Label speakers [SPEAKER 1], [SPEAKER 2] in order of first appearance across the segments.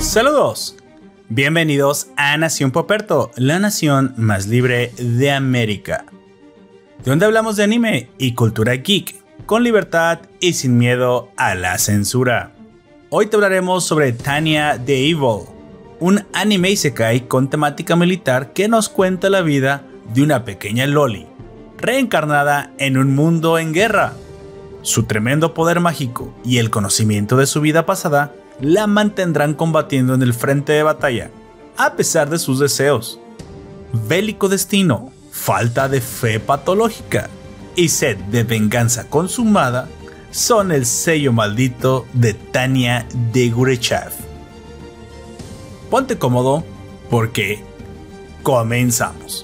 [SPEAKER 1] Saludos, bienvenidos a Nación Poperto, la nación más libre de América, donde hablamos de anime y cultura geek, con libertad y sin miedo a la censura. Hoy te hablaremos sobre Tanya the Evil, un anime isekai con temática militar que nos cuenta la vida de una pequeña loli, reencarnada en un mundo en guerra. Su tremendo poder mágico y el conocimiento de su vida pasada la mantendrán combatiendo en el frente de batalla, a pesar de sus deseos. Bélico destino, falta de fe patológica y sed de venganza consumada son el sello maldito de Tanya de Gurechav. Ponte cómodo porque comenzamos.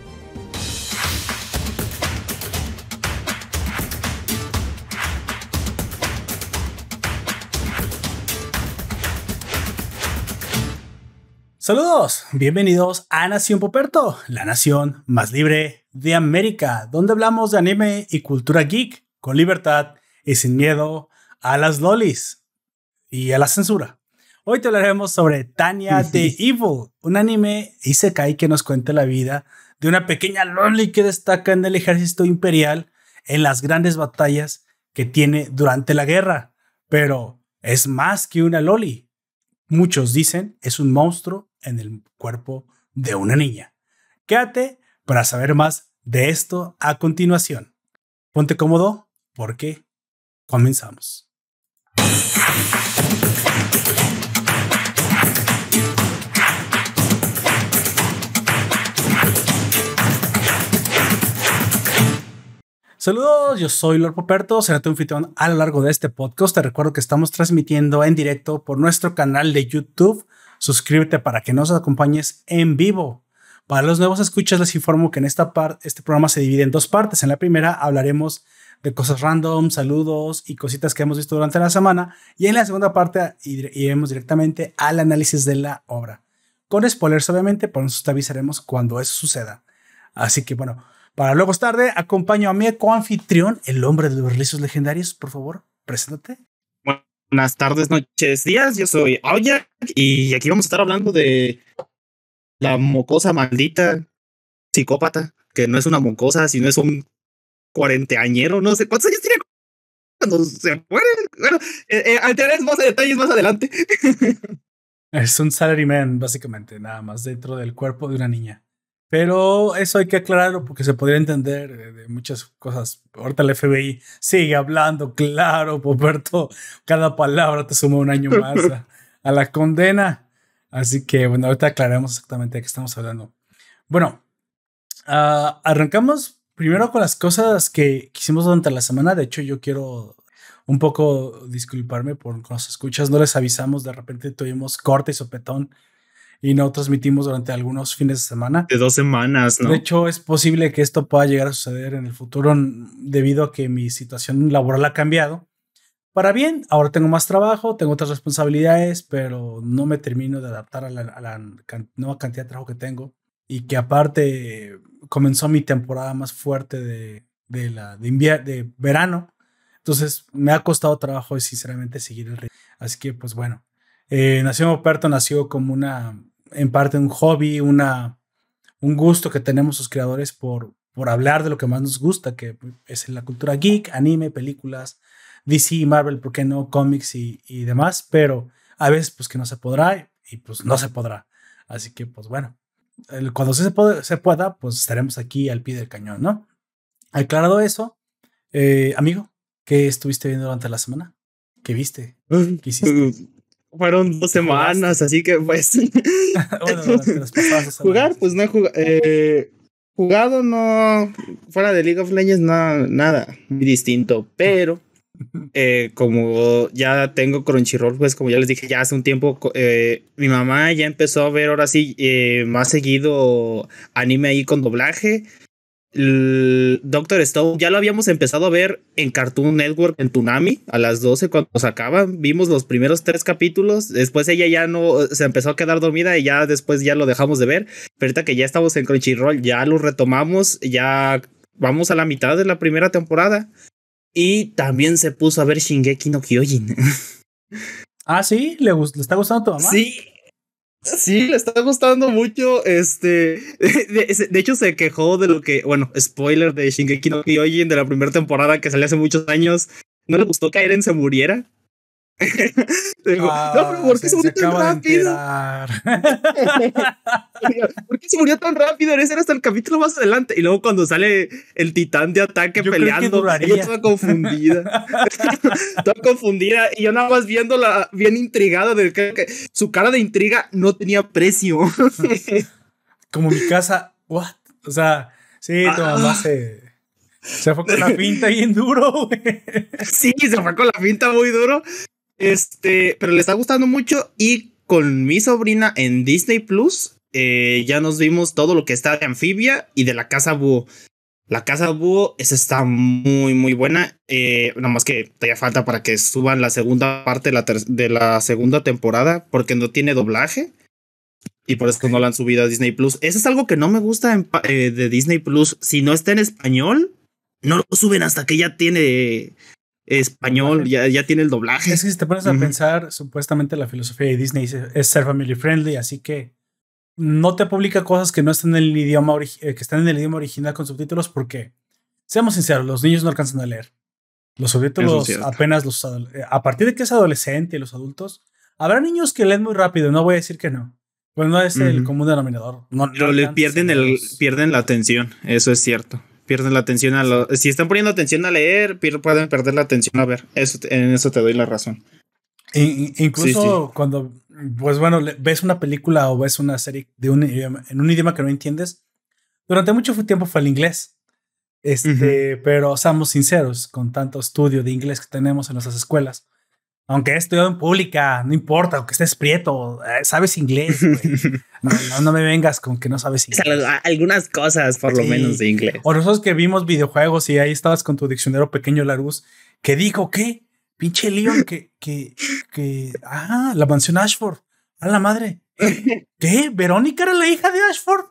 [SPEAKER 1] Saludos, bienvenidos a Nación Poperto, la nación más libre de América, donde hablamos de anime y cultura geek con libertad y sin miedo a las lolis y a la censura. Hoy te hablaremos sobre Tanya the Evil, un anime isekai que nos cuenta la vida de una pequeña loli que destaca en el ejército imperial en las grandes batallas que tiene durante la guerra. Pero es más que una loli. Muchos dicen es un monstruo en el cuerpo de una niña. Quédate para saber más de esto a continuación. Ponte cómodo porque comenzamos. Saludos, yo soy Lord Poperto, seré tu anfitrión a lo largo de este podcast. Te recuerdo que estamos transmitiendo en directo por nuestro canal de YouTube. Suscríbete para que nos acompañes en vivo. Para los nuevos escuchas les informo que en este programa se divide en dos partes. En la primera hablaremos de cosas random, saludos y cositas que hemos visto durante la semana. Y en la segunda parte iremos directamente al análisis de la obra. Con spoilers obviamente, por eso te avisaremos cuando eso suceda. Así que bueno, para luego es tarde, acompaño a mi coanfitrión, el hombre de los rizos legendarios. Por favor, preséntate.
[SPEAKER 2] Buenas tardes, noches, días. Yo soy Aoyak y aquí vamos a estar hablando de la mocosa maldita psicópata, que no es una mocosa, sino es un cuarenteañero. No sé cuántos años tiene cuando se muere. Bueno, alteraré más detalles más adelante.
[SPEAKER 1] Es un salaryman, básicamente, nada más dentro del cuerpo de una niña. Pero eso hay que aclararlo porque se podría entender de muchas cosas. Ahorita el FBI sigue hablando, claro, Poperto. Cada palabra te suma un año más a la condena. Así que, bueno, ahorita aclaramos exactamente de qué estamos hablando. Bueno, arrancamos primero con las cosas que hicimos durante la semana. De hecho, yo quiero un poco disculparme por con los escuchas. No les avisamos, de repente tuvimos corte y sopetón y no transmitimos durante algunos fines de semana.
[SPEAKER 2] De 2 semanas, ¿no?
[SPEAKER 1] De hecho, es posible que esto pueda llegar a suceder en el futuro debido a que mi situación laboral ha cambiado. Para bien, ahora tengo más trabajo, tengo otras responsabilidades, pero no me termino de adaptar a la nueva cantidad de trabajo que tengo. Y que aparte comenzó mi temporada más fuerte de verano. Entonces me ha costado trabajo, sinceramente, seguir el ritmo. Así que, pues bueno, Nación Poperto nació como en parte un hobby, un gusto que tenemos los creadores por hablar de lo que más nos gusta, que es la cultura geek, anime, películas, DC, Marvel, ¿por qué no? Cómics y demás, pero a veces pues que no se podrá y pues no se podrá. Así que pues bueno, cuando se pueda, pues estaremos aquí al pie del cañón, ¿no? Aclarado eso, amigo, ¿qué estuviste viendo durante la semana? ¿Qué viste? ¿Qué hiciste?
[SPEAKER 2] Fueron 2 semanas, así que pues
[SPEAKER 1] bueno, las pasadas
[SPEAKER 2] jugar, pues no he jugado, no, fuera de League of Legends, no, nada muy distinto, pero como ya tengo Crunchyroll, pues como ya les dije ya hace un tiempo, mi mamá ya empezó a ver ahora sí más seguido anime ahí con doblaje. Doctor Stone ya lo habíamos empezado a ver en Cartoon Network en Toonami a las 12 cuando se acaba. Vimos los primeros 3 capítulos. Después ella ya no se empezó a quedar dormida y ya después ya lo dejamos de ver. Pero ahorita que ya estamos en Crunchyroll, ya lo retomamos. Ya vamos a la mitad de la primera temporada. Y también se puso a ver Shingeki no Kyojin.
[SPEAKER 1] Ah, sí, ¿le está gustando a tu mamá?
[SPEAKER 2] Sí, Sí, le está gustando mucho. De hecho, se quejó de lo que, bueno, spoiler de Shingeki no Kyojin de la primera temporada que salió hace muchos años. No le gustó que Eren se muriera. Digo, no, pero ¿por qué se
[SPEAKER 1] se
[SPEAKER 2] murió tan
[SPEAKER 1] acaba de
[SPEAKER 2] rápido?
[SPEAKER 1] enterar.
[SPEAKER 2] ¿Por qué se murió tan rápido? Ese era hasta el capítulo más adelante. Y luego cuando sale el titán de ataque
[SPEAKER 1] Yo creí que
[SPEAKER 2] peleando, ella
[SPEAKER 1] duraría.
[SPEAKER 2] toda confundida. Toda confundida. Y yo nada más viéndola bien intrigada de que su cara de intriga no tenía precio.
[SPEAKER 1] Como mi casa, what? O sea, sí, tu mamá se fue con la pinta bien duro, güey.
[SPEAKER 2] Sí, se fue con la pinta muy duro. Pero le está gustando mucho. Y con mi sobrina en Disney Plus, ya nos vimos todo lo que está de Anfibia y de la Casa Búho. La Casa Búho, esa está muy, muy buena. Nada más que todavía falta para que suban la segunda parte de la segunda temporada, porque no tiene doblaje. Y por eso no la han subido a Disney Plus. Eso es algo que no me gusta de Disney Plus. Si no está en español, no lo suben hasta que ya tiene español, ya tiene el doblaje.
[SPEAKER 1] Es que si te pones a pensar, supuestamente la filosofía de Disney es ser family friendly, así que no te publica cosas que no están en el idioma que están en el idioma original con subtítulos, porque seamos sinceros, los niños no alcanzan a leer. Los subtítulos apenas a partir de que es adolescente y los adultos, habrá niños que leen muy rápido, no voy a decir que no. Pero no es el común denominador.
[SPEAKER 2] Pero le pierden la atención, eso es cierto. Pierden la atención si están poniendo atención a leer, pueden perder la atención a ver. En eso te doy la razón.
[SPEAKER 1] Incluso cuando, pues bueno, ves una película o ves una serie en un idioma que no entiendes, durante mucho tiempo fue el inglés. Pero seamos sinceros, con tanto estudio de inglés que tenemos en nuestras escuelas, aunque he estudiado en pública, no importa, aunque estés prieto, sabes inglés, güey. No me vengas con que no sabes inglés.
[SPEAKER 2] Algunas cosas, por lo menos, de inglés.
[SPEAKER 1] O nosotros que vimos videojuegos y ahí estabas con tu diccionario pequeño Larus, que dijo, ¿qué? Pinche Leon, la mansión Ashford. A la madre. ¿Qué? ¿Verónica era la hija de Ashford?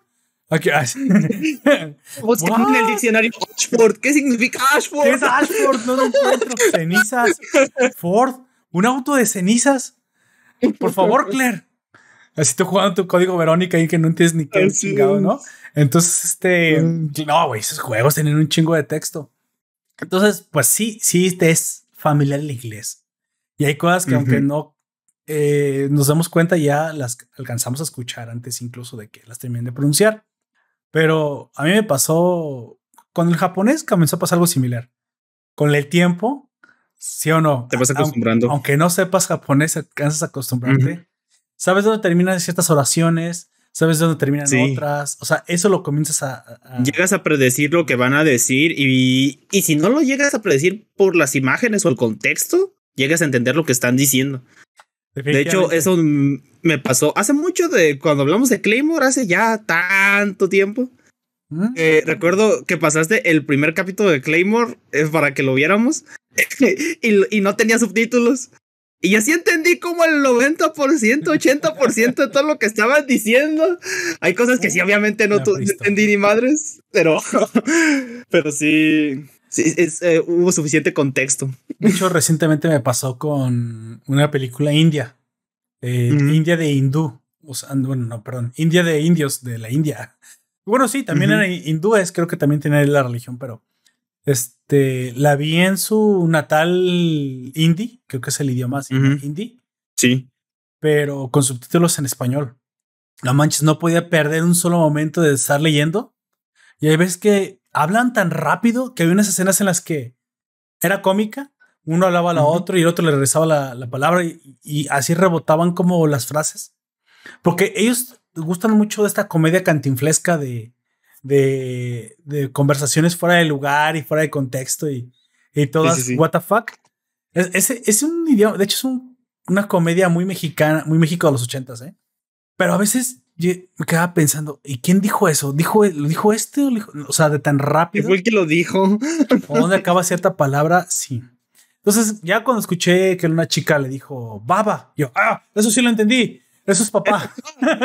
[SPEAKER 2] Busca en el diccionario Ashford. ¿Qué significa Ashford?
[SPEAKER 1] ¿Qué es Ashford? No lo encuentro. Cenizas. Ford. Un auto de cenizas. Por favor, Claire. Así estoy jugando tu código Verónica y que no entiendes ni qué chingado, ¿no? Entonces, no, güey, esos juegos tienen un chingo de texto. Entonces, pues sí, te es familiar el inglés. Y hay cosas que aunque no nos damos cuenta, ya las alcanzamos a escuchar antes incluso de que las terminen de pronunciar. Pero a mí me pasó, con el japonés comenzó a pasar algo similar. Con el tiempo, ¿sí o no?
[SPEAKER 2] Te vas acostumbrando.
[SPEAKER 1] Aunque no sepas japonés, alcanzas a acostumbrarte. Sabes dónde terminan ciertas oraciones, sabes dónde terminan otras. O sea, eso lo comienzas a...
[SPEAKER 2] Llegas a predecir lo que van a decir y si no lo llegas a predecir por las imágenes o el contexto, llegas a entender lo que están diciendo. De hecho, eso me pasó hace mucho cuando hablamos de Claymore, hace ya tanto tiempo. Recuerdo que pasaste el primer capítulo de Claymore para que lo viéramos y no tenía subtítulos. Y así entendí como el 90%, 80% de todo lo que estaban diciendo. Hay cosas que sí, obviamente no entendí ni madres, pero sí hubo suficiente contexto.
[SPEAKER 1] De hecho, recientemente me pasó con una película india. India de hindú. O sea, bueno, no, perdón. India de indios de la India. Bueno, sí, también eran hindúes. Creo que también tiene la religión, pero la vi en su natal hindi. Creo que es el idioma así, hindi.
[SPEAKER 2] Sí.
[SPEAKER 1] Pero con subtítulos en español. No manches, no podía perder un solo momento de estar leyendo. Y hay veces que hablan tan rápido que había unas escenas en las que era cómica. Uno hablaba a la otro y el otro le regresaba la palabra y así rebotaban como las frases. Porque ellos gustan mucho de esta comedia cantinflesca de conversaciones fuera de lugar y fuera de contexto y todas what the fuck. Es un idioma, de hecho es una comedia muy mexicana, muy México de los 80s, pero a veces yo me quedaba pensando, ¿y quién dijo eso? ¿Lo dijo este? O sea, de tan rápido.
[SPEAKER 2] ¿Fue el que lo dijo?
[SPEAKER 1] ¿O dónde acaba cierta palabra? Sí. Entonces, ya cuando escuché que una chica le dijo baba, yo, eso sí lo entendí. Eso es papá.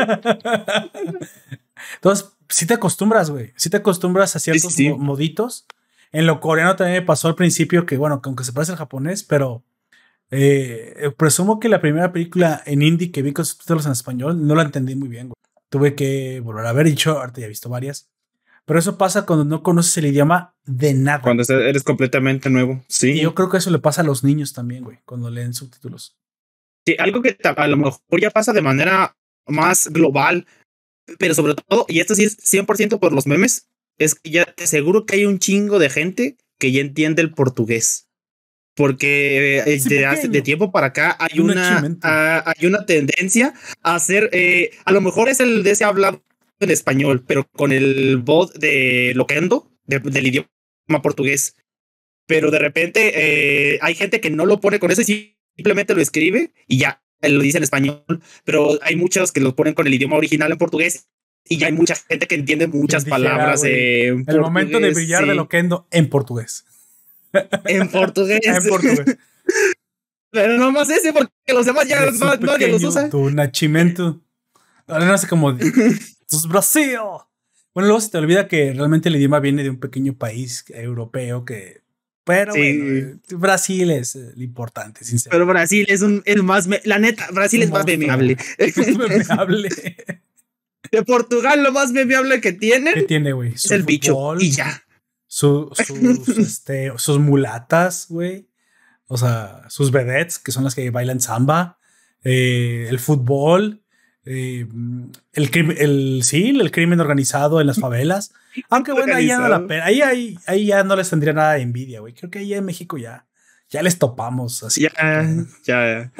[SPEAKER 1] Entonces, sí te acostumbras, güey. Sí te acostumbras a ciertos moditos. En lo coreano también me pasó al principio que, bueno, aunque se parece al japonés, pero Presumo que la primera película en indie que vi con subtítulos en español no la entendí muy bien, güey. Tuve que volver a ver, dicho, ahorita ya he visto varias. Pero eso pasa cuando no conoces el idioma de nada.
[SPEAKER 2] Cuando eres completamente nuevo, sí.
[SPEAKER 1] Y yo creo que eso le pasa a los niños también, güey, cuando leen subtítulos.
[SPEAKER 2] Sí, algo que a lo mejor ya pasa de manera más global, pero sobre todo, y esto sí es 100% por los memes, es que ya te aseguro que hay un chingo de gente que ya entiende el portugués. Porque de tiempo para acá hay hay una tendencia a hacer, a lo mejor es el de ese hablado en español, pero con el bot de Loquendo, del idioma portugués. Pero de repente hay gente que no lo pone con eso y simplemente lo escribe y ya lo dice en español. Pero hay muchos que lo ponen con el idioma original en portugués y ya hay mucha gente que entiende muchas palabras en
[SPEAKER 1] portugués. El momento de brillar de Loquendo en portugués.
[SPEAKER 2] En portugués.
[SPEAKER 1] En portugués.
[SPEAKER 2] Pero no más ese, porque los demás ya nadie los usa.
[SPEAKER 1] Tu nacimiento. Ahora no sé cómo. ¡Tus Brasil! Bueno, luego se te olvida que realmente el idioma viene de un pequeño país europeo que. Pero sí. Bueno, Brasil es lo importante, sinceramente.
[SPEAKER 2] Pero Brasil es más. La neta, Brasil es más memeable.
[SPEAKER 1] Es más memeable.
[SPEAKER 2] De Portugal, lo más memeable que tienen.
[SPEAKER 1] ¿Qué tiene, güey?
[SPEAKER 2] Es el bicho. Y ya.
[SPEAKER 1] Sus mulatas, güey. O sea, sus vedettes, que son las que bailan samba. El fútbol. El crimen organizado en las favelas. Aunque bueno, ahí ya no la pena. Ahí ya no les tendría nada de envidia, güey. Creo que ahí en México ya les topamos. Así
[SPEAKER 2] ya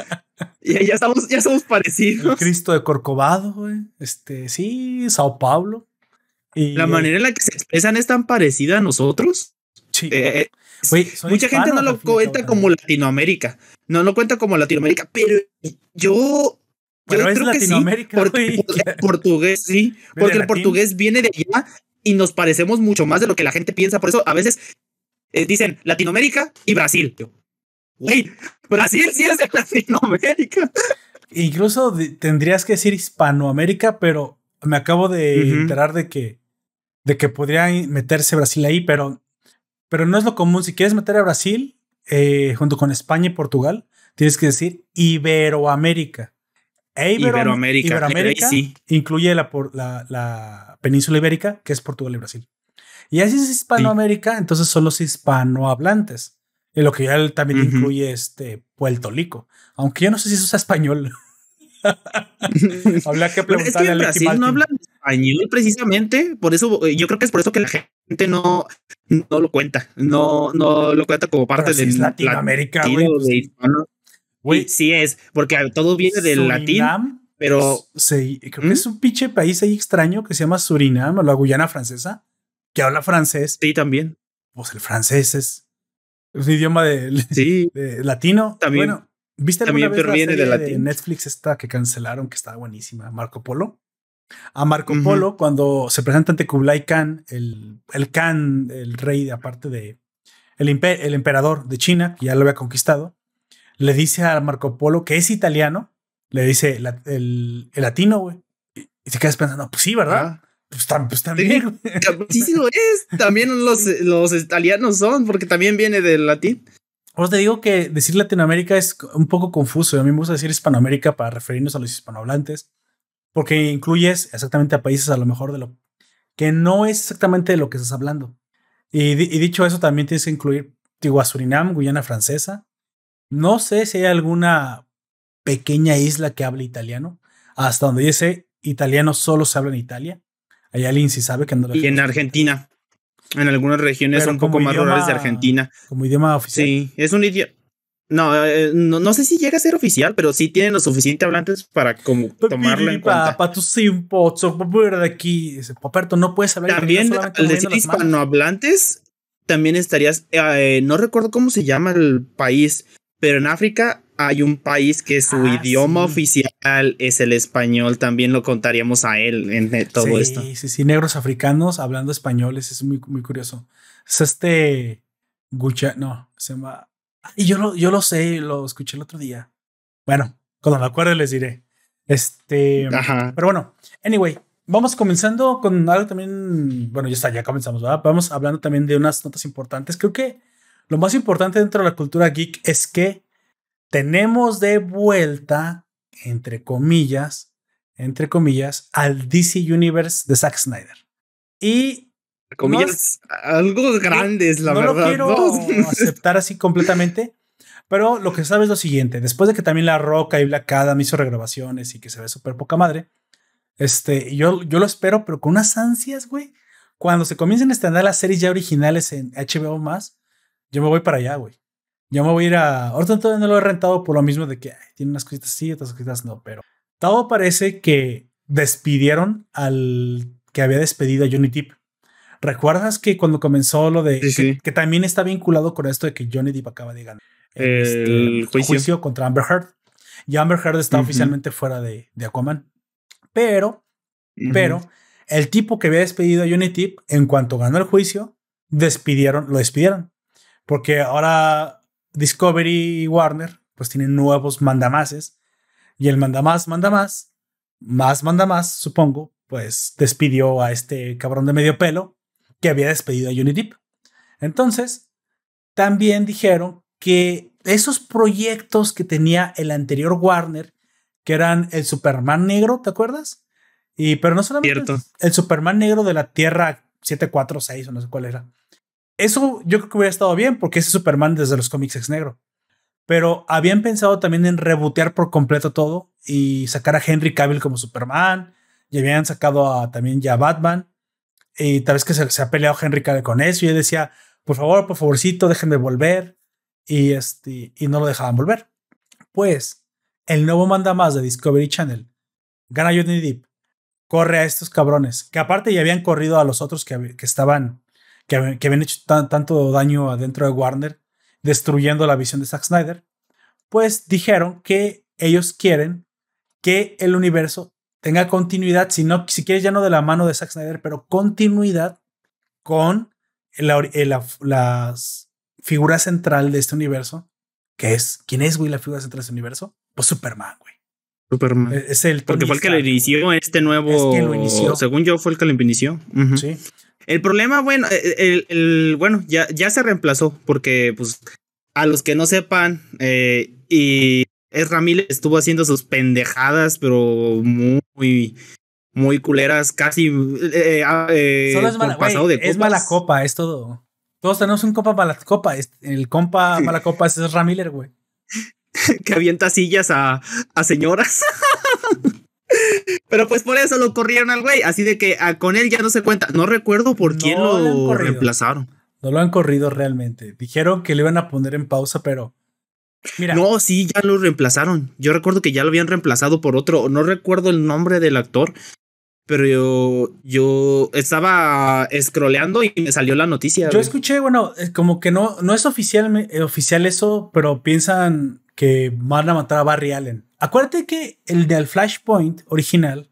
[SPEAKER 2] somos parecidos.
[SPEAKER 1] El Cristo de Corcovado, güey. Sí, Sao Paulo. Y
[SPEAKER 2] la manera en la que se expresan es tan parecida a nosotros.
[SPEAKER 1] Sí.
[SPEAKER 2] Mucha gente no lo cuenta como Latinoamérica. No lo cuenta como Latinoamérica, pero yo
[SPEAKER 1] es creo Latinoamérica,
[SPEAKER 2] que sí, porque el portugués, sí, porque el portugués viene de allá y nos parecemos mucho más de lo que la gente piensa. Por eso a veces dicen Latinoamérica y Brasil. Güey, Brasil sí es de Latinoamérica.
[SPEAKER 1] Incluso tendrías que decir Hispanoamérica, pero me acabo de enterar de que podría meterse Brasil ahí, pero no es lo común. Si quieres meter a Brasil junto con España y Portugal, tienes que decir Iberoamérica. Iberoamérica
[SPEAKER 2] sí.
[SPEAKER 1] Incluye la península ibérica, que es Portugal y Brasil. Y así es Hispanoamérica, sí. Entonces son los hispanohablantes. Y lo que ya también incluye Puerto Rico. Aunque yo no sé si eso es español. Habría que preguntarle
[SPEAKER 2] a Brasil no hablan español precisamente, por eso yo creo que es por eso que la gente no lo cuenta, no lo cuenta como parte de
[SPEAKER 1] Latinoamérica,
[SPEAKER 2] güey. Sí es, porque todo viene del latín, pero
[SPEAKER 1] creo que es un pinche país ahí extraño que se llama Surinam o la Guyana francesa, que habla francés.
[SPEAKER 2] Sí, también.
[SPEAKER 1] Pues el francés es un idioma de latino.
[SPEAKER 2] También.
[SPEAKER 1] Bueno, ¿viste
[SPEAKER 2] alguna vez
[SPEAKER 1] la serie de Netflix esta que cancelaron, que estaba buenísima, Marco Polo? A Marco Polo, cuando se presenta ante Kublai Khan, el Khan, el rey de aparte de el emperador de China, que ya lo había conquistado, le dice a Marco Polo que es italiano, le dice el latino, güey. Y te quedas pensando, pues sí, ¿verdad? Pues también.
[SPEAKER 2] Sí lo es. También los italianos son, porque también viene del latín.
[SPEAKER 1] Os te digo que decir Latinoamérica es un poco confuso. A mí me gusta decir Hispanoamérica para referirnos a los hispanohablantes, porque incluyes exactamente a países a lo mejor de lo que no es exactamente de lo que estás hablando. Y dicho eso, también tienes que incluir a Surinam, Guyana Francesa. No sé si hay alguna pequeña isla que hable italiano. Hasta donde yo sé, italiano solo se habla en Italia. Hay alguien si sabe que no.
[SPEAKER 2] Y en Argentina. En algunas regiones un poco más rurales de Argentina.
[SPEAKER 1] Como idioma oficial.
[SPEAKER 2] Sí, es un idioma. No sé si llega a ser oficial, pero sí tienen lo suficiente hablantes para como tomarlo en cuenta.
[SPEAKER 1] Tú sí un pozo, de aquí. Paperto, no puedes hablar.
[SPEAKER 2] También al decir hispanohablantes, también estarías. No recuerdo cómo se llama el país, pero en África hay un país que su idioma oficial es el español. También lo contaríamos a él en todo esto.
[SPEAKER 1] Sí, negros africanos hablando español. Es muy, muy curioso. Es Gucha, no, se llama. Y yo lo sé, lo escuché el otro día. Bueno, cuando me acuerde les diré. Pero bueno, anyway, vamos comenzando con algo también. Bueno, ya comenzamos, ¿verdad? Vamos hablando también de unas notas importantes. Creo que lo más importante dentro de la cultura geek es que tenemos de vuelta, entre comillas, al DC Universe de Zack Snyder. Y
[SPEAKER 2] comillas, algo grandes, la
[SPEAKER 1] no
[SPEAKER 2] verdad.
[SPEAKER 1] Lo quiero
[SPEAKER 2] ¿no?
[SPEAKER 1] aceptar así completamente, pero lo que sabes es lo siguiente. Después de que también La Roca y Black Adam hizo regrabaciones y que se ve súper poca madre, yo lo espero, pero con unas ansias, güey. Cuando se comiencen a estrenar las series ya originales en HBO más, yo me voy para allá, güey. Yo me voy a ir a... Ahorita todavía no lo he rentado por lo mismo de que tiene unas cositas sí, otras cositas no, pero todo parece que despidieron al que había despedido a Johnny Depp. ¿Recuerdas que cuando comenzó lo de...
[SPEAKER 2] Sí.
[SPEAKER 1] Que también está vinculado con esto de que Johnny Depp acaba de ganar
[SPEAKER 2] el
[SPEAKER 1] juicio contra Amber Heard? Y Amber Heard está oficialmente fuera de Aquaman. Pero el tipo que había despedido a Johnny Depp, en cuanto ganó el juicio, lo despidieron. Porque ahora Discovery y Warner pues tienen nuevos mandamases. Y el mandamás, supongo, pues despidió a este cabrón de medio pelo que había despedido a Johnny Depp. Entonces, también dijeron que esos proyectos que tenía el anterior Warner, que eran el Superman negro, ¿te acuerdas? Pero no solamente el Superman negro de la Tierra 746 o no sé cuál era. Eso yo creo que hubiera estado bien porque ese Superman desde los cómics es negro. Pero habían pensado también en rebotear por completo todo y sacar a Henry Cavill como Superman. Y habían sacado también ya Batman. Y tal vez que se ha peleado Henry Cavill con eso. Y él decía, por favorcito, déjenme volver. Y no lo dejaban volver. Pues el nuevo mandamás de Discovery Channel gana Johnny Depp, corre a estos cabrones, que aparte ya habían corrido a los otros que habían hecho tanto daño adentro de Warner, destruyendo la visión de Zack Snyder. Pues dijeron que ellos quieren que el universo tenga continuidad, si quieres ya no de la mano de Zack Snyder, pero continuidad con la figura central de este universo, que es, ¿quién es, güey, la figura central de este universo? Pues Superman, güey.
[SPEAKER 2] Superman.
[SPEAKER 1] Es el
[SPEAKER 2] porque fue el que le inició este nuevo.
[SPEAKER 1] Es quien lo inició.
[SPEAKER 2] Según yo, fue el que lo inició.
[SPEAKER 1] Sí.
[SPEAKER 2] El problema, bueno, bueno, ya se reemplazó, porque pues a los que no sepan, y Ezra Miller estuvo haciendo sus pendejadas, pero muy culeras, casi
[SPEAKER 1] solo es mala, pasado de copas. Es mala copa, es todo. Todos tenemos un compa mala copa. El compa mala copa es Ezra Miller, güey.
[SPEAKER 2] Que avienta sillas a señoras. Pero pues por eso lo corrieron al güey. Así de que con él ya no se cuenta. No recuerdo por quién lo reemplazaron.
[SPEAKER 1] No lo han corrido realmente. Dijeron que lo iban a poner en pausa, pero mira.
[SPEAKER 2] No, sí, ya lo reemplazaron. Yo recuerdo que ya lo habían reemplazado por otro. No recuerdo el nombre del actor. Pero yo estaba scrolleando y me salió la noticia.
[SPEAKER 1] Yo escuché, bueno, como que no es oficial eso, pero piensan que van a matar a Barry Allen. Acuérdate que el del Flashpoint original,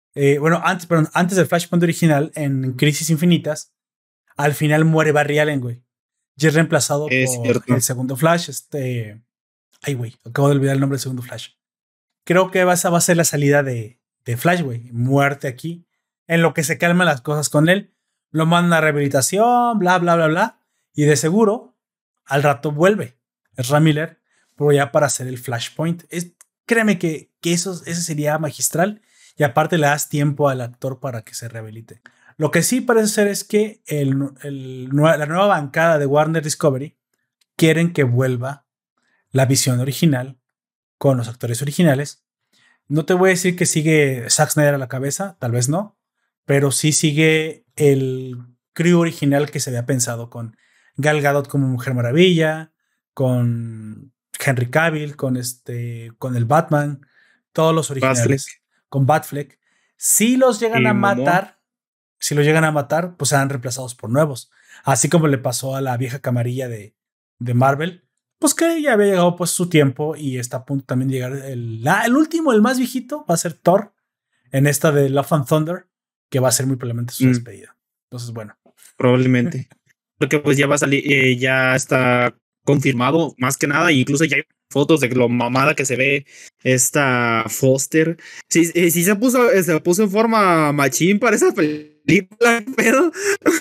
[SPEAKER 1] antes del Flashpoint original, en Crisis Infinitas, al final muere Barry Allen, güey. Y es reemplazado por el segundo Flash, Ay, güey, acabo de olvidar el nombre del segundo Flash. Creo que esa va a ser la salida de Flash, güey. Muerte aquí. En lo que se calman las cosas con él, lo mandan a rehabilitación, bla, bla, bla, bla. Y de seguro, al rato vuelve Ezra Miller, pero ya para hacer el Flashpoint. Créeme que eso sería magistral. Y aparte le das tiempo al actor para que se rehabilite. Lo que sí parece ser es que la nueva bancada de Warner Discovery quieren que vuelva la visión original con los actores originales. No te voy a decir que sigue Zack Snyder a la cabeza, tal vez no, pero sí sigue el crew original que se había pensado con Gal Gadot como Mujer Maravilla, con Henry Cavill, con el Batman, todos los originales, con Batfleck. Si los llegan a matar, pues serán reemplazados por nuevos. Así como le pasó a la vieja camarilla de Marvel, pues que ya había llegado pues su tiempo y está a punto también de llegar el último, el más viejito, va a ser Thor en esta de Love and Thunder, que va a ser muy probablemente su despedida. Entonces, bueno.
[SPEAKER 2] Probablemente. Porque pues ya va a salir, ya está confirmado más que nada, incluso ya hay fotos de lo mamada que se ve esta Foster. Sí, se puso en forma machín para esa película, pero...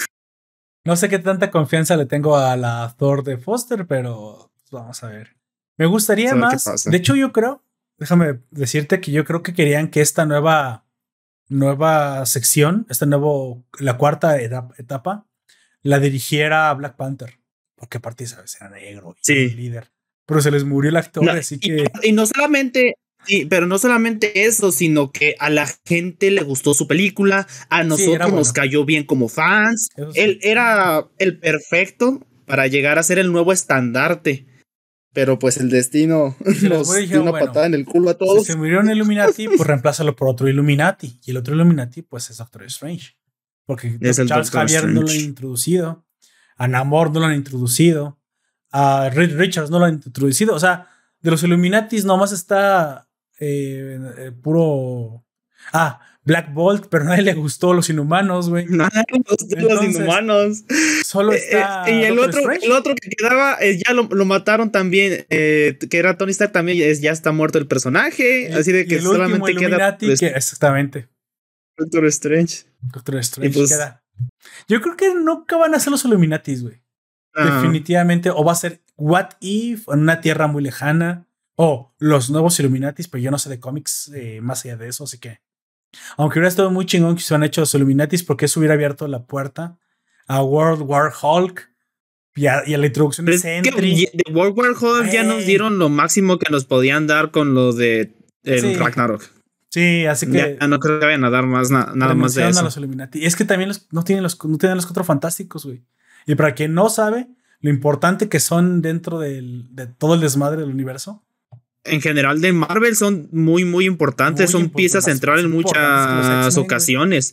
[SPEAKER 1] No sé qué tanta confianza le tengo a la Thor de Foster, pero vamos a ver. Me gustaría
[SPEAKER 2] ¿Sabe qué
[SPEAKER 1] más.
[SPEAKER 2] pasa?
[SPEAKER 1] De hecho, déjame decirte que yo creo que querían que esta nueva sección, la cuarta etapa, la dirigiera Black Panther. Porque aparte, ¿sabes? Era negro y era un
[SPEAKER 2] Sí.
[SPEAKER 1] líder. Pero se les murió el actor, así que.
[SPEAKER 2] Y no solamente, sí, pero no solamente eso, sino que a la gente le gustó su película, a nosotros nos cayó bien como fans. Él era el perfecto para llegar a ser el nuevo estandarte. Pero pues el destino nos dio una patada en el culo a todos.
[SPEAKER 1] Si se murió un Illuminati, pues reemplázalo por otro Illuminati. Y el otro Illuminati, pues es Doctor Strange. Porque Charles Xavier no lo han introducido. A Namor no lo han introducido. A Reed Richards no lo han introducido. O sea, de los Illuminatis nomás está puro... Black Bolt, pero a nadie le gustó los Inhumanos, güey.
[SPEAKER 2] Nadie le gustó los Inhumanos.
[SPEAKER 1] Solo está.
[SPEAKER 2] Y el otro que quedaba, ya lo mataron también. Que era Tony Stark también. Ya está muerto el personaje. Así de que
[SPEAKER 1] el
[SPEAKER 2] solamente queda.
[SPEAKER 1] Exactamente.
[SPEAKER 2] Doctor Strange.
[SPEAKER 1] Doctor Strange pues, queda. Yo creo que nunca van a ser los Illuminatis, güey. Definitivamente. O va a ser What If en una tierra muy lejana. O los nuevos Illuminatis, pero yo no sé de cómics más allá de eso, así que. Aunque hubiera estado muy chingón que se han hecho los Illuminatis, porque eso hubiera abierto la puerta a World War Hulk y a la introducción de Sentry.
[SPEAKER 2] De World War Hulk ya nos dieron lo máximo que nos podían dar con lo de Ragnarok.
[SPEAKER 1] Sí, así que
[SPEAKER 2] ya no creo que vayan a dar más nada más de eso.
[SPEAKER 1] A los Illuminati. Y es que también no tienen los Cuatro Fantásticos, güey. Y para quien no sabe lo importante que son dentro de todo el desmadre del universo.
[SPEAKER 2] En general de Marvel son muy, muy importantes. Son pieza central en muchas ocasiones.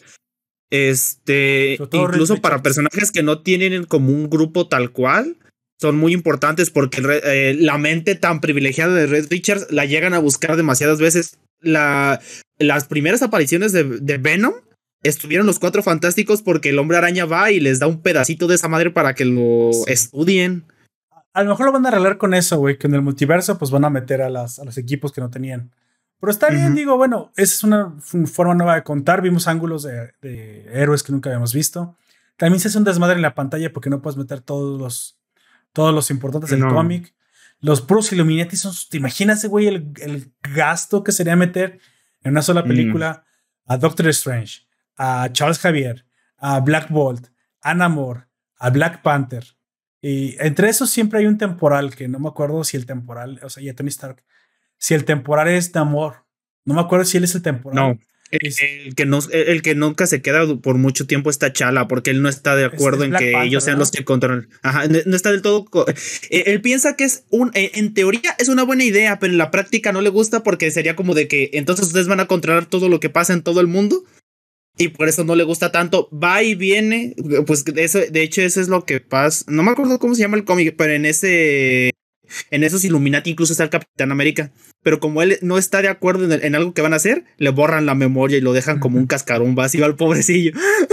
[SPEAKER 2] Incluso para personajes que no tienen como un grupo tal cual, son muy importantes porque la mente tan privilegiada de Reed Richards la llegan a buscar demasiadas veces. Las primeras apariciones de Venom estuvieron los Cuatro Fantásticos porque el Hombre Araña va y les da un pedacito de esa madre para que lo estudien.
[SPEAKER 1] A lo mejor lo van a arreglar con eso, güey, que en el multiverso pues van a meter a los equipos que no tenían. Pero está bien, digo, bueno, esa es una forma nueva de contar. Vimos ángulos de héroes que nunca habíamos visto. También se hace un desmadre en la pantalla porque no puedes meter todos los importantes del cómic. Los puros Illuminati son... ¿Te imaginas, güey, el gasto que sería meter en una sola película a Doctor Strange, a Charles Xavier, a Black Bolt, a Namor, a Black Panther? Y entre esos siempre hay un temporal que no me acuerdo si el temporal, o sea, y a Tony Stark, si el temporal es Namor. No me acuerdo si él es el temporal.
[SPEAKER 2] No. El que nunca se queda por mucho tiempo está Chala, porque él no está de acuerdo en que Panther, ellos sean, ¿no?, los que controlan. Ajá, no está del todo. Él piensa que en teoría es una buena idea, pero en la práctica no le gusta porque sería como de que entonces ustedes van a controlar todo lo que pasa en todo el mundo. Y por eso no le gusta tanto. Va y viene. Pues de hecho, eso es lo que pasa. No me acuerdo cómo se llama el cómic, pero en esos Illuminati incluso está el Capitán América. Pero como él no está de acuerdo en algo que van a hacer, le borran la memoria y lo dejan como un cascarón vacío al pobrecillo.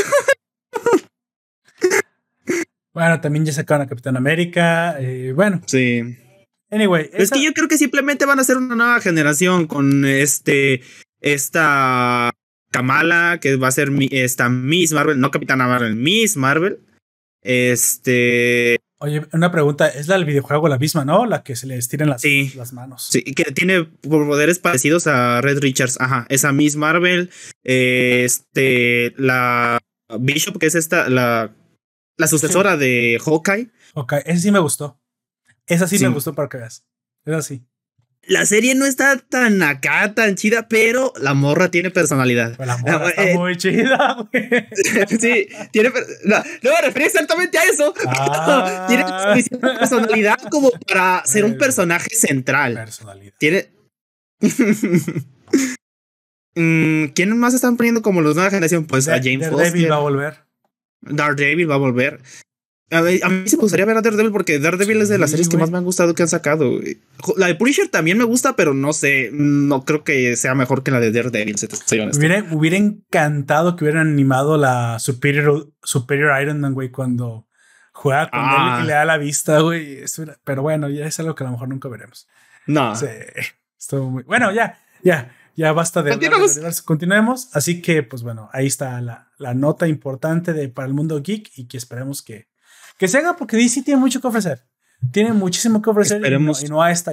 [SPEAKER 1] Bueno, también ya sacaron a Capitán América. Bueno.
[SPEAKER 2] Sí.
[SPEAKER 1] Anyway.
[SPEAKER 2] Es que yo creo que simplemente van a ser una nueva generación con esta Kamala, que va a ser esta Miss Marvel, no Capitana Marvel, Miss Marvel.
[SPEAKER 1] Oye, una pregunta, es la del videojuego la misma, ¿no? La que se le estiran las manos.
[SPEAKER 2] Sí, que tiene poderes parecidos a Reed Richards. Ajá, esa Miss Marvel, la Bishop, que es la sucesora de Hawkeye.
[SPEAKER 1] Ok, esa sí me gustó. Esa sí me gustó para que veas. Es así.
[SPEAKER 2] La serie no está tan chida, pero la morra tiene personalidad.
[SPEAKER 1] Pues la morra está muy chida, güey.
[SPEAKER 2] Sí, tiene. No me refería exactamente a eso. Tiene suficiente personalidad como para ser un personaje central.
[SPEAKER 1] Personalidad.
[SPEAKER 2] Tiene. ¿Quién más están poniendo como los nueva generación? Pues a Jane Foster.
[SPEAKER 1] Daredevil va a volver.
[SPEAKER 2] Daredevil va a volver. A mí sí me gustaría ver a Daredevil porque Daredevil es de las series que más me han gustado que han sacado. La de Punisher también me gusta, pero no sé, no creo que sea mejor que la de Daredevil.
[SPEAKER 1] Me hubiera encantado que hubieran animado la Superior Iron Man, güey, cuando juega con él y le da la vista, güey. Pero bueno, ya es algo que a lo mejor nunca veremos.
[SPEAKER 2] No.
[SPEAKER 1] Sí, estuvo muy... Bueno, ya basta de continuemos. Así que, pues bueno, ahí está la nota importante para el mundo geek y que esperemos que se haga porque DC tiene mucho que ofrecer. Tiene muchísimo que ofrecer y no ha estallado.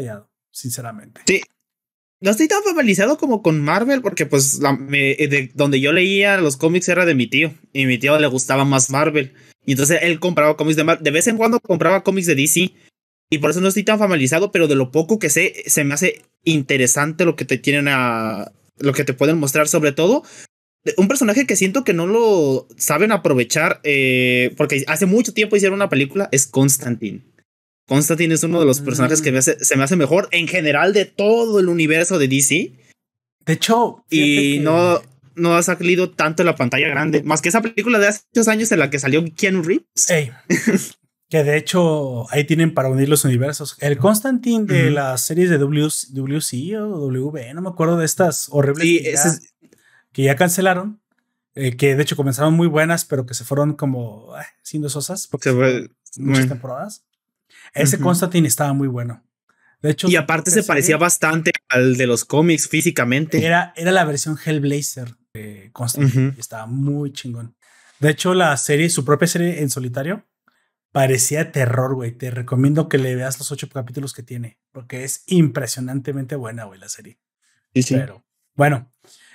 [SPEAKER 1] sinceramente.
[SPEAKER 2] Sí. No estoy tan familiarizado como con Marvel, porque pues de donde yo leía los cómics era de mi tío, y a mi tío le gustaba más Marvel. Y entonces él compraba cómics de Marvel. De vez en cuando compraba cómics de DC. Y por eso no estoy tan familiarizado, pero de lo poco que sé, se me hace interesante lo que te tienen lo que te pueden mostrar, sobre todo un personaje que siento que no lo saben aprovechar, porque hace mucho tiempo hicieron una película, es Constantine. Constantine es uno de los personajes que se me hace mejor en general de todo el universo de DC.
[SPEAKER 1] De hecho,
[SPEAKER 2] y no ha salido tanto en la pantalla grande, más que esa película de hace muchos años en la que salió Keanu Reeves.
[SPEAKER 1] Ey, que de hecho ahí tienen para unir los universos. El Constantine de las series de WC o W, no me acuerdo, de estas horribles que ya cancelaron, que de hecho comenzaron muy buenas, pero que se fueron como siendo sosas porque muchas temporadas. Ese Constantine estaba muy bueno. De hecho,
[SPEAKER 2] y aparte se parecía bastante al de los cómics físicamente.
[SPEAKER 1] Era la versión Hellblazer de Constantine. Estaba muy chingón. De hecho, la serie, su propia serie en solitario, parecía terror, güey. Te recomiendo que le veas los 8 capítulos que tiene, porque es impresionantemente buena, güey, la serie.
[SPEAKER 2] Sí.
[SPEAKER 1] Pero, bueno,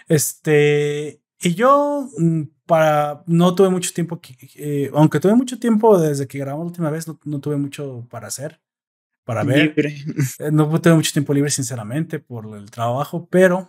[SPEAKER 1] y yo no tuve mucho tiempo, aunque tuve mucho tiempo desde que grabamos la última vez, no tuve mucho para hacer, para ver. No tuve mucho tiempo libre, sinceramente, por el trabajo, pero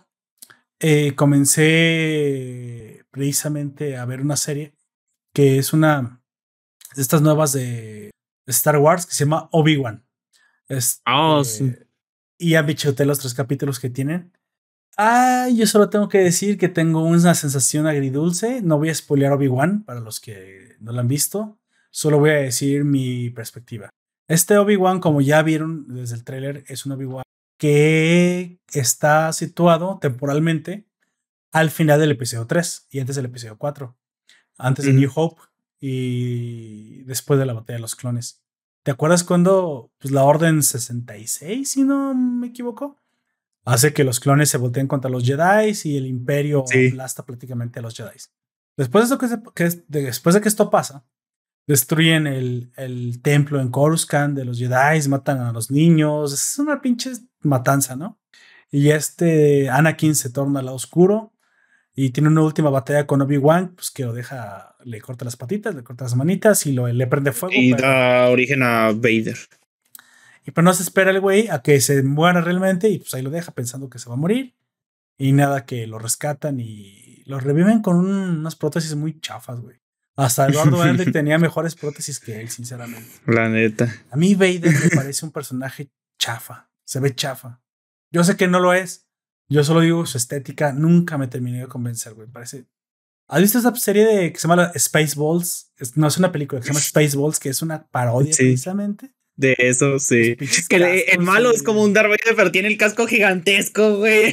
[SPEAKER 1] comencé precisamente a ver una serie que es una de estas nuevas de Star Wars que se llama Obi-Wan.
[SPEAKER 2] Sí.
[SPEAKER 1] Y ya me chuté los 3 capítulos que tienen. Yo solo tengo que decir que tengo una sensación agridulce. No voy a spoilear Obi-Wan para los que no lo han visto. Solo voy a decir mi perspectiva. Este Obi-Wan, como ya vieron desde el tráiler, es un Obi-Wan que está situado temporalmente al final del episodio 3 y antes del episodio 4. Antes de New Hope y después de la batalla de los clones. ¿Te acuerdas cuando pues, la Orden 66, si no me equivoco, hace que los clones se volteen contra los Jedi y el Imperio aplasta prácticamente a los Jedi? Después después de que esto pasa, destruyen el templo en Coruscant de los Jedi, matan a los niños. Es una pinche matanza, ¿no? Y Anakin se torna al lado oscuro y tiene una última batalla con Obi-Wan, pues que lo deja, le corta las patitas, le corta las manitas y le prende fuego.
[SPEAKER 2] Y da origen a Vader.
[SPEAKER 1] Y pues no se espera el güey a que se muera realmente y pues ahí lo deja pensando que se va a morir. Y nada, que lo rescatan y lo reviven con unas prótesis muy chafas, güey. Hasta Eduardo Elric tenía mejores prótesis que él, sinceramente.
[SPEAKER 2] La neta.
[SPEAKER 1] A mí Vader me parece un personaje chafa. Se ve chafa. Yo sé que no lo es. Yo solo digo su estética. Nunca me terminé de convencer, güey. Parece... ¿Has visto esa serie que se llama Spaceballs? No, es una película que se llama Spaceballs, que es una parodia precisamente.
[SPEAKER 2] De eso, sí. Que el malo es como un Darth Vader, pero tiene el casco gigantesco, güey.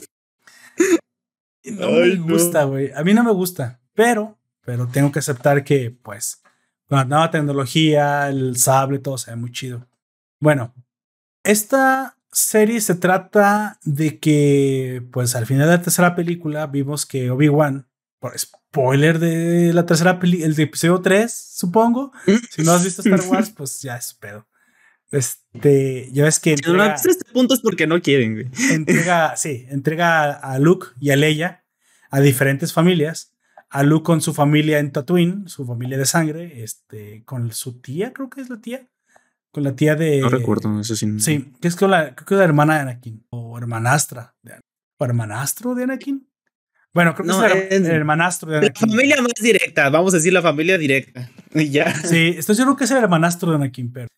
[SPEAKER 1] No me gusta, güey. A mí no me gusta, pero tengo que aceptar que, pues, con la nueva tecnología, el sable, todo se ve muy chido. Bueno, esta serie se trata de que, pues, al final de la tercera película vimos que Obi-Wan, por spoiler de la tercera película, el de episodio 3, supongo. Si no has visto Star Wars, pues ya es pedo. Ya ves que
[SPEAKER 2] si no este punto es porque no quieren, güey.
[SPEAKER 1] Entrega a Luke y a Leia a diferentes familias. A Luke con su familia en Tatooine, su familia de sangre, con su tía, creo que es la tía. Con la tía de...
[SPEAKER 2] No recuerdo, eso sí.
[SPEAKER 1] Sí, que es con creo que es la hermana de Anakin. O hermanastra. ¿O hermanastro de Anakin? Bueno, creo que es el hermanastro de Anakin.
[SPEAKER 2] La familia más directa, vamos a decir la familia directa. Ya.
[SPEAKER 1] Sí, estoy seguro que es el hermanastro de Anakin, pero...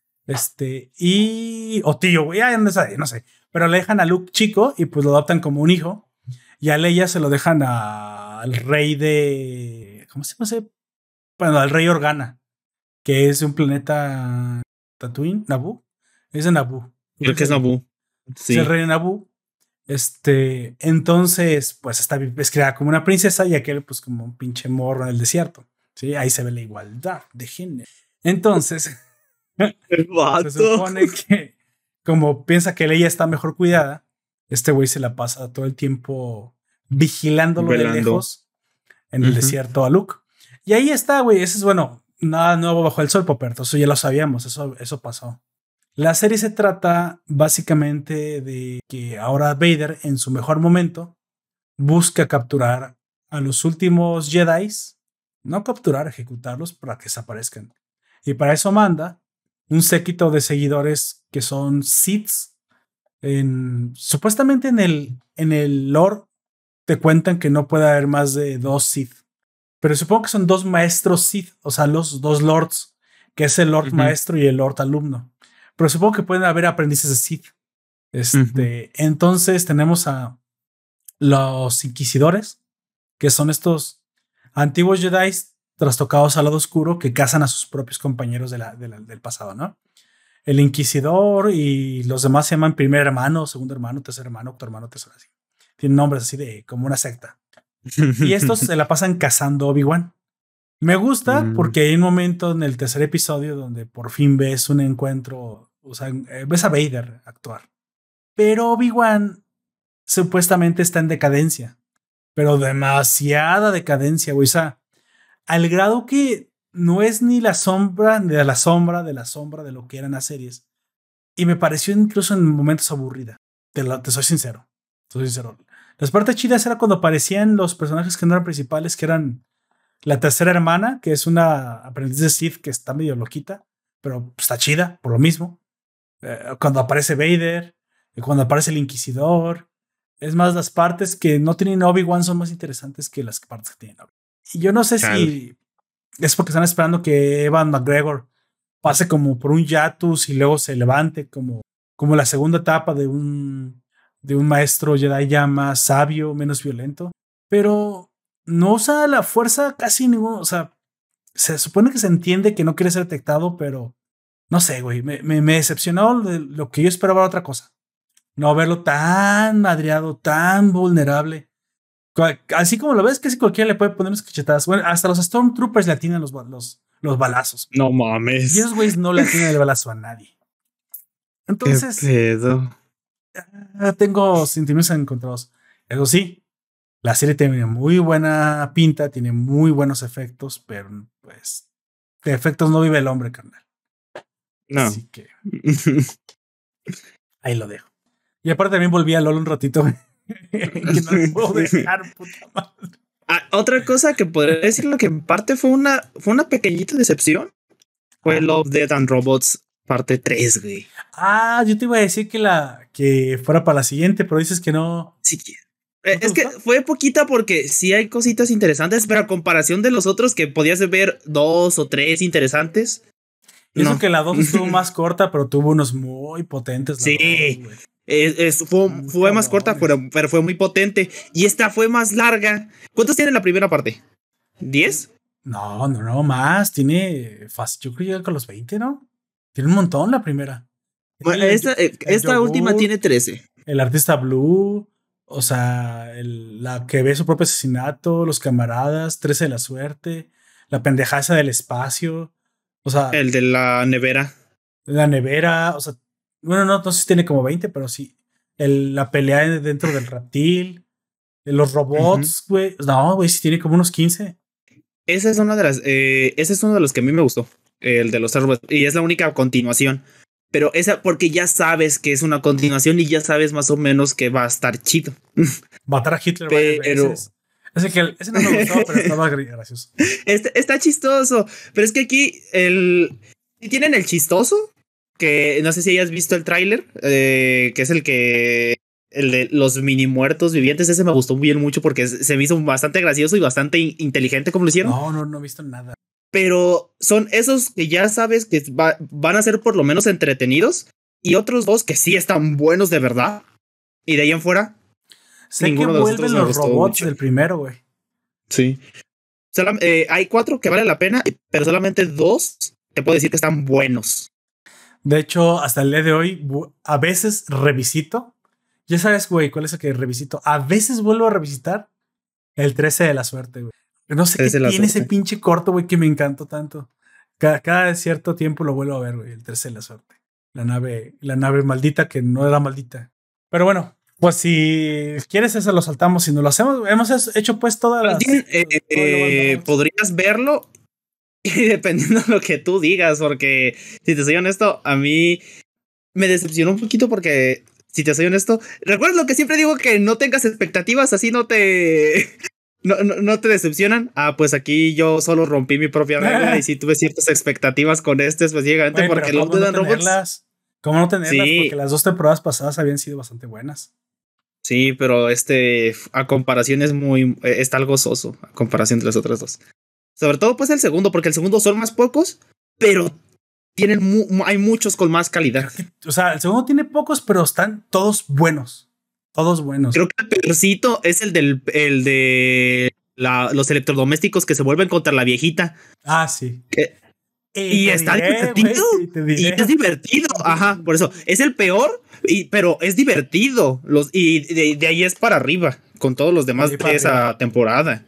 [SPEAKER 1] o tío, güey, no sé. Pero le dejan a Luke chico y pues lo adoptan como un hijo. Y a Leia se lo dejan al rey de... ¿Cómo se llama? Bueno, al rey Organa, que es de un planeta Tatooine, Naboo. Es de Naboo.
[SPEAKER 2] Creo que es Naboo.
[SPEAKER 1] Sí. Es el rey de Naboo. Entonces, pues es creada como una princesa y aquel, pues, como un pinche morro en el desierto. ¿Sí? Ahí se ve la igualdad de género. Entonces, se supone que, como piensa que Leia está mejor cuidada, este güey se la pasa todo el tiempo vigilándolo de lejos en el desierto a Luke. Y ahí está, güey. Eso es bueno. Nada nuevo bajo el sol, Poperto. Eso ya lo sabíamos. Eso pasó. La serie se trata básicamente de que ahora Vader, en su mejor momento, busca capturar a los últimos Jedi, no capturar, ejecutarlos para que desaparezcan. Y para eso manda un séquito de seguidores que son Siths. Supuestamente en el lore te cuentan que no puede haber más de 2 Sith. Pero supongo que son 2 maestros Sith, o sea, los 2 lords, que es el lord maestro y el lord alumno. Pero supongo que pueden haber aprendices de Sith. Entonces tenemos a los inquisidores, que son estos antiguos Jedi trastocados al lado oscuro que cazan a sus propios compañeros del pasado, ¿no? El inquisidor y los demás se llaman primer hermano, segundo hermano, tercer hermano, octo hermano, tercero, así. Tienen nombres así de como una secta. Y estos se la pasan cazando Obi-Wan. Me gusta porque hay un momento en el tercer episodio donde por fin ves un encuentro, o sea, ves a Vader actuar. Pero Obi-Wan supuestamente está en decadencia, pero demasiada decadencia, güey. O sea, al grado que no es ni la sombra de la sombra de la sombra de lo que eran las series. Y me pareció incluso en momentos aburrida. Te soy sincero. Soy sincero. Las partes chidas era cuando aparecían los personajes que no eran principales, que eran la tercera hermana, que es una aprendiz de Sith que está medio loquita, pero está chida por lo mismo. Cuando aparece Vader, cuando aparece el Inquisidor. Es más, las partes que no tienen Obi-Wan son más interesantes que las partes que tienen Obi-Wan. Y yo no sé si es porque están esperando que Ewan McGregor pase como por un hiatus y luego se levante como la segunda etapa de un maestro Jedi ya más sabio, menos violento. Pero no usa la fuerza casi ninguno. O sea, se supone que se entiende que no quiere ser detectado, pero no sé, güey. Me decepcionó de lo que yo esperaba otra cosa. No verlo tan madreado, tan vulnerable. Así como lo ves, que si cualquiera le puede poner unas cachetadas. Bueno, hasta los Stormtroopers le atinan los balazos.
[SPEAKER 2] No mames.
[SPEAKER 1] Y esos güeyes no le atinan el balazo a nadie. Entonces,
[SPEAKER 2] ¿qué pedo?
[SPEAKER 1] Tengo sentimientos encontrados. Eso sí, la serie tiene muy buena pinta, tiene muy buenos efectos, pero pues de efectos no vive el hombre, carnal.
[SPEAKER 2] No.
[SPEAKER 1] Así que ahí lo dejo. Y aparte también volví a LOL un ratito. Que no lo puedo dejar, puta madre.
[SPEAKER 2] Otra cosa que podría decir lo que en parte fue una pequeñita decepción fue Love, Death and Robots parte 3, güey.
[SPEAKER 1] Yo te iba a decir que fuera para la siguiente, pero dices que no.
[SPEAKER 2] Sí, es que fue poquita porque sí hay cositas interesantes, pero a comparación de los otros que podías ver 2 o 3 interesantes.
[SPEAKER 1] Pienso que la 2 estuvo más corta, pero tuvo unos muy potentes.
[SPEAKER 2] Sí, fue más corta, pero fue muy potente. Y esta fue más larga. ¿Cuántos tiene la primera parte? ¿10?
[SPEAKER 1] No, más. Tiene fácil. Yo creo que llega con los 20, ¿no? Tiene un montón la primera.
[SPEAKER 2] Bueno, esta última tiene 13.
[SPEAKER 1] El artista Blue, o sea, la que ve su propio asesinato, los camaradas, 13 de la suerte, la pendejaza del espacio, o sea.
[SPEAKER 2] El de la nevera.
[SPEAKER 1] La nevera, o sea, bueno, no sé si tiene como 20, pero sí. La pelea dentro del reptil, los robots, güey. No, güey, sí tiene como unos 15.
[SPEAKER 2] Esa es una de las. Ese es uno de los que a mí me gustó. El de los robots. Y es la única continuación. Pero esa, porque ya sabes que es una continuación y ya sabes más o menos que va a estar chido.
[SPEAKER 1] Matar a Hitler varias veces. Ese no me gustó, pero estaba gracioso.
[SPEAKER 2] Está chistoso. Pero es que aquí tienen el chistoso. Que no sé si hayas visto el tráiler. Que es el de los mini muertos vivientes. Ese me gustó bien mucho porque se me hizo bastante gracioso y bastante inteligente como lo hicieron.
[SPEAKER 1] No he visto nada.
[SPEAKER 2] Pero son esos que ya sabes que van a ser por lo menos entretenidos. Y otros dos que sí están buenos de verdad. Y de ahí en fuera.
[SPEAKER 1] Sé que vuelven los robots del primero, güey.
[SPEAKER 2] Sí. Hay 4 que valen la pena, pero solamente 2 te puedo decir que están buenos.
[SPEAKER 1] De hecho, hasta el día de hoy, a veces revisito. Ya sabes, güey, cuál es el que revisito. A veces vuelvo a revisitar el 13 de la suerte, güey. No sé qué tiene ese pinche corto, güey, que me encantó tanto. Cada cierto tiempo lo vuelvo a ver, güey, el 13 de la suerte. La nave maldita que no era maldita. Pero bueno, pues si quieres eso lo saltamos. Si no lo hacemos, hemos hecho pues todas las...
[SPEAKER 2] podrías verlo y dependiendo de lo que tú digas, porque si te soy honesto, a mí me decepcionó un poquito porque, si te soy honesto, recuerdas lo que siempre digo, que no tengas expectativas, así no te... No te decepcionan. Ah, pues aquí yo solo rompí mi propia regla y sí tuve ciertas expectativas con específicamente, porque
[SPEAKER 1] ¿cómo
[SPEAKER 2] Love, Death
[SPEAKER 1] no
[SPEAKER 2] and Robots...
[SPEAKER 1] tenerlas? ¿Cómo no tenerlas?
[SPEAKER 2] Sí,
[SPEAKER 1] Porque las 2 temporadas pasadas habían sido bastante buenas.
[SPEAKER 2] sí, pero a comparación es muy... está algo soso, a comparación de las otras dos. Sobre todo pues el segundo, porque el segundo son más pocos, pero hay muchos con más calidad.
[SPEAKER 1] O sea, el segundo tiene pocos, pero están todos buenos. Todos buenos.
[SPEAKER 2] Creo que el peorcito es el de los electrodomésticos que se vuelven contra la viejita.
[SPEAKER 1] Ah, sí.
[SPEAKER 2] Y está divertido. Y es divertido. Ajá, por eso es el peor, pero es divertido. Y de ahí es para arriba con todos los demás de esa temporada.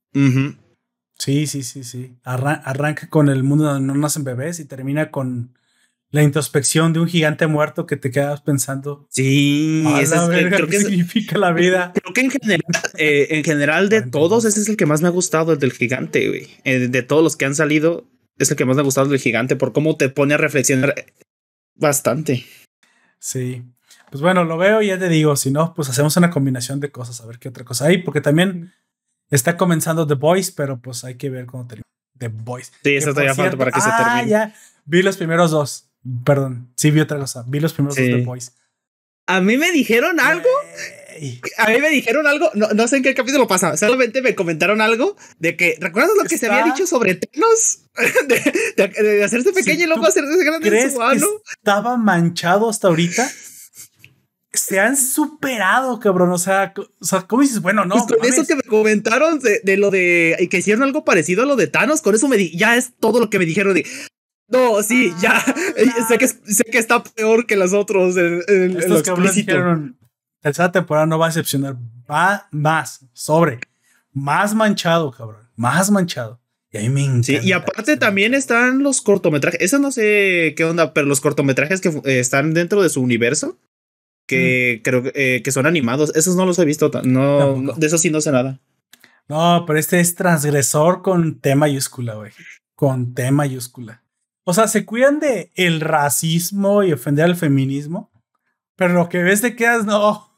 [SPEAKER 1] Sí. Arranca con el mundo donde no nacen bebés y termina con la introspección de un gigante muerto que te quedas pensando.
[SPEAKER 2] Sí,
[SPEAKER 1] creo que significa la vida.
[SPEAKER 2] Creo que en general de todos, ese es el que más me ha gustado, el del gigante, güey. De todos los que han salido, es el que más me ha gustado, el del gigante, por cómo te pone a reflexionar bastante.
[SPEAKER 1] Sí. Pues bueno, lo veo y ya te digo, si no, pues hacemos una combinación de cosas, a ver qué otra cosa hay, porque también está comenzando The Boys, pero pues hay que ver cómo termina The Boys.
[SPEAKER 2] Sí, eso todavía falta para que se termine.
[SPEAKER 1] Ya, vi los primeros 2. Perdón, sí vi otra cosa. Vi los primeros 2 de The Boys.
[SPEAKER 2] A mí me dijeron algo. No sé en qué capítulo pasa. Solamente me comentaron algo de que, ¿recuerdas lo que se había dicho sobre Thanos? de hacerse pequeño y luego hacerse grande en su mano.
[SPEAKER 1] Estaba manchado hasta ahorita. Se han superado, cabrón. O sea, ¿cómo dices? Bueno, no.
[SPEAKER 2] Pues con eso que me comentaron de lo de que hicieron algo parecido a lo de Thanos, con eso ya es todo lo que me dijeron de. No, sí, ya. Sé que está peor que los otros.
[SPEAKER 1] Estos cabrones dijeron, tercera temporada no va a decepcionar. Va más manchado, cabrón. Más manchado. Y a mí me encanta.
[SPEAKER 2] Sí, y aparte también están los cortometrajes. Eso no sé qué onda, pero los cortometrajes que están dentro de su universo, que creo que son animados. Esos no los he visto. No, de eso sí no sé nada.
[SPEAKER 1] No, pero este es transgresor con T mayúscula, güey. Con T mayúscula. O sea, se cuidan de el racismo y ofender al feminismo, pero lo que ves te quedas, no.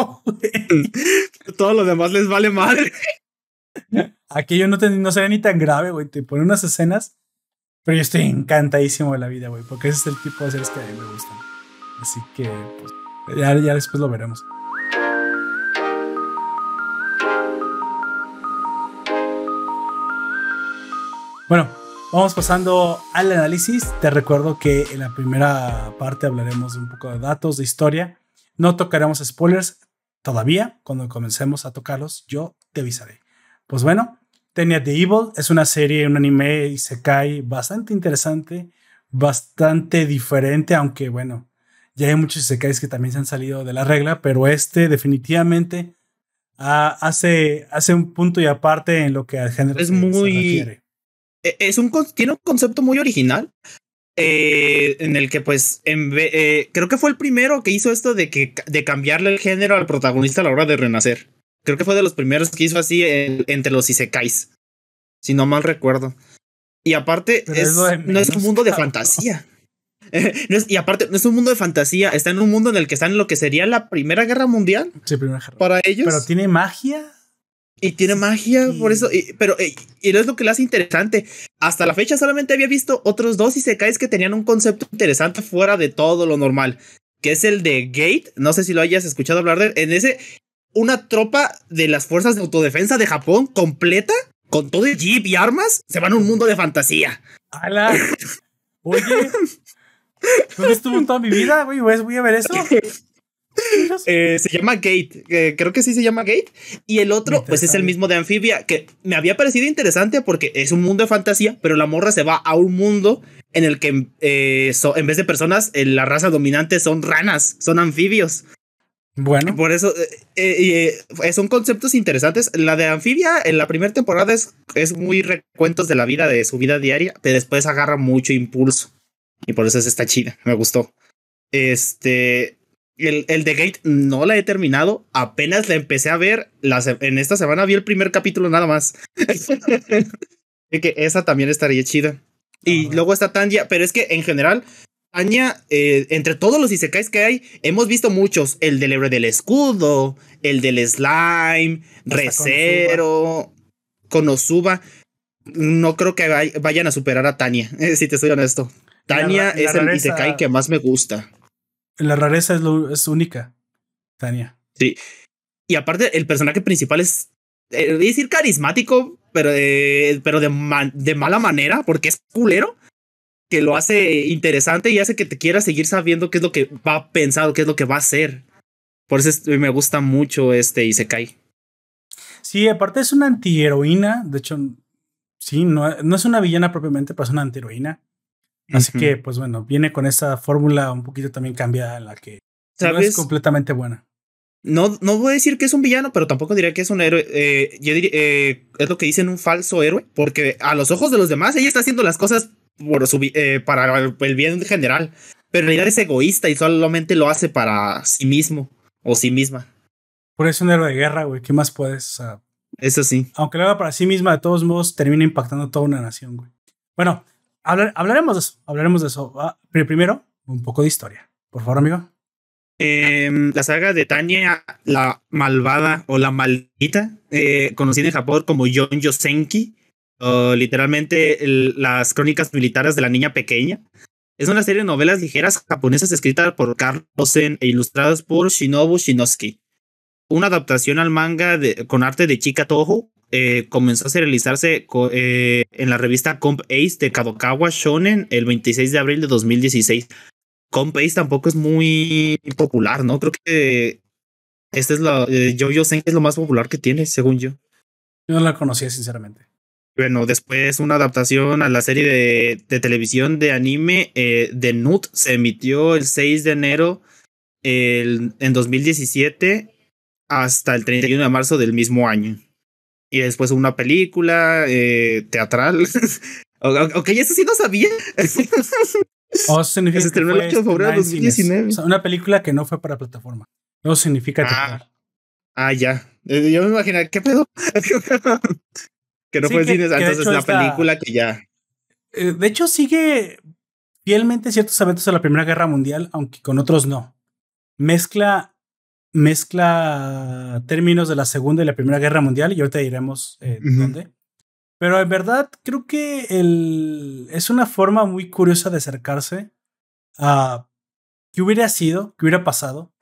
[SPEAKER 2] Todo lo demás les vale madre.
[SPEAKER 1] Aquello no sería ni tan grave, güey. Te ponen unas escenas, pero yo estoy encantadísimo de la vida, güey, porque ese es el tipo de series que a mí me gustan. Así que, pues, ya después lo veremos. Bueno, vamos pasando al análisis. Te recuerdo que en la primera parte hablaremos de un poco de datos, de historia. No tocaremos spoilers todavía. Cuando comencemos a tocarlos, yo te avisaré. Pues bueno, Tenía The Evil es una serie, un anime isekai bastante interesante, bastante diferente, aunque bueno, ya hay muchos isekais que también se han salido de la regla, pero este definitivamente hace un punto y aparte en lo que al género se refiere.
[SPEAKER 2] Tiene un concepto muy original, en el que pues creo que fue el primero que hizo esto de cambiarle el género al protagonista a la hora de renacer. Creo que fue de los primeros que hizo así entre los isekais, si no mal recuerdo. Y aparte no es un mundo de fantasía. Y aparte no es un mundo de fantasía, está en un mundo en el que están en lo que sería la Primera Guerra Mundial.
[SPEAKER 1] Sí, Primera Guerra.
[SPEAKER 2] Para ellos.
[SPEAKER 1] Pero tiene magia.
[SPEAKER 2] Y tiene magia, por eso. Pero es lo que le hace interesante. Hasta la fecha solamente había visto otros dos isekais que tenían un concepto interesante fuera de todo lo normal, que es el de Gate. No sé si lo hayas escuchado hablar de él. En ese, una tropa de las fuerzas de autodefensa de Japón completa, con todo el jeep y armas, se van a un mundo de fantasía.
[SPEAKER 1] ¡Hala! Oye, ¿dónde estuvo toda mi vida, güey? Voy a ver eso.
[SPEAKER 2] Se llama Gate, creo que sí se llama Gate. Y el otro, pues es el mismo de Amphibia, que me había parecido interesante porque es un mundo de fantasía, pero la morra se va a un mundo en el que en vez de personas, la raza dominante son ranas, son anfibios.
[SPEAKER 1] Bueno,
[SPEAKER 2] por eso son conceptos interesantes. La de Amphibia en la primera temporada es muy recuentos de la vida, de su vida diaria, pero después agarra mucho impulso y por eso está chida, me gustó. El de Gate no la he terminado, apenas la empecé a ver. En esta semana vi el primer capítulo nada más. Y que esa también estaría chida. Y luego está Tangia, pero es que en general Anya, entre todos los isekais que hay, hemos visto muchos. El del héroe del escudo, el del slime, Recero, Konosuba. No creo que vayan a superar a Tanya, si te soy honesto. Tanya es el isekai que más me gusta.
[SPEAKER 1] La rareza es única, Tanya.
[SPEAKER 2] Sí. Y aparte, el personaje principal es, voy a decir carismático, pero de mala manera, porque es culero, que lo hace interesante y hace que te quieras seguir sabiendo qué es lo que va a pensar, qué es lo que va a hacer. Por eso me gusta mucho este isekai.
[SPEAKER 1] Sí, aparte es una antiheroína. De hecho, sí, no es una villana propiamente, pero es una antiheroína. Así que, pues bueno, viene con esa fórmula un poquito también cambiada en la que no es completamente buena.
[SPEAKER 2] No voy a decir que es un villano, pero tampoco diría que es un héroe. Yo diría, es lo que dicen, un falso héroe, porque a los ojos de los demás ella está haciendo las cosas para el bien general, pero en realidad es egoísta y solamente lo hace para sí mismo o sí misma.
[SPEAKER 1] Por eso es un héroe de guerra, güey. ¿Qué más puedes? O sea,
[SPEAKER 2] eso sí.
[SPEAKER 1] Aunque lo haga para sí misma, de todos modos termina impactando a toda una nación, güey. Bueno, hablaremos de eso. Hablaremos de eso. Pero primero, un poco de historia. Por favor, amigo.
[SPEAKER 2] La saga de Tanya, la malvada o la maldita, conocida en Japón como Yon Yosenki, literalmente las crónicas militares de la niña pequeña. Es una serie de novelas ligeras japonesas escritas por Carl Osen e ilustradas por Shinobu Shinosuke. Una adaptación al manga con arte de Chika Toho. Comenzó a serializarse en la revista Comp Ace de Kadokawa Shonen el 26 de abril de 2016. Comp Ace tampoco es muy popular, ¿no? Creo que esta es la Yo Senki es lo más popular que tiene, según yo.
[SPEAKER 1] Yo no la conocía, sinceramente.
[SPEAKER 2] Bueno, después una adaptación a la serie de televisión de anime de Nut se emitió el 6 de enero en 2017 hasta el 31 de marzo del mismo año. Y después una película teatral. Ok, eso sí no sabía.
[SPEAKER 1] O significa
[SPEAKER 2] que fue el 8 de febrero de 2019.
[SPEAKER 1] O sea, una película que no fue para plataforma. No significa teatral.
[SPEAKER 2] Ya. Yo me imaginé, ¿qué pedo? Que no fue cines. Entonces la película que ya.
[SPEAKER 1] De hecho, sigue fielmente ciertos eventos de la Primera Guerra Mundial, aunque con otros no. Mezcla términos de la Segunda y la Primera Guerra Mundial, y ahorita diremos dónde. Pero en verdad creo que es una forma muy curiosa de acercarse a qué hubiera pasado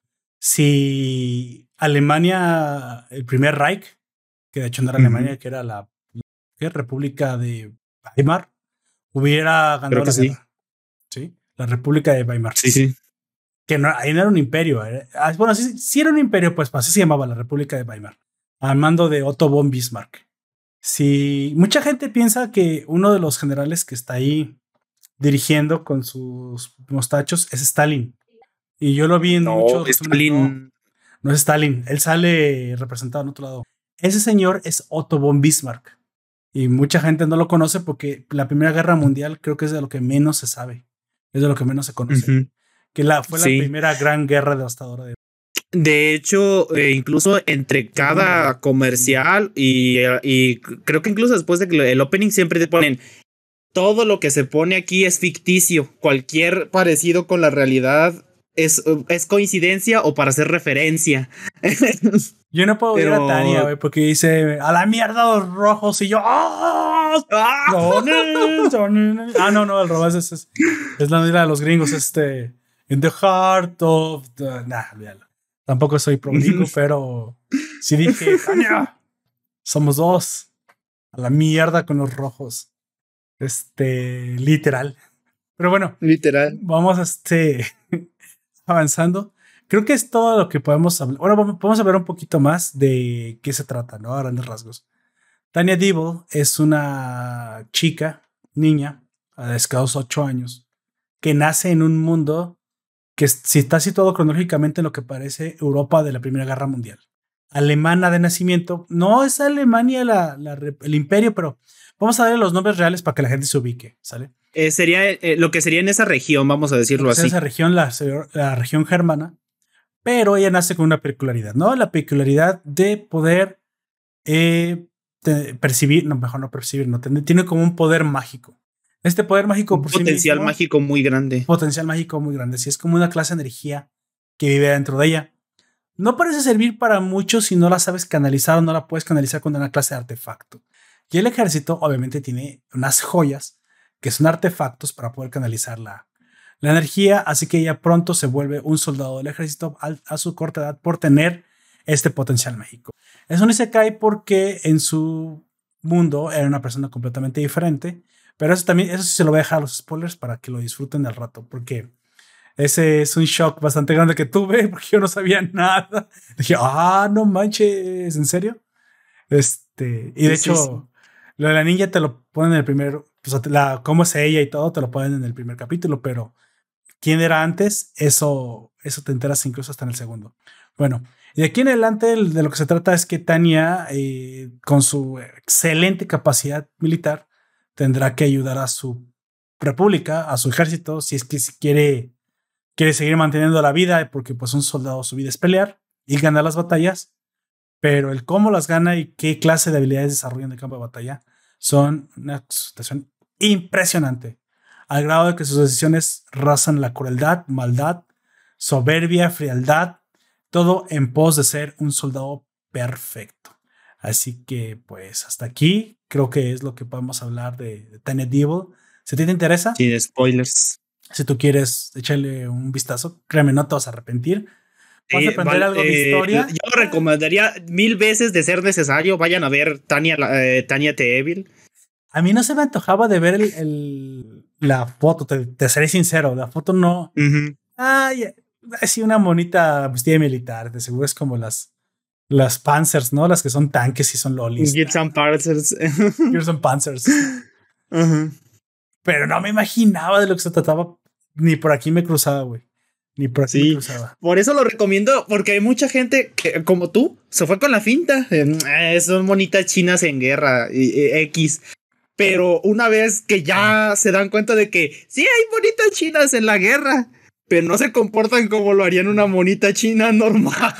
[SPEAKER 1] si Alemania, el primer Reich, que de hecho no era Alemania, que era la República de Weimar, hubiera ganado la guerra. ¿Sí? La República de Weimar.
[SPEAKER 2] Sí.
[SPEAKER 1] Que ahí no era un imperio. Bueno, sí era un imperio, pues así se llamaba la República de Weimar, al mando de Otto von Bismarck. Sí, mucha gente piensa que uno de los generales que está ahí dirigiendo con sus mostachos es Stalin. Y yo lo vi en muchos
[SPEAKER 2] Stalin.
[SPEAKER 1] No es Stalin. Él sale representado en otro lado. Ese señor es Otto von Bismarck. Y mucha gente no lo conoce porque la Primera Guerra Mundial creo que es de lo que menos se sabe. Es de lo que menos se conoce. Que fue la primera gran guerra devastadora.
[SPEAKER 2] De hecho, incluso entre cada comercial y creo que incluso después de que el opening siempre te ponen todo lo que se pone aquí es ficticio. Cualquier parecido con la realidad es coincidencia o para hacer referencia.
[SPEAKER 1] Yo no puedo ir a Tania, güey, porque dice a la mierda los rojos y yo. No, el robo es la de los gringos, in the heart of the. Tampoco soy prolijo, pero sí dije, Tania, somos dos. A la mierda con los rojos. Literal. Pero bueno,
[SPEAKER 2] literal.
[SPEAKER 1] Vamos avanzando. Creo que es todo lo que podemos hablar. Bueno, podemos hablar un poquito más de qué se trata, ¿no? A grandes rasgos. Tanya Devil es una niña, de escasos 8 años, que nace en un mundo que está situado cronológicamente en lo que parece Europa de la Primera Guerra Mundial. Alemana de nacimiento. No es Alemania el imperio, pero vamos a darle los nombres reales para que la gente se ubique, ¿sale?
[SPEAKER 2] Sería lo que sería en esa región, vamos a decirlo así.
[SPEAKER 1] En esa región, la región germana. Pero ella nace con una peculiaridad, ¿no? La peculiaridad de poder percibir, no, mejor no percibir, no tiene como un poder mágico. Este poder mágico
[SPEAKER 2] Un
[SPEAKER 1] por sí
[SPEAKER 2] potencial
[SPEAKER 1] mismo,
[SPEAKER 2] mágico muy grande.
[SPEAKER 1] potencial mágico muy grande. Sí, es como una clase de energía que vive dentro de ella. No parece servir para mucho si no la sabes canalizar o no la puedes canalizar con una clase de artefacto. Y el ejército obviamente tiene unas joyas que son artefactos para poder canalizar la energía, así que ella pronto se vuelve un soldado del ejército a su corta edad por tener este potencial mágico. Es un isekai porque en su mundo era una persona completamente diferente, pero eso también, eso sí se lo voy a dejar a los spoilers para que lo disfruten al rato, porque ese es un shock bastante grande que tuve porque yo no sabía nada. Dije, no manches, ¿en serio? Y de
[SPEAKER 2] Sí.
[SPEAKER 1] hecho, lo de la ninja te lo ponen en el primer, pues cómo es ella y todo, te lo ponen en el primer capítulo, pero quién era antes, eso te enteras incluso hasta en el segundo. Bueno, y de aquí en adelante de lo que se trata es que Tania, con su excelente capacidad militar, tendrá que ayudar a su república, a su ejército, si es que si quiere seguir manteniendo la vida, porque pues un soldado su vida es pelear y ganar las batallas, pero el cómo las gana y qué clase de habilidades desarrolla en el campo de batalla son una situación impresionante, al grado de que sus decisiones rozan la crueldad, maldad, soberbia, frialdad, todo en pos de ser un soldado perfecto. Así que pues hasta aquí creo que es lo que podemos hablar de Tiny Devil. Si a ti te interesa,
[SPEAKER 2] Sin spoilers.
[SPEAKER 1] si tú quieres echarle un vistazo, créeme, no te vas a arrepentir. Vas a aprender algo de historia.
[SPEAKER 2] Yo recomendaría 1000 veces de ser necesario. Vayan a ver Tanya the Evil.
[SPEAKER 1] A mí no se me antojaba de ver la foto, te seré sincero, la foto no. Ay, sí, una monita vestida de militar, de seguro es como las Panzers, ¿no? Las que son tanques y son lolis.
[SPEAKER 2] Gears and Panzers.
[SPEAKER 1] Gears and Panzers. Pero no me imaginaba de lo que se trataba. Ni por aquí me cruzaba, güey. Ni por aquí me cruzaba.
[SPEAKER 2] Por eso lo recomiendo, porque hay mucha gente que, como tú, se fue con la finta. Son monitas chinas en guerra, X. Pero una vez que ya se dan cuenta de que sí hay monitas chinas en la guerra, pero no se comportan como lo harían una monita china normal.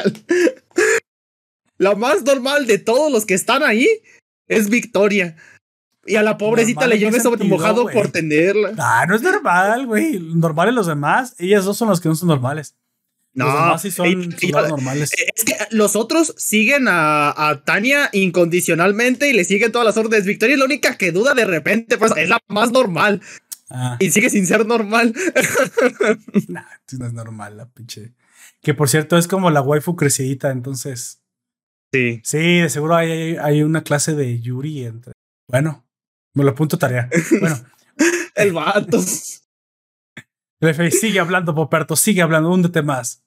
[SPEAKER 2] La más normal de todos los que están ahí es Victoria. Y a la pobrecita
[SPEAKER 1] Normal,
[SPEAKER 2] le llueve sobre mojado
[SPEAKER 1] güey.
[SPEAKER 2] por tenerla.
[SPEAKER 1] No es normal, güey. Normales los demás. Ellas dos son los que no son normales.
[SPEAKER 2] No,
[SPEAKER 1] los demás sí son normales.
[SPEAKER 2] Es que los otros siguen a Tania incondicionalmente y le siguen todas las órdenes. Victoria es la única que duda de repente, pues es la más normal. Y sigue sin ser normal.
[SPEAKER 1] Nah, no es normal la pinche. Que por cierto es como la waifu crecidita, entonces.
[SPEAKER 2] Sí.
[SPEAKER 1] Sí, de seguro hay una clase de Yuri entre. Bueno, me lo apunto tarea. Bueno.
[SPEAKER 2] El vato.
[SPEAKER 1] El FBI sigue hablando, Poperto, sigue hablando, húndete más.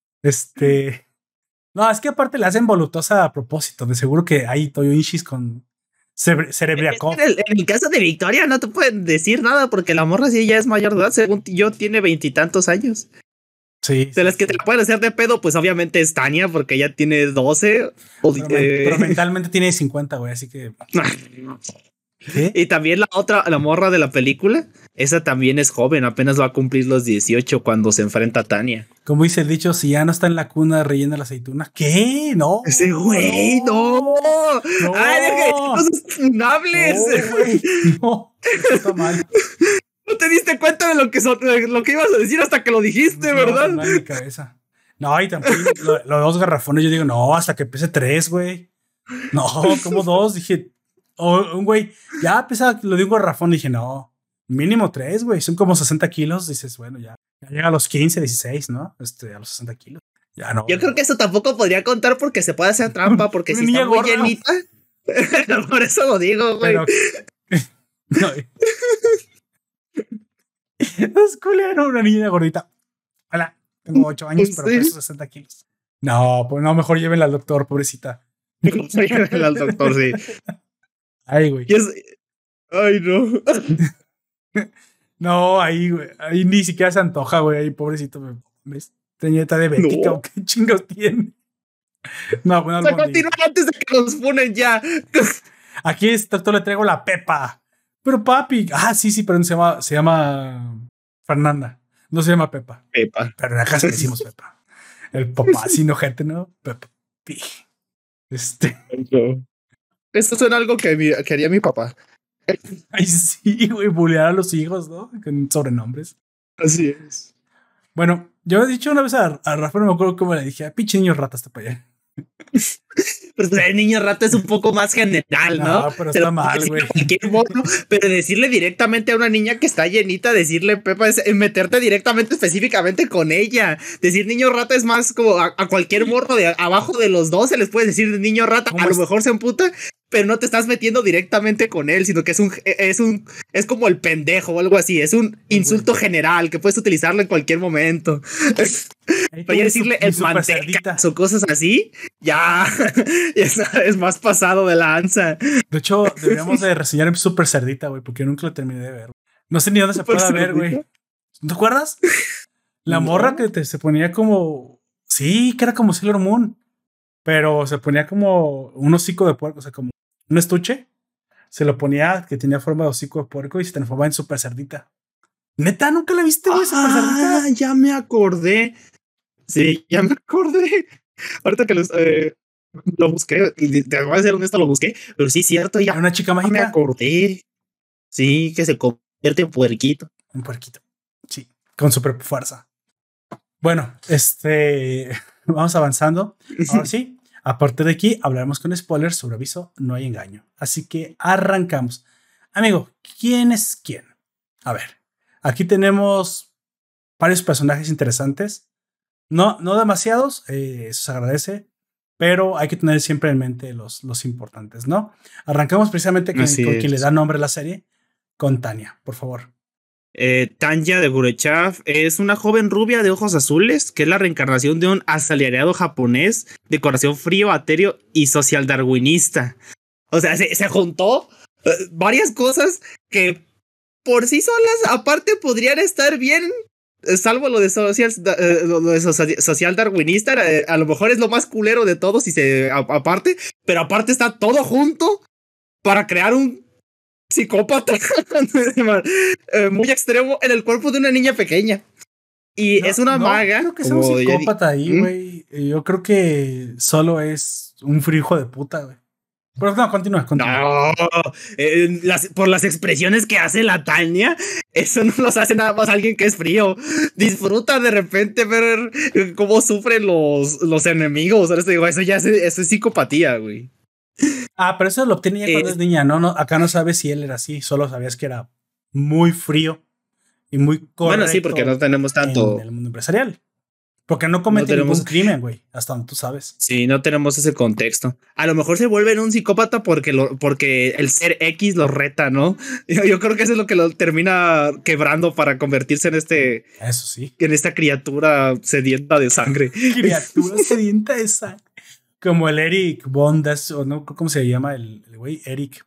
[SPEAKER 1] No, es que aparte le hacen volutosa a propósito. De seguro que hay Toyoinshis con Cerebriakov.
[SPEAKER 2] En el caso de Victoria no te pueden decir nada porque la morra sí ya es mayor de edad, según yo tiene 20 y tantos años.
[SPEAKER 1] Sí.
[SPEAKER 2] De las que te la pueden hacer de pedo, pues obviamente es Tania porque ella tiene 12.
[SPEAKER 1] Pero mentalmente tiene 50, güey, así que...
[SPEAKER 2] ¿Qué? Y también la morra de la película, esa también es joven, apenas va a cumplir los 18 cuando se enfrenta a Tania.
[SPEAKER 1] Como dice el dicho, si ya no está en la cuna, rellena la aceituna. ¿Qué? No.
[SPEAKER 2] Ese güey, no. Ay, cosas funables.
[SPEAKER 1] No, está mal.
[SPEAKER 2] No te diste cuenta de lo que ibas a decir hasta que lo dijiste, ¿verdad?
[SPEAKER 1] No, en mi cabeza. No, y también los dos garrafones, yo digo, no, hasta que pese 3, güey. No, como 2, dije... un güey, ya pesa, lo digo garrafón, dije, no, mínimo 3, güey, son como 60 kilos, dices, bueno, ya llega a los 15, 16, ¿no? A los 60 kilos, ya no.
[SPEAKER 2] Yo creo que eso tampoco podría contar porque se puede hacer trampa, porque si está muy llenita, por eso lo digo, güey.
[SPEAKER 1] No. Es culero, una niña gordita. Hola, tengo 8 años, pero peso 60 kilos. No, pues no, mejor llévenla al doctor, pobrecita.
[SPEAKER 2] Llévenla al doctor, sí.
[SPEAKER 1] Ay, güey.
[SPEAKER 2] Ay, no.
[SPEAKER 1] No, ahí, güey. Ahí ni siquiera se antoja, güey. Ahí, pobrecito. ¿Ves? Teñeta diabética, no. ¿Qué chingos tiene? No, bueno.
[SPEAKER 2] O sea, continúa antes de que nos ponen ya.
[SPEAKER 1] Aquí esto le traigo la Pepa. Pero papi. Sí, pero se llama Fernanda. No se llama Pepa. Pero en la casa le decimos Pepa. El papá, sino gente, ¿no? Pepa.
[SPEAKER 2] Esto suena algo que haría mi papá.
[SPEAKER 1] Ay, sí, güey, bullear a los hijos, ¿no? Con sobrenombres.
[SPEAKER 2] Así es.
[SPEAKER 1] Bueno, yo he dicho una vez a Rafa, no me acuerdo cómo le dije, pinche niño rata, hasta para allá.
[SPEAKER 2] Pues el niño rata es un poco más general, ¿no?
[SPEAKER 1] No, pero está mal, güey.
[SPEAKER 2] Pero decirle directamente a una niña que está llenita, decirle Pepa es meterte directamente específicamente con ella. Decir niño rata es más como a cualquier morro de abajo de los 12 les puedes decir niño rata. A lo mejor se emputa, pero no te estás metiendo directamente con él, sino que es como el pendejo o algo así. Es un insulto general que puedes utilizarlo en cualquier momento. Pero decirle el mantecas o cosas así, ya es más pasado de lanza.
[SPEAKER 1] De hecho, deberíamos de reseñar en Super Cerdita, güey, porque nunca lo terminé de ver. No sé ni dónde se puede ver, güey. ¿Te acuerdas? La morra que se ponía como... Sí, que era como Sailor Moon, pero se ponía como un hocico de puerco, o sea, como un estuche. Se lo ponía que tenía forma de hocico de puerco y se transformaba en Super Cerdita. ¿Neta? ¿Nunca la viste, güey? Super Cerdita.
[SPEAKER 2] Ya me acordé. Sí, ya me acordé. Ahorita que lo busqué, te voy a ser honesto, lo busqué, pero sí, cierto, ya.
[SPEAKER 1] Una chica mágica.
[SPEAKER 2] Me acordé. Sí, que se convierte en puerquito.
[SPEAKER 1] Un puerquito. Sí, con super fuerza. Bueno, vamos avanzando. Ahora sí, a partir de aquí hablaremos con spoilers. Sobre aviso, no hay engaño. Así que arrancamos. Amigo, ¿quién es quién? A ver, aquí tenemos varios personajes interesantes. No demasiados, eso se agradece, pero hay que tener siempre en mente los importantes, ¿no? Arrancamos precisamente con quien le da nombre a la serie, con Tanya, por favor.
[SPEAKER 2] Tanya de Gurechaf es una joven rubia de ojos azules que es la reencarnación de un asalariado japonés de corazón frío, ateo y social darwinista. O sea, se juntó varias cosas que por sí solas, aparte, podrían estar bien. Salvo lo de social darwinista, a lo mejor es lo más culero de todos aparte, pero aparte está todo junto para crear un psicópata muy extremo en el cuerpo de una niña pequeña. Y es una maga.
[SPEAKER 1] No creo que sea un psicópata ahí, güey. Yo creo que solo es un frío hijo de puta, güey. Pero no, continúa.
[SPEAKER 2] No, por las expresiones que hace la Tanya, eso no los hace nada más alguien que es frío. Disfruta de repente ver cómo sufren los enemigos. Eso ya es psicopatía, güey.
[SPEAKER 1] Pero eso lo obtenía cuando es niña, ¿no? Acá no sabes si él era así, solo sabías que era muy frío y muy correcto.
[SPEAKER 2] Bueno, sí, porque no tenemos tanto
[SPEAKER 1] en el mundo empresarial. Porque no comete ningún crimen, güey, hasta donde tú sabes.
[SPEAKER 2] Sí, no tenemos ese contexto. A lo mejor se vuelve un psicópata porque el ser X lo reta, ¿no? Yo creo que eso es lo que lo termina quebrando para convertirse en
[SPEAKER 1] Eso sí.
[SPEAKER 2] En esta criatura sedienta de sangre.
[SPEAKER 1] Criatura sedienta de sangre. Como el Eric Bondas, o no, ¿cómo se llama el güey? Eric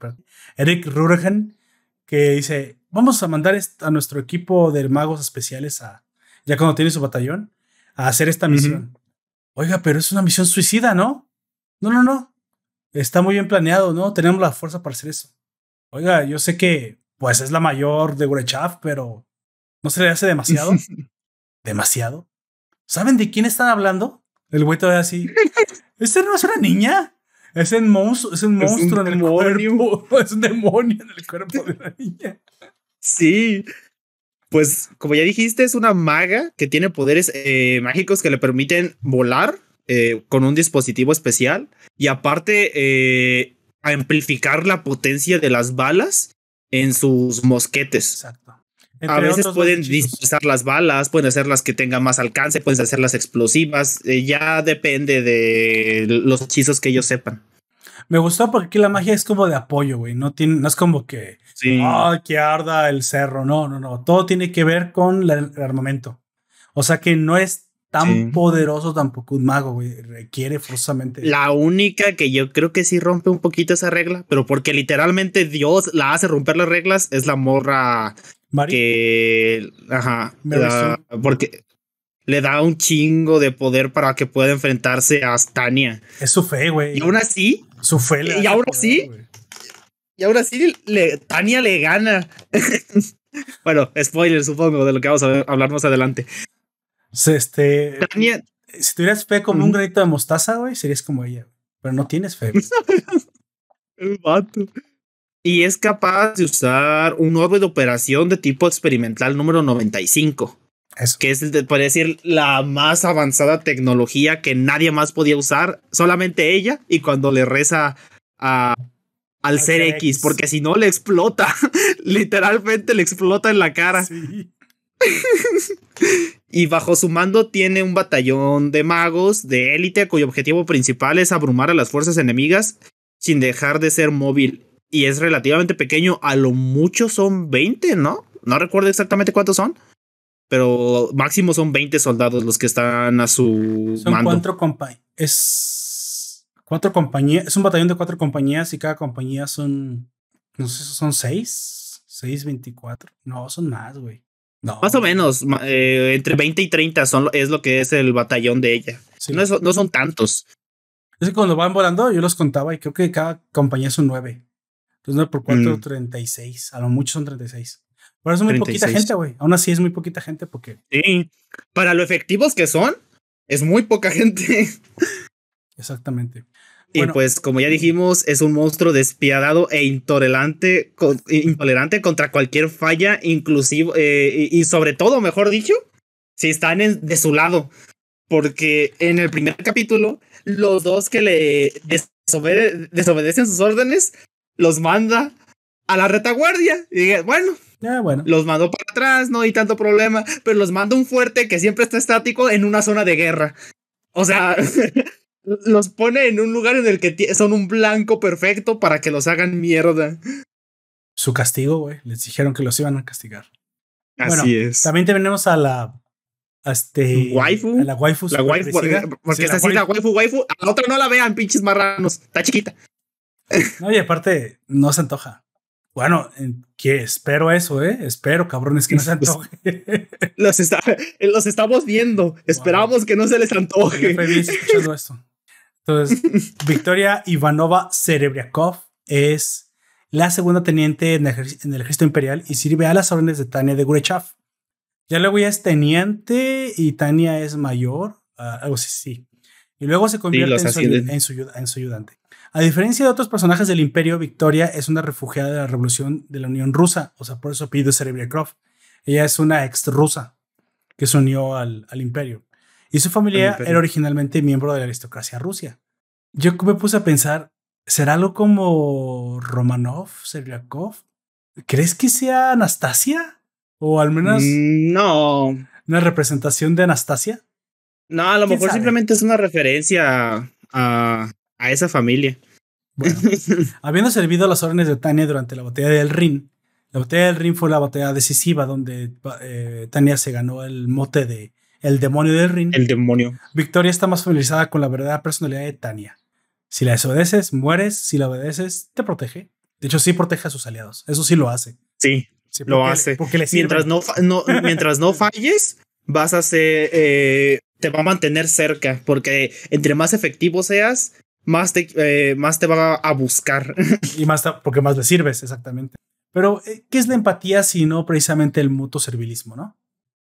[SPEAKER 1] Rurgen, que dice, vamos a mandar a nuestro equipo de magos especiales ya cuando tiene su batallón, a hacer esta misión. Oiga, pero es una misión suicida, ¿no? No. Está muy bien planeado, ¿no? Tenemos la fuerza para hacer eso. Oiga, yo sé que pues es la mayor de Gurechaf, pero ¿no se le hace demasiado? ¿Demasiado? ¿Saben de quién están hablando? El güey todavía así. ¿Este no es una niña? Es un monstruo en el cuerpo. Es un demonio en el cuerpo de una niña.
[SPEAKER 2] Sí. Pues, como ya dijiste, es una maga que tiene poderes mágicos que le permiten volar con un dispositivo especial y aparte amplificar la potencia de las balas en sus mosquetes.
[SPEAKER 1] Exacto.
[SPEAKER 2] A veces pueden dispersar las balas, pueden hacerlas que tengan más alcance, pueden hacerlas explosivas. Ya depende de los hechizos que ellos sepan.
[SPEAKER 1] Me gustó porque aquí la magia es como de apoyo, güey. No es como que, que arda el cerro. No. Todo tiene que ver con el armamento. O sea que no es tan poderoso tampoco un mago, güey. Requiere forzosamente.
[SPEAKER 2] La única que yo creo que sí rompe un poquito esa regla, pero porque literalmente Dios la hace romper las reglas, es la morra
[SPEAKER 1] ¿Mari?
[SPEAKER 2] Que. Ajá. Porque le da un chingo de poder para que pueda enfrentarse a Tanya.
[SPEAKER 1] Es su fe, güey.
[SPEAKER 2] Y aún así.
[SPEAKER 1] Su fe.
[SPEAKER 2] Y aún así. Y ahora sí, Tanya le gana. Bueno, spoiler, supongo, de lo que vamos a hablar más adelante.
[SPEAKER 1] Tanya, si tuvieras fe como un granito de mostaza, güey, serías como ella. Pero no tienes fe.
[SPEAKER 2] El vato. y es capaz de usar un orbe de operación de tipo experimental número 95.
[SPEAKER 1] Eso.
[SPEAKER 2] Que es, podría decir, la más avanzada tecnología que nadie más podía usar, solamente ella, y cuando le reza al ser X, porque si no le explota, literalmente le explota en la cara.
[SPEAKER 1] Sí.
[SPEAKER 2] Y bajo su mando tiene un batallón de magos de élite cuyo objetivo principal es abrumar a las fuerzas enemigas sin dejar de ser móvil. Y es relativamente pequeño, a lo mucho son 20, ¿no? No recuerdo exactamente cuántos son, pero máximo son 20 soldados los que están a su mando.
[SPEAKER 1] Son 4 compañías. Es 4 compañías. Es un batallón de 4 compañías y cada compañía son, no sé, son 6, 24. No, son más, güey. No.
[SPEAKER 2] Más o menos, entre 20 y 30 es lo que es el batallón de ella. Sí. No son tantos.
[SPEAKER 1] Es que cuando van volando, yo los contaba y creo que cada compañía son 9. Entonces 9 por 4, 36. A lo mucho son 36. Pero es muy 36. Poquita gente, güey. Aún así es muy poquita gente porque...
[SPEAKER 2] Sí, para lo efectivos que son, es muy poca gente.
[SPEAKER 1] Exactamente.
[SPEAKER 2] Y bueno, pues, como ya dijimos, es un monstruo despiadado e intolerante contra cualquier falla, inclusive, y sobre todo, mejor dicho, si están de su lado. Porque en el primer capítulo, los dos que le desobedecen sus órdenes, los manda a la retaguardia. Y bueno, los mandó para atrás, no hay tanto problema, pero los manda un fuerte que siempre está estático en una zona de guerra. O sea... los pone en un lugar en el que son un blanco perfecto para que los hagan mierda.
[SPEAKER 1] Su castigo, güey. Les dijeron que los iban a castigar.
[SPEAKER 2] Así es.
[SPEAKER 1] También tenemos a la...
[SPEAKER 2] waifu.
[SPEAKER 1] A la waifu.
[SPEAKER 2] La waifu, porque sí, es así la waifu. A la otra no la vean, pinches marranos. Está chiquita.
[SPEAKER 1] No, y aparte, no se antoja. Bueno, que espero eso, Espero, cabrones, que no se antoje.
[SPEAKER 2] Los estamos viendo. Esperamos que no se les antoje.
[SPEAKER 1] Escuchando esto. Entonces, Victoria Ivanova Serebriakov es la segunda teniente en el ejército imperial y sirve a las órdenes de Tania de Gurechav. Ya luego ya es teniente y Tania es mayor, algo así, sí. Y luego se convierte en su ayudante. A diferencia de otros personajes del Imperio, Victoria es una refugiada de la Revolución de la Unión Rusa, o sea, por eso apellido Serebriakov. Ella es una ex rusa que se unió al Imperio. Y su familia era originalmente miembro de la aristocracia rusa. Yo me puse a pensar, ¿será algo como Romanov, Serebriakov? ¿Crees que sea Anastasia? O al menos...
[SPEAKER 2] No.
[SPEAKER 1] ¿Una representación de Anastasia?
[SPEAKER 2] No, a lo mejor simplemente es una referencia a esa familia.
[SPEAKER 1] Bueno, habiendo servido a las órdenes de Tania durante la batalla del Rin, la batalla del Rin fue la batalla decisiva donde Tania se ganó el mote de el demonio del Rin.
[SPEAKER 2] El demonio.
[SPEAKER 1] Victoria está más familiarizada con la verdadera personalidad de Tania. Si la desobedeces, mueres. Si la obedeces, te protege. De hecho, sí protege a sus aliados. Eso sí lo hace.
[SPEAKER 2] Sí, lo hace.
[SPEAKER 1] Porque le sirve.
[SPEAKER 2] Mientras no falles, vas a ser... te va a mantener cerca. Porque entre más efectivo seas, más te va a buscar.
[SPEAKER 1] Y porque más le sirves, exactamente. Pero, ¿qué es la empatía si no precisamente el mutuo servilismo, no?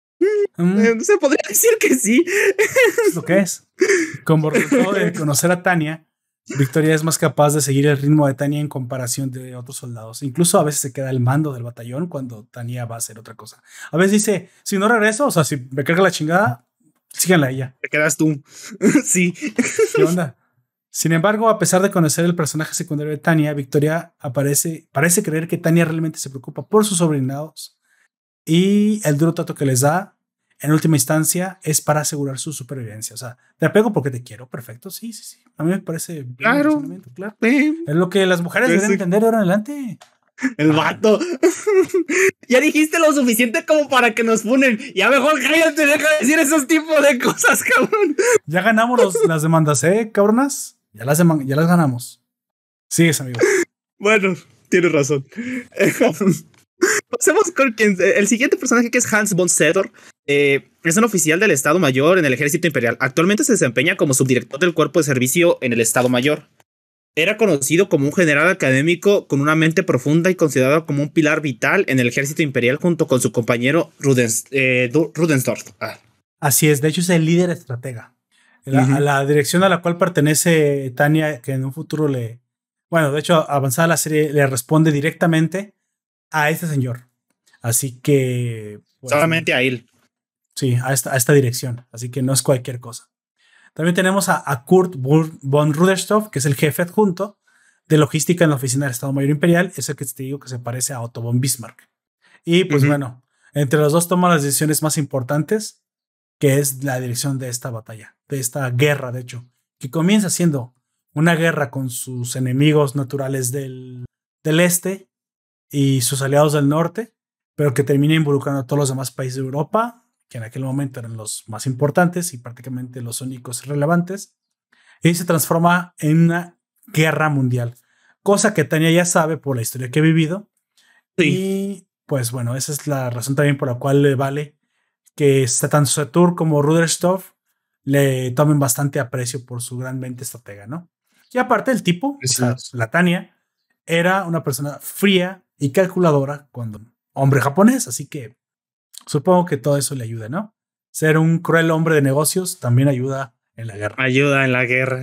[SPEAKER 2] Se podría decir que sí.
[SPEAKER 1] Es lo que es. Como resultado de conocer a Tania, Victoria es más capaz de seguir el ritmo de Tania en comparación de otros soldados. Incluso a veces se queda al mando del batallón cuando Tania va a hacer otra cosa. A veces dice, si no regreso, o sea, si me carga la chingada, síganla a ella.
[SPEAKER 2] Te quedas tú. Sí.
[SPEAKER 1] ¿Qué onda? Sin embargo, a pesar de conocer el personaje secundario de Tania, Victoria parece creer que Tania realmente se preocupa por sus sobrinados y el duro trato que les da, en última instancia, es para asegurar su supervivencia. O sea, te apego porque te quiero, perfecto, sí. A mí me parece bien.
[SPEAKER 2] Claro.
[SPEAKER 1] Es lo que las mujeres deben entender de ahora en adelante.
[SPEAKER 2] El vato. Ya dijiste lo suficiente como para que nos funen. Ya mejor cállate, deja de decir esos tipos de cosas, cabrón.
[SPEAKER 1] Ya ganamos las demandas, cabronas. Ya las ganamos. Sigues, amigo.
[SPEAKER 2] Bueno, tienes razón. Pasemos con el siguiente personaje, que es Hans von Sedor. Es un oficial del Estado Mayor en el Ejército Imperial. Actualmente se desempeña como subdirector del Cuerpo de Servicio en el Estado Mayor. Era conocido como un general académico con una mente profunda y considerado como un pilar vital en el Ejército Imperial junto con su compañero Rudenstorff.
[SPEAKER 1] Así es, de hecho es el líder estratega. A la dirección a la cual pertenece Tania, que en un futuro le Bueno, de hecho, avanzada la serie le responde directamente a este señor. Así que... Pues,
[SPEAKER 2] solamente a él.
[SPEAKER 1] Sí, a esta dirección. Así que no es cualquier cosa. También tenemos a Kurt von Rudestorff, que es el jefe adjunto de logística en la oficina del Estado Mayor Imperial. Es el que te digo que se parece a Otto von Bismarck. Y pues bueno, entre los dos toman las decisiones más importantes, que es la dirección de esta batalla, de esta guerra, de hecho, que comienza siendo una guerra con sus enemigos naturales del este y sus aliados del norte, pero que termina involucrando a todos los demás países de Europa, que en aquel momento eran los más importantes y prácticamente los únicos relevantes, y se transforma en una guerra mundial, cosa que Tania ya sabe por la historia que he vivido. Sí. Y pues bueno, esa es la razón también por la cual le vale que tanto Satur como Rudolf le tomen bastante aprecio por su gran mente estratega, ¿no? Y aparte el tipo, o sea, la Tania, era una persona fría y calculadora cuando hombre japonés, así que supongo que todo eso le ayuda, ¿no? Ser un cruel hombre de negocios también ayuda en la guerra.
[SPEAKER 2] Ayuda en la guerra.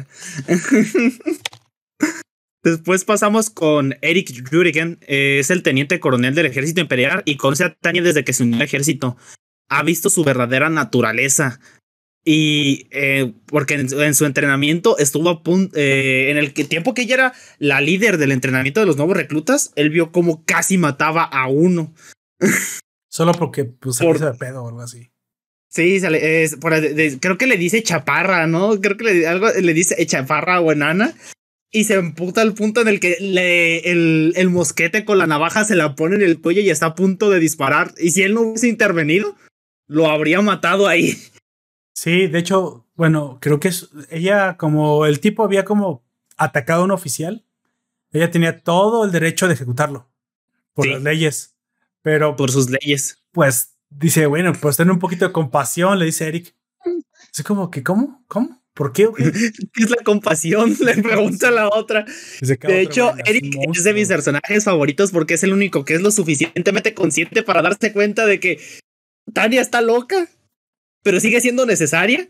[SPEAKER 2] Después pasamos con Eric Jürgen, es el teniente coronel del ejército imperial y conoce a Tania desde que se unió al ejército. Ha visto su verdadera naturaleza y porque en su entrenamiento estuvo a punto, en el tiempo que ella era la líder del entrenamiento de los nuevos reclutas, él vio cómo casi mataba a uno.
[SPEAKER 1] Solo porque pues, se hizo de pedo o algo así.
[SPEAKER 2] Sí, creo que le dice chaparra, ¿no? Creo que algo le dice chaparra o enana. Y se emputa al punto en el que el mosquete con la navaja se la pone en el cuello y está a punto de disparar. Y si él no hubiese intervenido, lo habría matado ahí.
[SPEAKER 1] Sí, de hecho, bueno, creo que ella, como el tipo había como atacado a un oficial, ella tenía todo el derecho de ejecutarlo por las leyes. Pero
[SPEAKER 2] por sus leyes.
[SPEAKER 1] Pues dice, bueno, pues ten un poquito de compasión, le dice Eric. Es como que, ¿cómo? ¿Por qué? Okay?
[SPEAKER 2] ¿Qué es la compasión? Le pregunta a la otra. De hecho, Eric es de mis personajes favoritos porque es el único que es lo suficientemente consciente para darse cuenta de que Tania está loca, pero sigue siendo necesaria.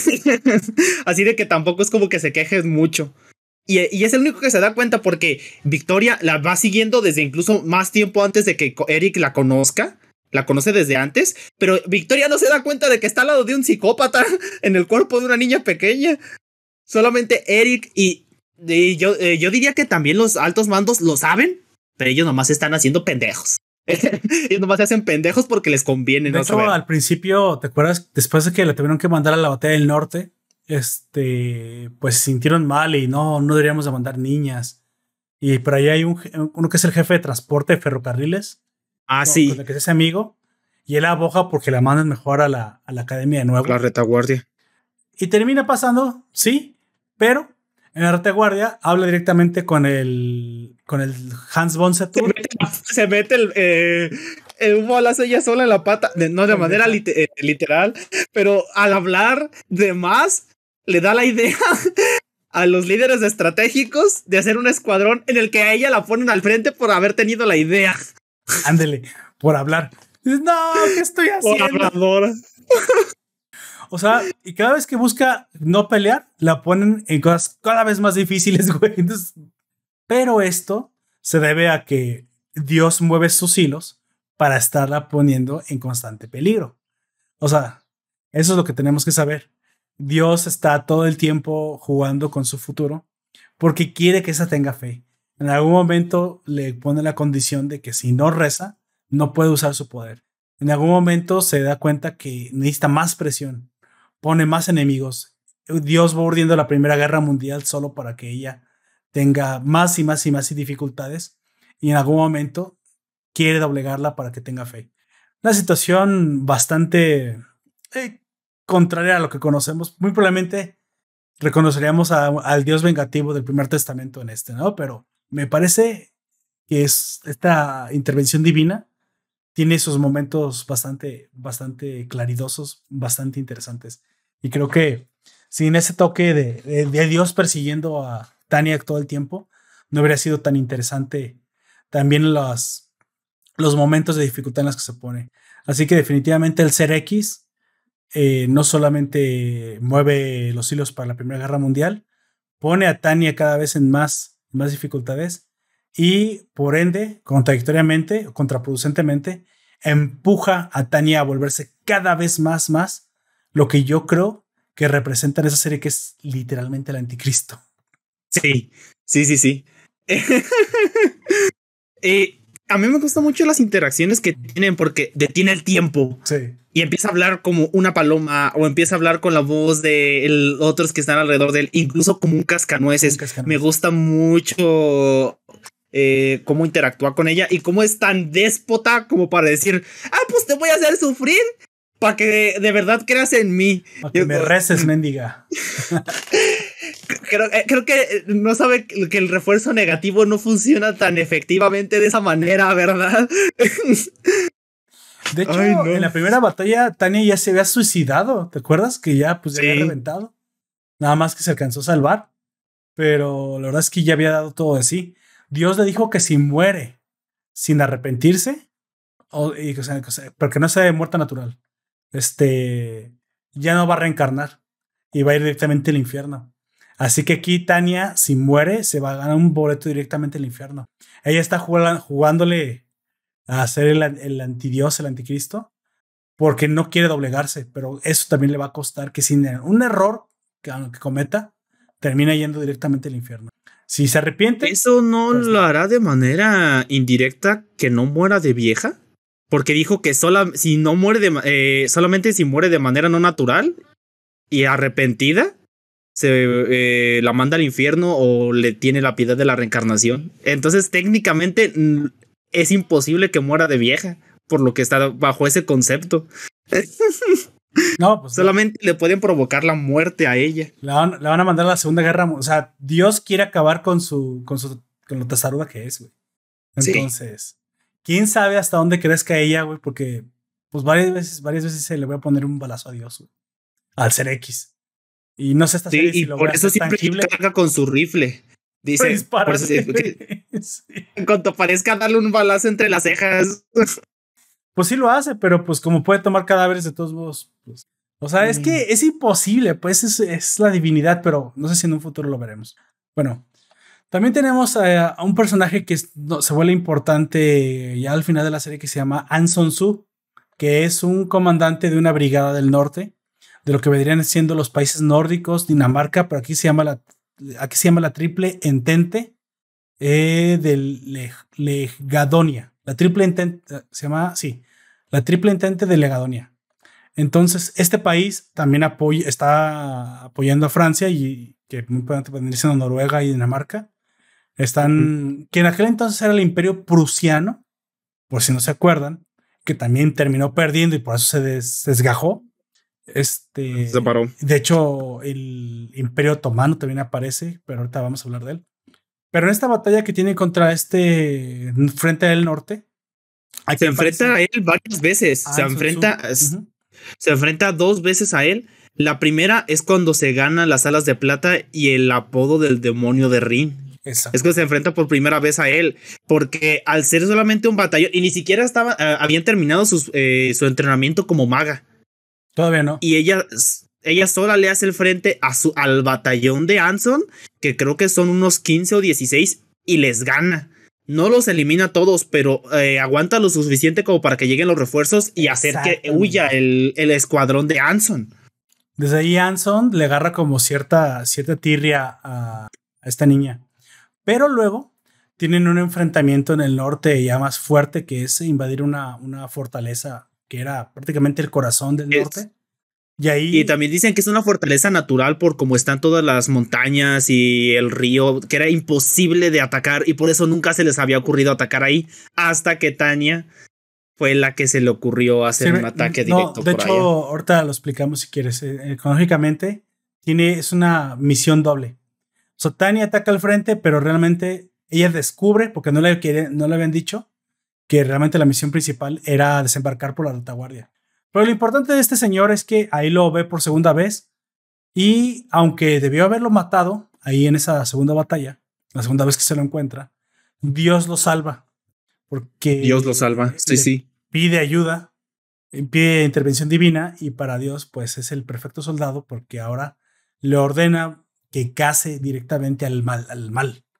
[SPEAKER 2] Así de que tampoco es como que se queje mucho. Y es el único que se da cuenta porque Victoria la va siguiendo desde incluso más tiempo antes de que Eric la conozca. La conoce desde antes, pero Victoria no se da cuenta de que está al lado de un psicópata en el cuerpo de una niña pequeña. Solamente Eric y yo diría que también los altos mandos lo saben, pero ellos nomás están haciendo pendejos. Ellos nomás se hacen pendejos porque les conviene.
[SPEAKER 1] De hecho, al principio, ¿te acuerdas? Después de que la tuvieron que mandar a la batalla del norte, pues se sintieron mal y no deberíamos de mandar niñas. Y por ahí hay uno que es el jefe de transporte de ferrocarriles.
[SPEAKER 2] Sí.
[SPEAKER 1] Con el que es ese amigo. Y él aboga porque la mandan mejor a la academia de nuevo.
[SPEAKER 2] La retaguardia.
[SPEAKER 1] Y termina pasando, sí, pero en la retaguardia habla directamente con el Hans von Satur.
[SPEAKER 2] Se mete un balazo ella sola en la pata, no de manera literal, pero al hablar de más, le da la idea a los líderes estratégicos de hacer un escuadrón en el que a ella la ponen al frente por haber tenido la idea.
[SPEAKER 1] Ándele, por hablar. No, ¿qué estoy haciendo?
[SPEAKER 2] Por habladora.
[SPEAKER 1] O sea, y cada vez que busca no pelear, la ponen en cosas cada vez más difíciles, güey. Entonces, pero esto se debe a que Dios mueve sus hilos para estarla poniendo en constante peligro. O sea, eso es lo que tenemos que saber. Dios está todo el tiempo jugando con su futuro porque quiere que esa tenga fe. En algún momento le pone la condición de que si no reza, no puede usar su poder. En algún momento se da cuenta que necesita más presión, pone más enemigos. Dios va urdiendo la Primera Guerra Mundial solo para que ella tenga más y más y más dificultades y en algún momento quiere doblegarla para que tenga fe. Una situación bastante contraria a lo que conocemos. Muy probablemente reconoceríamos al Dios vengativo del Primer Testamento en ¿no? Pero me parece que esta intervención divina tiene esos momentos bastante claridosos, bastante interesantes. Y creo que sin ese toque de Dios persiguiendo a Tania todo el tiempo, no habría sido tan interesante también los momentos de dificultad en los que se pone. Así que definitivamente el ser X no solamente mueve los hilos para la Primera Guerra Mundial, pone a Tania cada vez en más más dificultades y por ende, contradictoriamente, contraproducentemente, empuja a Tanya a volverse cada vez más lo que yo creo que representa en esa serie, que es literalmente el anticristo.
[SPEAKER 2] Sí. A mí me gustan mucho las interacciones que tienen porque detiene el tiempo.
[SPEAKER 1] Sí.
[SPEAKER 2] Y empieza a hablar como una paloma o empieza a hablar con la voz de otros que están alrededor de él, incluso como un cascanueces. Me gusta mucho cómo interactúa con ella y cómo es tan déspota como para decir, pues te voy a hacer sufrir para que de verdad creas en mí.
[SPEAKER 1] Para que me reces, mendiga.
[SPEAKER 2] Creo que no sabe que el refuerzo negativo no funciona tan efectivamente de esa manera, ¿verdad?
[SPEAKER 1] De hecho, en la primera batalla, Tanya ya se había suicidado. ¿Te acuerdas? Que ya pues ya había reventado. Nada más que se alcanzó a salvar. Pero la verdad es que ya había dado todo de sí. Dios le dijo que si muere sin arrepentirse, porque no sea de muerte natural, ya no va a reencarnar y va a ir directamente al infierno. Así que aquí Tanya, si muere, se va a ganar un boleto directamente al infierno. Ella está jugándole a ser el antidios, el anticristo, porque no quiere doblegarse, pero eso también le va a costar que sin un error que cometa, termina yendo directamente al infierno. Si se arrepiente...
[SPEAKER 2] ¿Eso no pues lo hará de manera indirecta que no muera de vieja? Porque dijo que si no muere solamente si muere de manera no natural y arrepentida, se la manda al infierno o le tiene la piedad de la reencarnación. Entonces técnicamente es imposible que muera de vieja, por lo que está bajo ese concepto.
[SPEAKER 1] No, pues
[SPEAKER 2] solamente le pueden provocar la muerte a ella.
[SPEAKER 1] La van a mandar a la Segunda Guerra. O sea, Dios quiere acabar con lo tesaruda que es, güey. Entonces, quién sabe hasta dónde crezca ella, güey, porque pues varias veces se le voy a poner un balazo a Dios, güey, al ser X. Y no sé esta serie si lo
[SPEAKER 2] por eso siempre carga con su rifle. Dice, por eso en cuanto aparezca, darle un balazo entre las cejas.
[SPEAKER 1] Pues sí lo hace, pero pues como puede tomar cadáveres de todos modos, pues. O sea, es que es imposible, pues es la divinidad, pero no sé si en un futuro lo veremos. Bueno, también tenemos a un personaje que se vuelve importante ya al final de la serie, que se llama Anson Su, que es un comandante de una brigada del norte, de lo que vendrían siendo los países nórdicos, Dinamarca, pero aquí se llama la Triple Entente de Legadonia. La Triple Entente se llama, sí, la Triple Entente de Legadonia. Entonces, este país también está apoyando a Francia y que muy probablemente vendría siendo Noruega y Dinamarca. Que en aquel entonces era el Imperio Prusiano, por si no se acuerdan, que también terminó perdiendo y por eso se desgajó.
[SPEAKER 2] Se separó.
[SPEAKER 1] De hecho, el Imperio Otomano también aparece, pero ahorita vamos a hablar de él. Pero en esta batalla que tiene contra Frente del Norte,
[SPEAKER 2] se enfrenta a él varias veces. Se enfrenta 2 veces a él. La primera es cuando se gana las alas de plata y el apodo del demonio de Rin.
[SPEAKER 1] Exacto.
[SPEAKER 2] Es que se enfrenta por primera vez a él, porque al ser solamente un batallón y ni siquiera habían terminado su entrenamiento como maga.
[SPEAKER 1] Todavía no.
[SPEAKER 2] Y ella sola le hace el frente al batallón de Anson, que creo que son unos 15 o 16, y les gana. No los elimina a todos, pero aguanta lo suficiente como para que lleguen los refuerzos y hacer que huya el escuadrón de Anson.
[SPEAKER 1] Desde ahí Anson le agarra como cierta tirria a esta niña. Pero luego tienen un enfrentamiento en el norte ya más fuerte, que es invadir una fortaleza que era prácticamente el corazón del norte. Y
[SPEAKER 2] también dicen que es una fortaleza natural por cómo están todas las montañas y el río, que era imposible de atacar y por eso nunca se les había ocurrido atacar ahí, hasta que Tanya fue la que se le ocurrió hacer un ataque directo.
[SPEAKER 1] De hecho, ahorita lo explicamos si quieres. Económicamente es una misión doble. O sea, Tanya ataca al frente, pero realmente ella descubre, porque no le habían dicho, que realmente la misión principal era desembarcar por la retaguardia. Pero lo importante de este señor es que ahí lo ve por segunda vez y aunque debió haberlo matado ahí en esa segunda batalla, la segunda vez que se lo encuentra, Dios lo salva. Porque
[SPEAKER 2] Dios lo salva, sí.
[SPEAKER 1] Pide ayuda, pide intervención divina y para Dios pues es el perfecto soldado porque ahora le ordena que case directamente al mal.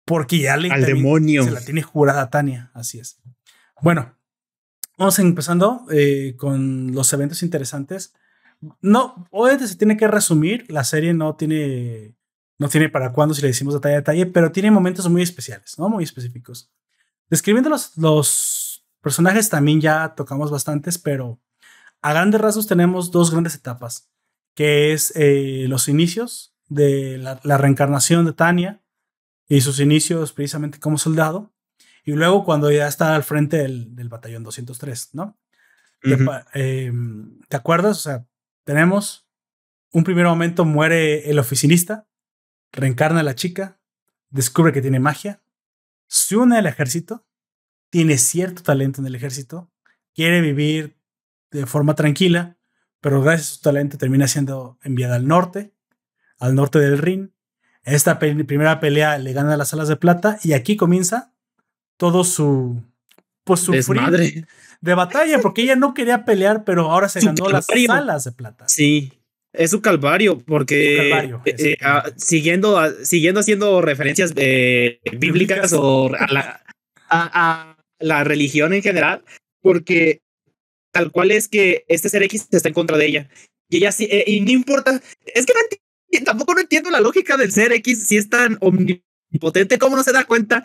[SPEAKER 1] Porque ya
[SPEAKER 2] al demonio
[SPEAKER 1] se la tiene jurada a Tanya. Así es. Bueno, vamos empezando con los eventos interesantes. No, obviamente se tiene que resumir. La serie no tiene para cuándo si le decimos detalle a detalle, pero tiene momentos muy especiales, ¿no? Muy específicos. Describiendo los personajes también ya tocamos bastantes, pero a grandes rasgos tenemos dos grandes etapas, que es los inicios de la reencarnación de Tanya y sus inicios precisamente como soldado, y luego cuando ya está al frente del batallón 203, ¿no? ¿Te acuerdas? O sea, tenemos un primer momento, muere el oficinista, reencarna a la chica, descubre que tiene magia, se une al ejército, tiene cierto talento en el ejército, quiere vivir de forma tranquila, pero gracias a su talento termina siendo enviada al norte del Rin. Esta primera pelea le gana las alas de plata y aquí comienza todo su
[SPEAKER 2] desmadre
[SPEAKER 1] de batalla, porque ella no quería pelear, pero ahora se ganó las alas de plata.
[SPEAKER 2] Sí, es su calvario, porque siguiendo haciendo referencias bíblicas o a la religión en general, porque tal cual es que este ser X está en contra de ella. Y ella sí, y no importa, es que tampoco no entiendo la lógica del ser X, si es tan omnipotente, ¿cómo no se da cuenta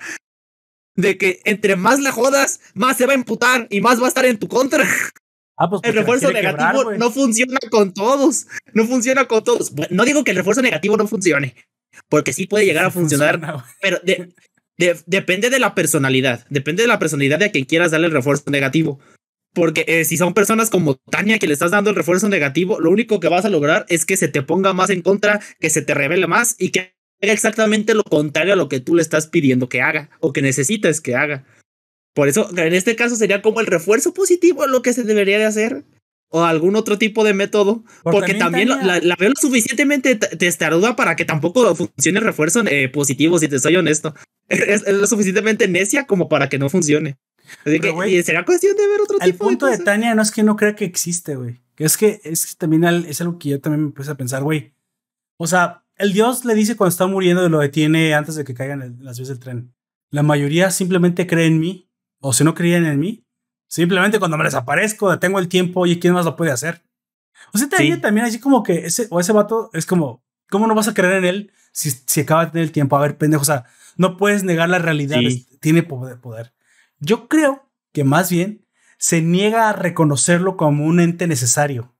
[SPEAKER 2] de que entre más la jodas, más se va a emputar y más va a estar en tu contra?
[SPEAKER 1] Pues
[SPEAKER 2] el refuerzo negativo no funciona con todos. No funciona con todos. No digo que el refuerzo negativo no funcione, porque sí puede llegar a funcionar, pero depende de la personalidad. Depende de la personalidad de a quien quieras darle el refuerzo negativo. Porque si son personas como Tanya que le estás dando el refuerzo negativo, lo único que vas a lograr es que se te ponga más en contra, que se te revele más y que haga exactamente lo contrario a lo que tú le estás pidiendo que haga o que necesitas que haga. Por eso, en este caso sería como el refuerzo positivo lo que se debería de hacer, o algún otro tipo de método, porque también la veo lo suficientemente testaruda para que tampoco funcione el refuerzo positivo, si te soy honesto. Es lo suficientemente necia como para que no funcione. Así que wey, será cuestión de ver otro tipo de cosas.
[SPEAKER 1] El punto de Tanya no es que no crea que existe, güey. Es que también es algo que yo también me puse a pensar, güey. O sea, el dios le dice cuando está muriendo, lo detiene antes de que caigan en las vías del tren. La mayoría simplemente cree en mí, o si no creían en mí, simplemente cuando me desaparezco, detengo el tiempo, oye, ¿quién más lo puede hacer? O sea, también así como que ese vato es como, ¿cómo no vas a creer en él si acaba de tener el tiempo? A ver, pendejo, o sea, no puedes negar la realidad, tiene poder. Yo creo que más bien se niega a reconocerlo como un ente necesario.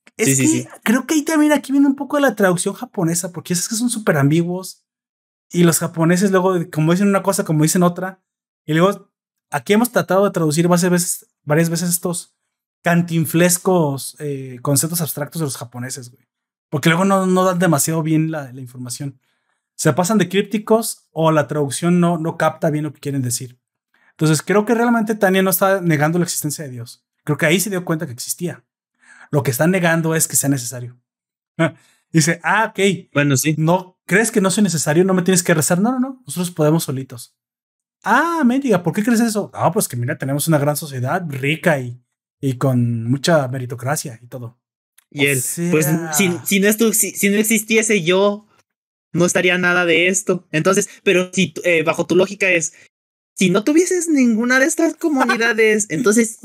[SPEAKER 1] Creo que ahí también aquí viene un poco de la traducción japonesa, porque es que son súper ambiguos y los japoneses luego, como dicen una cosa, como dicen otra, y luego aquí hemos tratado de traducir varias veces estos cantinflescos conceptos abstractos de los japoneses, güey, porque luego no dan demasiado bien la información. Se pasan de crípticos o la traducción no capta bien lo que quieren decir. Entonces creo que realmente Tanya no está negando la existencia de Dios. Creo que ahí se dio cuenta que existía. Lo que está negando es que sea necesario. Dice, ok.
[SPEAKER 2] Bueno, sí.
[SPEAKER 1] ¿No crees que no sea necesario? ¿No me tienes que rezar? No. Nosotros podemos solitos. Mendiga, ¿por qué crees eso? Pues que mira, tenemos una gran sociedad rica y con mucha meritocracia y todo.
[SPEAKER 2] Y él, pues si no existiese yo, no estaría nada de esto. Entonces, pero si bajo tu lógica es, si no tuvieses ninguna de estas comunidades, entonces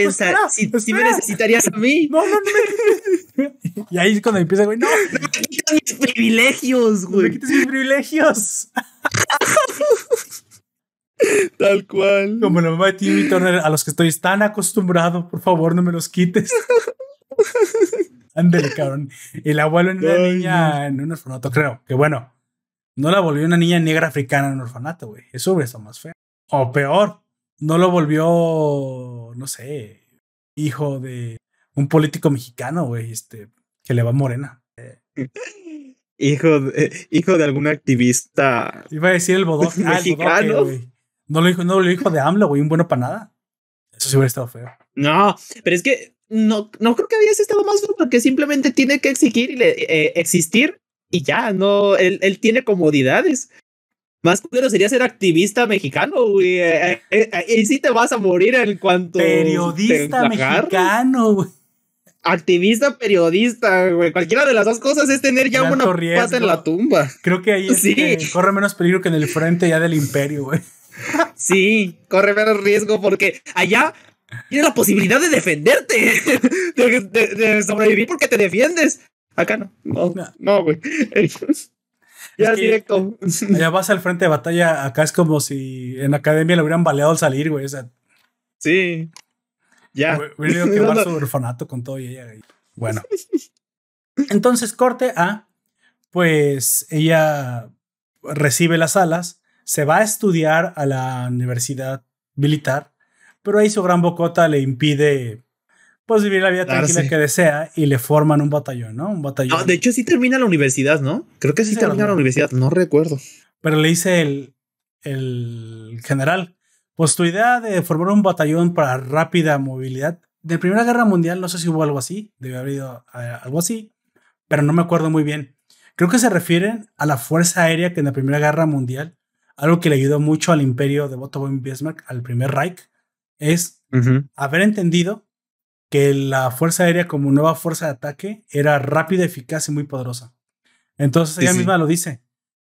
[SPEAKER 2] si me necesitarías a mí.
[SPEAKER 1] No. Y ahí es cuando empieza, güey, no
[SPEAKER 2] me quites mis privilegios, güey.
[SPEAKER 1] No me quites mis privilegios.
[SPEAKER 2] Tal cual.
[SPEAKER 1] Como la mamá de Timmy Turner, a los que estoy tan acostumbrado, por favor, no me los quites. Ándale, cabrón. El abuelo en una niña en un orfanato, creo. Que bueno, no la volvió una niña negra africana en un orfanato, güey. Eso hubiera estado más feo. O peor, no lo volvió, no sé, hijo de un político mexicano, güey, que le va morena.
[SPEAKER 2] Hijo de algún activista.
[SPEAKER 1] Iba a decir el bodoque.
[SPEAKER 2] Mexicano.
[SPEAKER 1] Güey. No lo hijo de AMLO, güey, un bueno para nada. Eso sí hubiera estado feo.
[SPEAKER 2] No, pero es que no creo que hubiese estado más feo porque simplemente tiene que existir y ya, no, él tiene comodidades. Más culero sería ser activista mexicano, güey. Y sí te vas a morir en cuanto...
[SPEAKER 1] Periodista mexicano, güey.
[SPEAKER 2] activista, periodista, güey. Cualquiera de las dos cosas es tener ya una pata en la tumba.
[SPEAKER 1] Creo que ahí corre menos peligro que en el frente ya del imperio, güey.
[SPEAKER 2] Sí, corre menos riesgo porque allá tienes la posibilidad de defenderte, de sobrevivir porque te defiendes. Acá no, güey. Ya es directo.
[SPEAKER 1] Allá vas al frente de batalla, acá es como si en academia le hubieran baleado al salir, güey. O sea,
[SPEAKER 2] sí. Ya.
[SPEAKER 1] Hubiera ido a quemar su orfanato con todo y ella. Bueno. Entonces, corte a, pues ella recibe las alas, se va a estudiar a la universidad militar, pero ahí su gran bocota le impide pues vivir la vida tranquila que desea y le forman un batallón, ¿no? Un batallón.
[SPEAKER 2] No, de hecho sí termina la universidad, ¿no? Creo que sí termina la universidad, no recuerdo.
[SPEAKER 1] Pero le dice el general, pues tu idea de formar un batallón para rápida movilidad, de Primera Guerra Mundial, no sé si hubo algo así, debe haber habido algo así, pero no me acuerdo muy bien. Creo que se refieren a la Fuerza Aérea que en la Primera Guerra Mundial, algo que le ayudó mucho al imperio de Otto von Bismarck, al primer Reich, es haber entendido que la Fuerza Aérea como nueva fuerza de ataque era rápida, eficaz y muy poderosa. Entonces ella misma lo dice.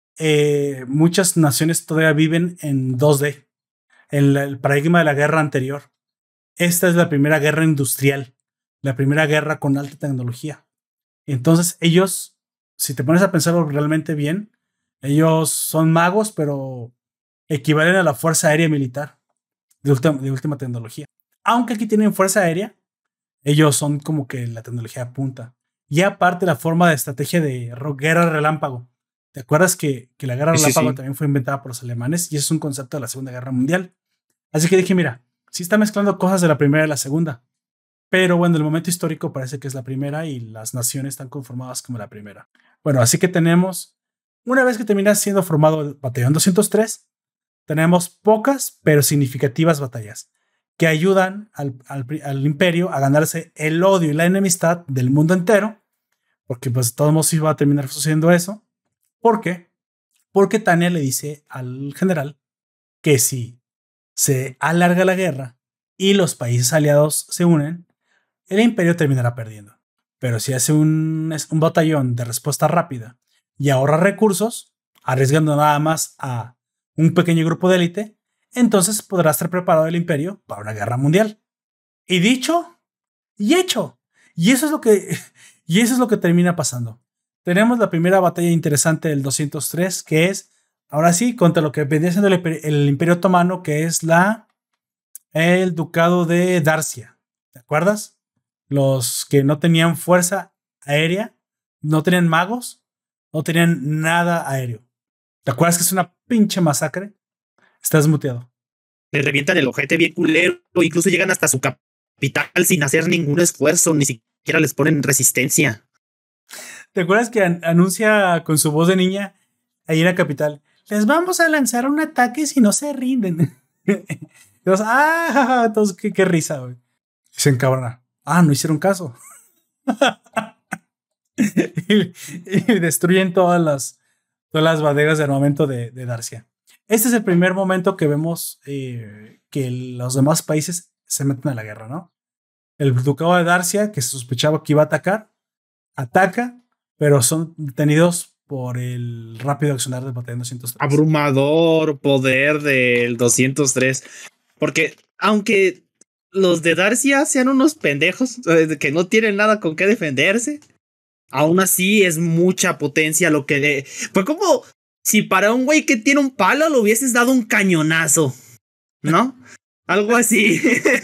[SPEAKER 1] Muchas naciones todavía viven en 2D, en el paradigma de la guerra anterior. Esta es la primera guerra industrial, la primera guerra con alta tecnología. Entonces ellos, si te pones a pensarlo realmente bien, ellos son magos, pero equivalen a la Fuerza Aérea Militar de última tecnología. Aunque aquí tienen Fuerza Aérea, ellos son como que la tecnología de punta. Y aparte la forma de estrategia de guerra relámpago. ¿Te acuerdas que la guerra relámpago también fue inventada por los alemanes? Y eso es un concepto de la Segunda Guerra Mundial. Así que dije, mira, sí está mezclando cosas de la primera y la segunda. Pero bueno, el momento histórico parece que es la primera y las naciones están conformadas como la primera. Bueno, así que tenemos, una vez que termina siendo formado el Batallón 203, tenemos pocas pero significativas batallas que ayudan al imperio a ganarse el odio y la enemistad del mundo entero, porque pues de todos modos iba a terminar sucediendo eso. ¿Por qué? Porque Tania le dice al general que si se alarga la guerra y los países aliados se unen, el imperio terminará perdiendo. Pero si hace un batallón de respuesta rápida y ahorra recursos, arriesgando nada más a un pequeño grupo de élite, entonces podrá estar preparado el imperio para una guerra mundial. Y dicho y hecho. Y eso es lo que termina pasando. Tenemos la primera batalla interesante del 203, que es, ahora sí, contra lo que vendría siendo el Imperio Otomano, que es el Ducado de Dacia. ¿Te acuerdas? Los que no tenían fuerza aérea, no tenían magos, no tenían nada aéreo. ¿Te acuerdas que es una pinche masacre? Estás muteado.
[SPEAKER 2] Le revientan el ojete bien culero, incluso llegan hasta su capital sin hacer ningún esfuerzo, ni siquiera les ponen resistencia.
[SPEAKER 1] ¿Te acuerdas que anuncia con su voz de niña ahí en la capital? Les vamos a lanzar un ataque si no se rinden. Entonces, qué risa, güey. Se encabrona. No hicieron caso. y destruyen todas las bodegas de armamento de Dacia. Este es el primer momento que vemos que los demás países se meten a la guerra, ¿no? El ducado de Dacia, que se sospechaba que iba a atacar, ataca, pero son detenidos por el rápido accionar del batallón 203.
[SPEAKER 2] Abrumador poder del 203. Porque aunque los de Dacia sean unos pendejos que no tienen nada con qué defenderse, aún así es mucha potencia lo que fue como si para un güey que tiene un palo le hubieses dado un cañonazo, ¿no? Algo así.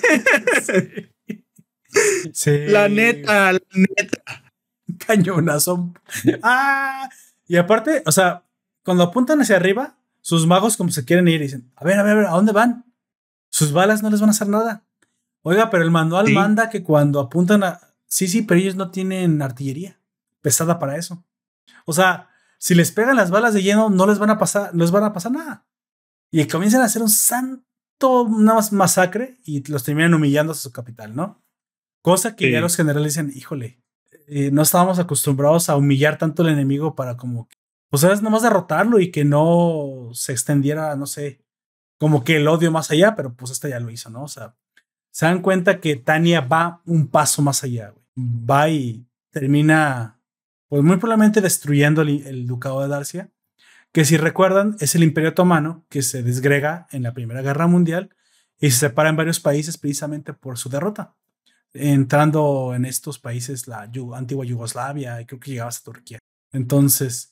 [SPEAKER 1] Sí.
[SPEAKER 2] La neta.
[SPEAKER 1] Cañonazo. Y aparte, o sea, cuando apuntan hacia arriba, sus magos como se quieren ir y dicen, a ver, ¿a dónde van? Sus balas no les van a hacer nada. Oiga, pero el manual manda que cuando apuntan a... Sí, pero ellos no tienen artillería pesada para eso. O sea, si les pegan las balas de lleno, no les van a pasar nada. Y comienzan a hacer una masacre y los terminan humillando a su capital, ¿no? Cosa que ya los generales dicen, híjole, no estábamos acostumbrados a humillar tanto al enemigo para como, pues es nomás derrotarlo y que no se extendiera, no sé, como que el odio más allá, pero pues ya lo hizo, ¿no? O sea, se dan cuenta que Tania va un paso más allá, güey. va y termina, pues muy probablemente destruyendo el ducado de Dacia, que si recuerdan es el Imperio Otomano que se desgrega en la Primera Guerra Mundial y se separa en varios países precisamente por su derrota, entrando en estos países la antigua Yugoslavia y creo que llegaba hasta Turquía. Entonces,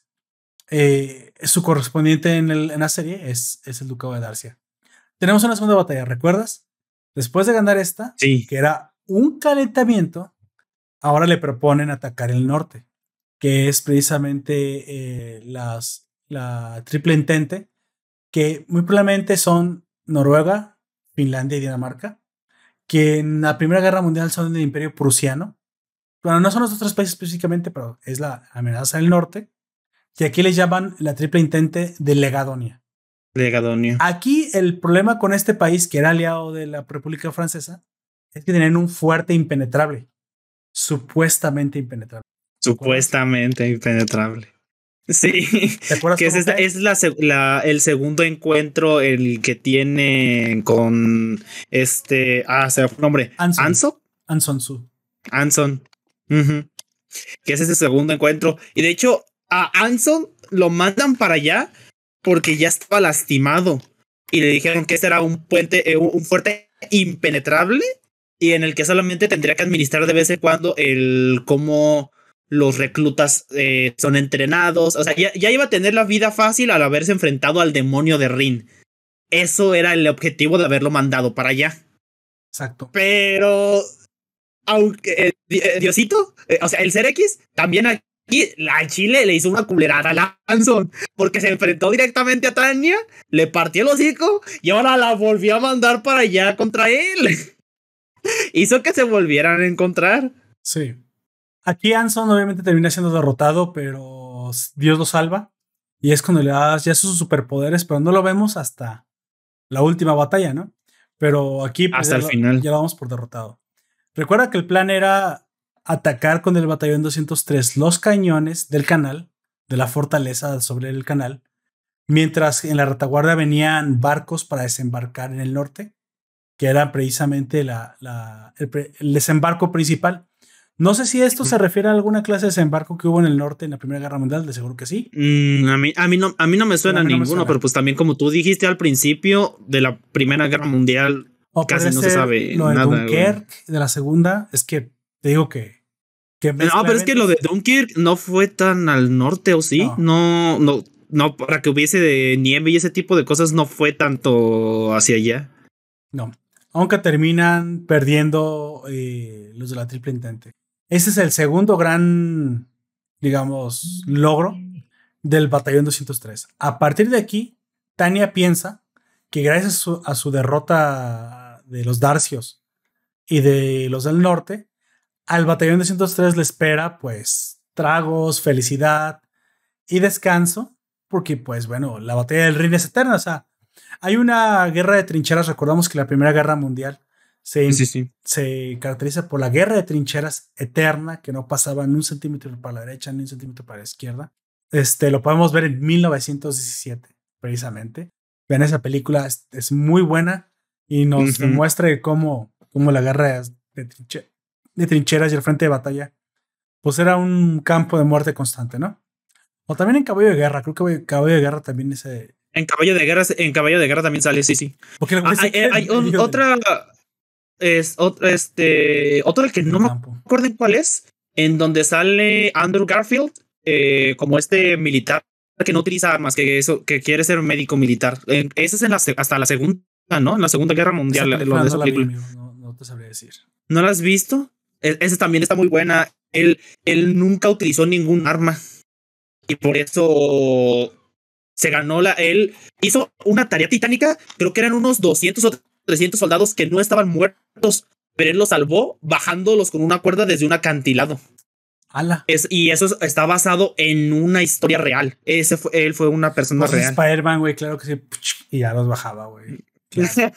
[SPEAKER 1] su correspondiente en la serie es el ducado de Dacia. Tenemos una segunda batalla, ¿recuerdas? Después de ganar esta,
[SPEAKER 2] Sí.
[SPEAKER 1] que era un calentamiento, ahora le proponen atacar el norte, que es precisamente la Triple Entente, que muy probablemente son Noruega, Finlandia y Dinamarca, que en la Primera Guerra Mundial son del Imperio Prusiano. Bueno, no son los otros países específicamente, pero es la amenaza del norte, que aquí les llaman la Triple Entente de Legadonia.
[SPEAKER 2] Legadonia.
[SPEAKER 1] Aquí el problema con este país, que era aliado de la República Francesa, es que tenían un fuerte impenetrable. Supuestamente impenetrable.
[SPEAKER 2] Supuestamente impenetrable. Sí,
[SPEAKER 1] ¿Te acuerdas
[SPEAKER 2] que el segundo encuentro el que tiene con se me fue el nombre.
[SPEAKER 1] Anson Su.
[SPEAKER 2] Anson. Que es ese segundo encuentro. Y de hecho, a Anson lo mandan para allá porque ya estaba lastimado. Y le dijeron que este era un puente, un fuerte impenetrable y en el que solamente tendría que administrar de vez en cuando el cómo los reclutas son entrenados. O sea, ya iba a tener la vida fácil al haberse enfrentado al demonio de Rin. Eso era el objetivo de haberlo mandado para allá.
[SPEAKER 1] Exacto.
[SPEAKER 2] Pero, aunque Diosito, o sea, el Ser X, también aquí la Chile le hizo una culerada a Lanson porque se enfrentó directamente a Tanya, le partió el hocico y ahora la volvió a mandar para allá contra él. Hizo que se volvieran a encontrar.
[SPEAKER 1] Sí. Aquí Anson obviamente termina siendo derrotado, pero Dios lo salva. Y es cuando le das ya sus superpoderes, pero no lo vemos hasta la última batalla, ¿no? Pero aquí pues,
[SPEAKER 2] hasta el final
[SPEAKER 1] ya lo vamos por derrotado. Recuerda que el plan era atacar con el batallón 203 los cañones del canal, de la fortaleza sobre el canal, mientras en la retaguardia venían barcos para desembarcar en el norte, que era precisamente el desembarco principal. No sé si esto se refiere a alguna clase de desembarco que hubo en el norte en la Primera Guerra Mundial, de seguro que sí.
[SPEAKER 2] A mí no me suena ninguno, pero pues también como tú dijiste al principio de la Primera Guerra Mundial, casi no se sabe
[SPEAKER 1] lo
[SPEAKER 2] nada.
[SPEAKER 1] De Dunkirk, de la segunda, es que te digo que
[SPEAKER 2] no, pero es que lo de Dunkirk no fue tan al norte, ¿o sí? No, para que hubiese de nieve y ese tipo de cosas no fue tanto hacia allá.
[SPEAKER 1] No, aunque terminan perdiendo los de la Triple Entente. Ese es el segundo gran, digamos, logro del batallón 203. A partir de aquí, Tanya piensa que gracias a su derrota de los Darcios y de los del norte, al batallón 203 le espera pues tragos, felicidad y descanso, porque pues bueno, la batalla del Rin es eterna. O sea, hay una guerra de trincheras. Recordamos que la Primera Guerra Mundial se caracteriza por la guerra de trincheras eterna, que no pasaba ni un centímetro para la derecha ni un centímetro para la izquierda. Lo podemos ver en 1917, precisamente. Vean esa película, es muy buena y nos demuestra cómo la guerra de trincheras y el frente de batalla pues era un campo de muerte constante, ¿no? O también en Caballo de Guerra, creo que Caballo de Guerra también es...
[SPEAKER 2] En Caballo de Guerra también sale, sí.
[SPEAKER 1] Porque
[SPEAKER 2] hay otra... otro el que no me acuerdo cuál es, en donde sale Andrew Garfield como militar que no utiliza armas, que quiere ser médico militar. Ese es hasta la segunda, ¿no? En la Segunda Guerra Mundial.
[SPEAKER 1] No te sabría decir.
[SPEAKER 2] ¿No la has visto? Esa también está muy buena. Él nunca utilizó ningún arma y por eso se ganó él hizo una tarea titánica. Creo que eran unos 200 o 300 soldados que no estaban muertos, pero él los salvó bajándolos con una cuerda desde un acantilado.
[SPEAKER 1] ¡Hala!
[SPEAKER 2] Y eso está basado en una historia real. Él fue una persona real.
[SPEAKER 1] Spider-Man, güey, claro que sí. Y ya los bajaba, güey. Claro.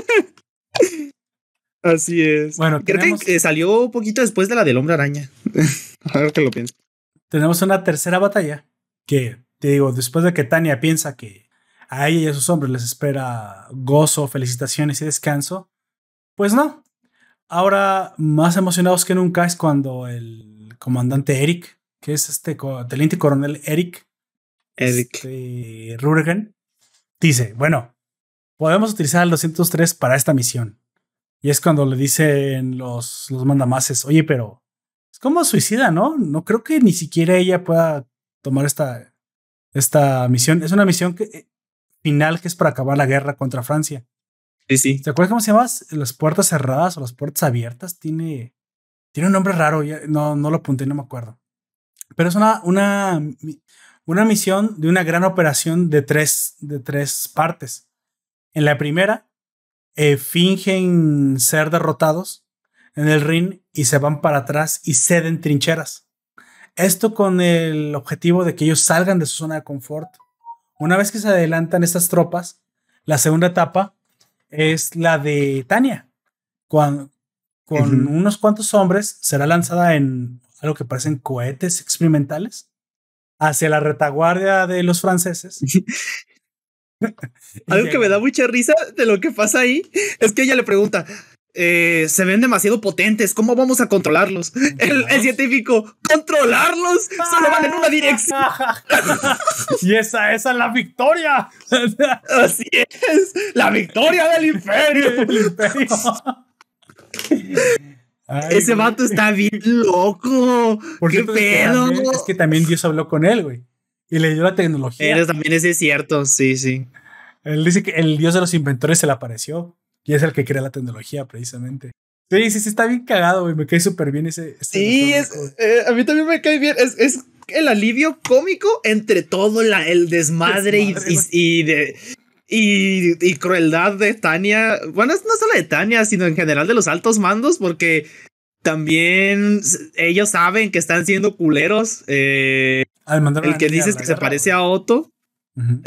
[SPEAKER 2] Así es.
[SPEAKER 1] Bueno,
[SPEAKER 2] creo que salió un poquito después de la del Hombre Araña. A ver qué lo pienso.
[SPEAKER 1] Tenemos una tercera batalla que, te digo, después de que Tanya piensa que a ella y a sus hombres les espera gozo, felicitaciones y descanso, pues no. Ahora, más emocionados que nunca es cuando el comandante Eric, que es teniente coronel Eric,
[SPEAKER 2] Eric.
[SPEAKER 1] Rurgen, dice, bueno, podemos utilizar el 203 para esta misión. Y es cuando le dicen los mandamases, oye, pero es como suicida, ¿no? No creo que ni siquiera ella pueda tomar esta misión. Es una misión final que es para acabar la guerra contra Francia.
[SPEAKER 2] Sí, sí.
[SPEAKER 1] ¿Te acuerdas cómo se llama? Las puertas cerradas o las puertas abiertas. Tiene un nombre raro. No lo apunté, no me acuerdo. Pero es una misión de una gran operación de tres partes. En la primera, fingen ser derrotados en el ring y se van para atrás y ceden trincheras. Esto con el objetivo de que ellos salgan de su zona de confort. Una vez que se adelantan estas tropas, la segunda etapa es la de Tania. Con unos cuantos hombres será lanzada en algo que parecen cohetes experimentales hacia la retaguardia de los franceses.
[SPEAKER 2] Algo que me da mucha risa de lo que pasa ahí es que ella le pregunta, se ven demasiado potentes, ¿cómo vamos a controlarlos? El científico, ¿controlarlos? Solo van en una dirección.
[SPEAKER 1] Y esa es la victoria.
[SPEAKER 2] Así es, la victoria del imperio. Ay, ese vato está bien loco. ¿Qué pedo?
[SPEAKER 1] Es que también Dios habló con él, güey. Y le dio la tecnología.
[SPEAKER 2] También ese es cierto, sí, sí.
[SPEAKER 1] Él dice que el Dios de los inventores se le apareció. Y es el que crea la tecnología, precisamente. Sí, está bien cagado, güey. Me cae súper bien ese
[SPEAKER 2] sí, a mí también me cae bien. Es el alivio cómico entre todo el desmadre y crueldad de Tania. Bueno, no solo de Tania, sino en general de los altos mandos, porque también ellos saben que están siendo culeros. El que dices que se parece a Otto. Uh-huh.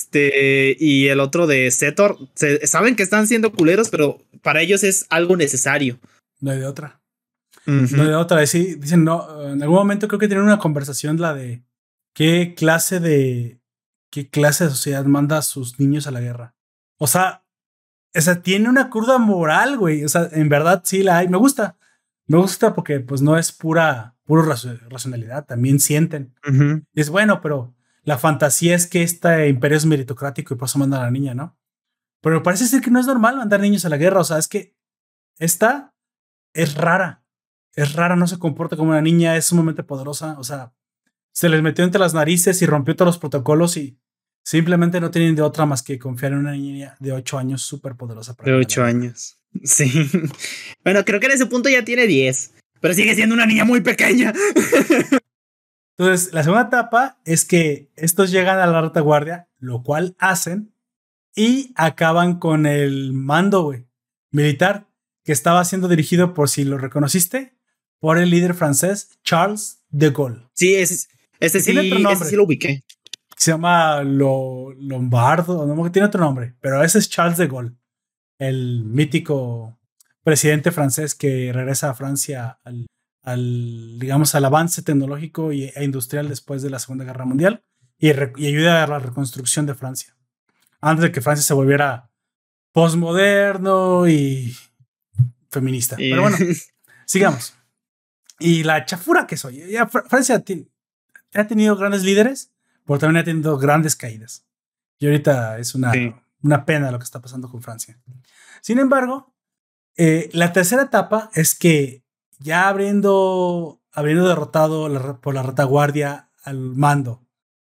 [SPEAKER 2] Y el otro de Zetor, saben que están siendo culeros, pero para ellos es algo necesario.
[SPEAKER 1] No hay de otra. Uh-huh. No hay de otra. Sí, dicen, no, en algún momento creo que tienen una conversación, la de qué clase de sociedad manda a sus niños a la guerra. O sea, tiene una curva moral, güey. O sea, en verdad sí la hay. Me gusta porque pues no es pura racionalidad, también sienten. Uh-huh. Y es bueno, pero la fantasía es que este imperio es meritocrático y por eso manda a la niña, ¿no? Pero parece ser que no es normal mandar niños a la guerra. O sea, es que esta es rara. Es rara, no se comporta como una niña, es sumamente poderosa. O sea, se les metió entre las narices y rompió todos los protocolos y simplemente no tienen de otra más que confiar en una niña de 8 años súper poderosa.
[SPEAKER 2] De 8 años. Sí. Bueno, creo que en ese punto ya tiene 10, pero sigue siendo una niña muy pequeña.
[SPEAKER 1] Entonces, la segunda etapa es que estos llegan a la retaguardia, lo cual hacen y acaban con el mando, güey, militar, que estaba siendo dirigido, por si lo reconociste, por el líder francés Charles de Gaulle.
[SPEAKER 2] Sí, ese sí lo ubiqué.
[SPEAKER 1] Se llama Lombardo, no, tiene otro nombre, pero ese es Charles de Gaulle, el mítico presidente francés que regresa a Francia digamos, al avance tecnológico e industrial después de la Segunda Guerra Mundial y ayuda a la reconstrucción de Francia. Antes de que Francia se volviera postmoderno y feminista. Pero bueno, sigamos. Y la chafura que soy. Ya Francia ha tenido grandes líderes, pero también ha tenido grandes caídas. Y ahorita es una pena lo que está pasando con Francia. Sin embargo, la tercera etapa es que ya habiendo derrotado por la retaguardia al mando,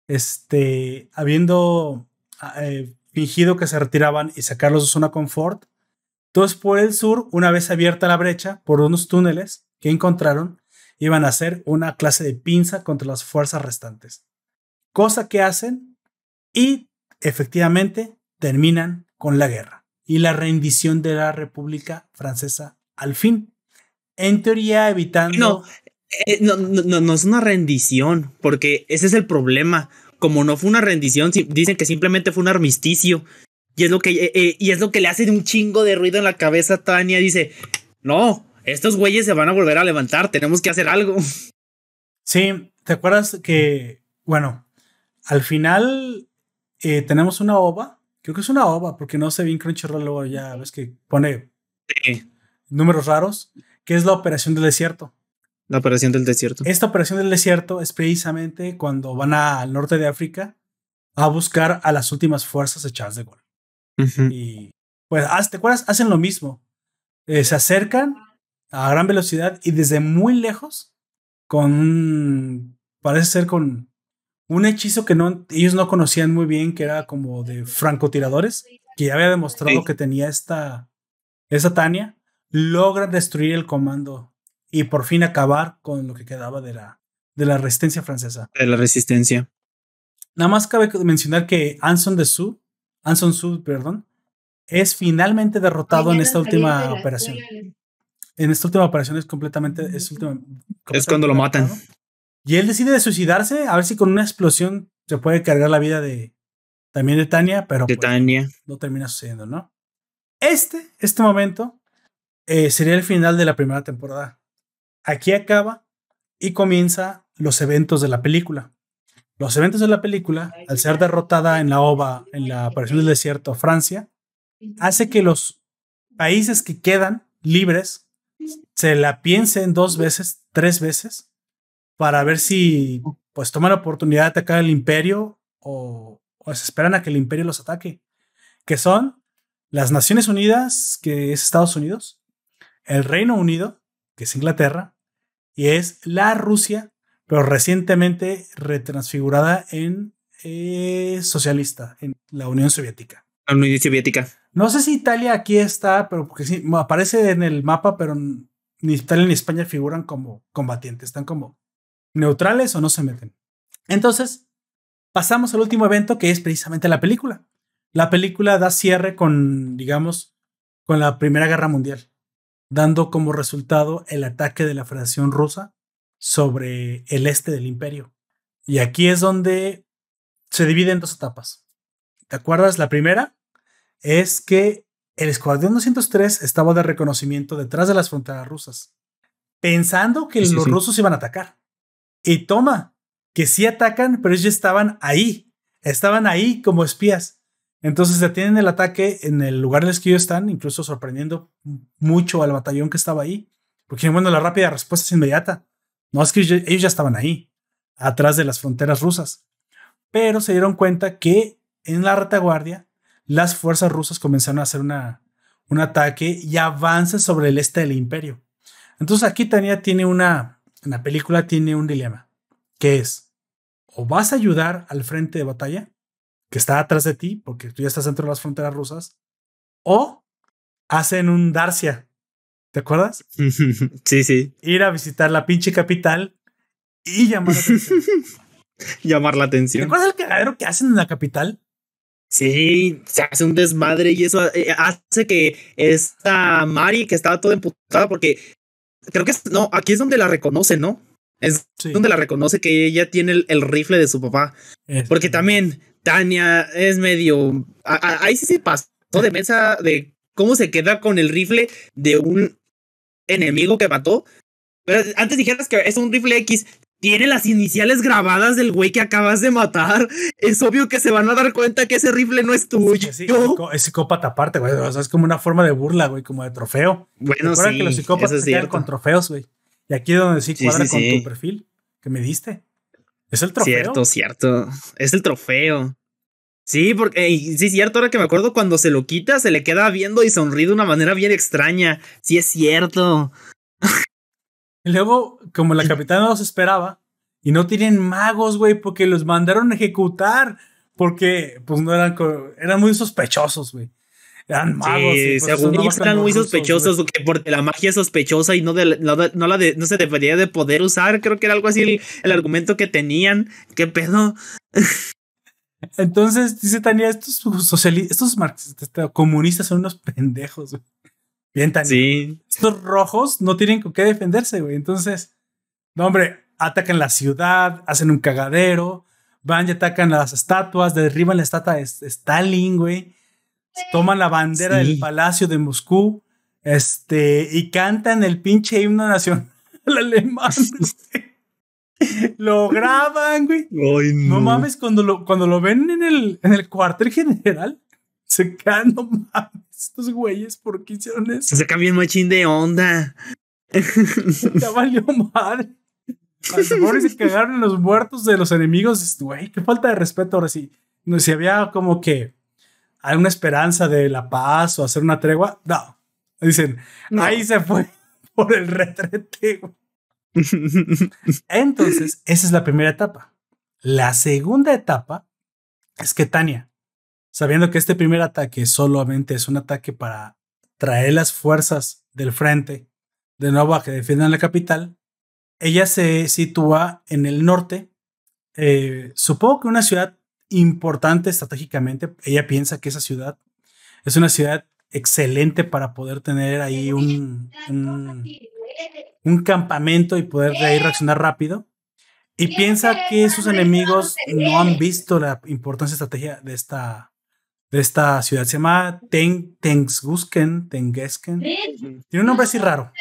[SPEAKER 1] habiendo fingido que se retiraban y sacarlos de su zona de confort, entonces por el sur, una vez abierta la brecha por unos túneles que encontraron, iban a hacer una clase de pinza contra las fuerzas restantes. Cosa que hacen y efectivamente terminan con la guerra y la rendición de la República Francesa al fin. En teoría, evitando...
[SPEAKER 2] No es una rendición, porque ese es el problema. Como no fue una rendición, dicen que simplemente fue un armisticio. Y es lo que le hace un chingo de ruido en la cabeza a Tania. Dice, no, estos güeyes se van a volver a levantar, tenemos que hacer algo.
[SPEAKER 1] Sí, ¿te acuerdas que, bueno, al final tenemos una ova? Creo que es una ova, porque no sé bien Crunchyroll, luego ya ves que pone...
[SPEAKER 2] Sí.
[SPEAKER 1] números raros, que es la Operación del Desierto.
[SPEAKER 2] La Operación del Desierto.
[SPEAKER 1] Esta Operación del Desierto es precisamente cuando van al norte de África a buscar a las últimas fuerzas de Charles de Gaulle. Y pues, ¿te acuerdas? Hacen lo mismo. Se acercan a gran velocidad y desde muy lejos, parece ser con un hechizo que ellos no conocían muy bien, que era como de francotiradores, que ya había demostrado que tenía esa Tania, logran destruir el comando y por fin acabar con lo que quedaba de la resistencia francesa.
[SPEAKER 2] De la resistencia.
[SPEAKER 1] Nada más cabe mencionar que Anson Suu, es finalmente derrotado en esta última operación. En esta última operación es
[SPEAKER 2] cuando lo matan.
[SPEAKER 1] Y él decide de suicidarse, a ver si con una explosión se puede cargar la vida también de Tania, pero
[SPEAKER 2] de Tania.
[SPEAKER 1] No termina sucediendo, ¿no? Este momento sería el final de la primera temporada. Aquí acaba y comienza los eventos de la película. Los eventos de la película, al ser derrotada en la Operación del Desierto, Francia, hace que los países que quedan libres se la piensen 2 veces, 3 veces, para ver si pues toman la oportunidad de atacar al imperio o se esperan a que el imperio los ataque, que son las Naciones Unidas, que es Estados Unidos, el Reino Unido, que es Inglaterra, y es la Rusia, pero recientemente retransfigurada en socialista, en la Unión Soviética.
[SPEAKER 2] La Unión Soviética.
[SPEAKER 1] No sé si Italia aquí está, pero porque sí, aparece en el mapa, pero ni Italia ni España figuran como combatientes, están como neutrales o no se meten. Entonces, pasamos al último evento, que es precisamente la película. La película da cierre con la Primera Guerra Mundial, dando como resultado el ataque de la Federación Rusa sobre el este del imperio. Y aquí es donde se divide en 2 etapas. ¿Te acuerdas? La primera es que el Escuadrón 203 estaba de reconocimiento detrás de las fronteras rusas, pensando que los rusos iban a atacar. Y toma, que sí atacan, pero ellos estaban ahí como espías. Entonces detienen el ataque en el lugar en el que ellos están, incluso sorprendiendo mucho al batallón que estaba ahí, porque bueno, la rápida respuesta es inmediata. No, es que ellos ya estaban ahí, atrás de las fronteras rusas. Pero se dieron cuenta que en la retaguardia las fuerzas rusas comenzaron a hacer un ataque y avance sobre el este del imperio. Entonces aquí Tania en la película tiene un dilema, que es, o vas a ayudar al frente de batalla, que está atrás de ti, porque tú ya estás dentro de las fronteras rusas, o hacen un Dacia. ¿Te acuerdas?
[SPEAKER 2] Sí.
[SPEAKER 1] Ir a visitar la pinche capital y llamar la atención.
[SPEAKER 2] Llamar la atención.
[SPEAKER 1] ¿Te acuerdas el cagadero que hacen en la capital?
[SPEAKER 2] Sí, se hace un desmadre y eso hace que esta Mari, que estaba toda emputada, porque creo que aquí es donde la reconoce, ¿no? Es donde la reconoce que ella tiene el rifle de su papá. Porque también Tania es medio... Ahí sí se pasó de mesa de cómo se queda con el rifle de un enemigo que mató. Pero antes dijeras que es un rifle X. Tiene las iniciales grabadas del güey que acabas de matar. Es obvio que se van a dar cuenta que ese rifle no es tuyo.
[SPEAKER 1] Sí, es psicópata aparte, güey. O sea, es como una forma de burla, güey, como de trofeo.
[SPEAKER 2] Bueno, sí.
[SPEAKER 1] Que los psicópatas se quedan con trofeos, güey. Y aquí es donde sí cuadra con tu perfil que me diste. Es el trofeo.
[SPEAKER 2] Cierto. Es el trofeo. Sí, porque sí es cierto, ahora que me acuerdo, cuando se lo quita, se le queda viendo y sonríe de una manera bien extraña. Sí es cierto.
[SPEAKER 1] Y luego, como la capitana no los esperaba, y no tienen magos, güey, porque los mandaron a ejecutar, porque pues no eran muy sospechosos, güey. Eran magos.
[SPEAKER 2] Sí,
[SPEAKER 1] pues,
[SPEAKER 2] según ellos eran muy sospechosos, porque la magia es sospechosa y no se debería de poder usar. Creo que era algo así el argumento que tenían. ¿Qué pedo?
[SPEAKER 1] Entonces, dice Tania, estos comunistas son unos pendejos, güey. Bien, Tania.
[SPEAKER 2] Sí.
[SPEAKER 1] Estos rojos no tienen con qué defenderse, güey. Entonces, no, hombre, atacan la ciudad, hacen un cagadero, van y atacan las estatuas, derriban la estatua de Stalin, güey. Toman la bandera del Palacio de Moscú, y cantan el pinche himno nacional alemán, güey. Lo graban, güey.
[SPEAKER 2] Ay,
[SPEAKER 1] no mames, cuando lo ven en el cuartel general, Se quedan, no mames, estos güeyes, ¿por qué hicieron eso?
[SPEAKER 2] Se cambian machín de onda.
[SPEAKER 1] Ya valió madre. A lo mejor se cagaron en los muertos de los enemigos. Güey, qué falta de respeto. Ahora sí. No, si había como que alguna esperanza de la paz o hacer una tregua. No. Dicen, no. Ahí se fue por el retrete. Entonces, esa es la primera etapa. La segunda etapa es que Tanya, sabiendo que este primer ataque solamente es un ataque para traer las fuerzas del frente de nuevo a que defiendan la capital, ella se sitúa en el norte, supongo que una ciudad importante estratégicamente. Ella piensa que esa ciudad es una ciudad excelente para poder tener ahí un campamento y poder de ahí reaccionar rápido. Y piensa que sus enemigos no han visto la importancia estratégica de esta ciudad. Se llama Tengesken. Tiene un nombre así raro.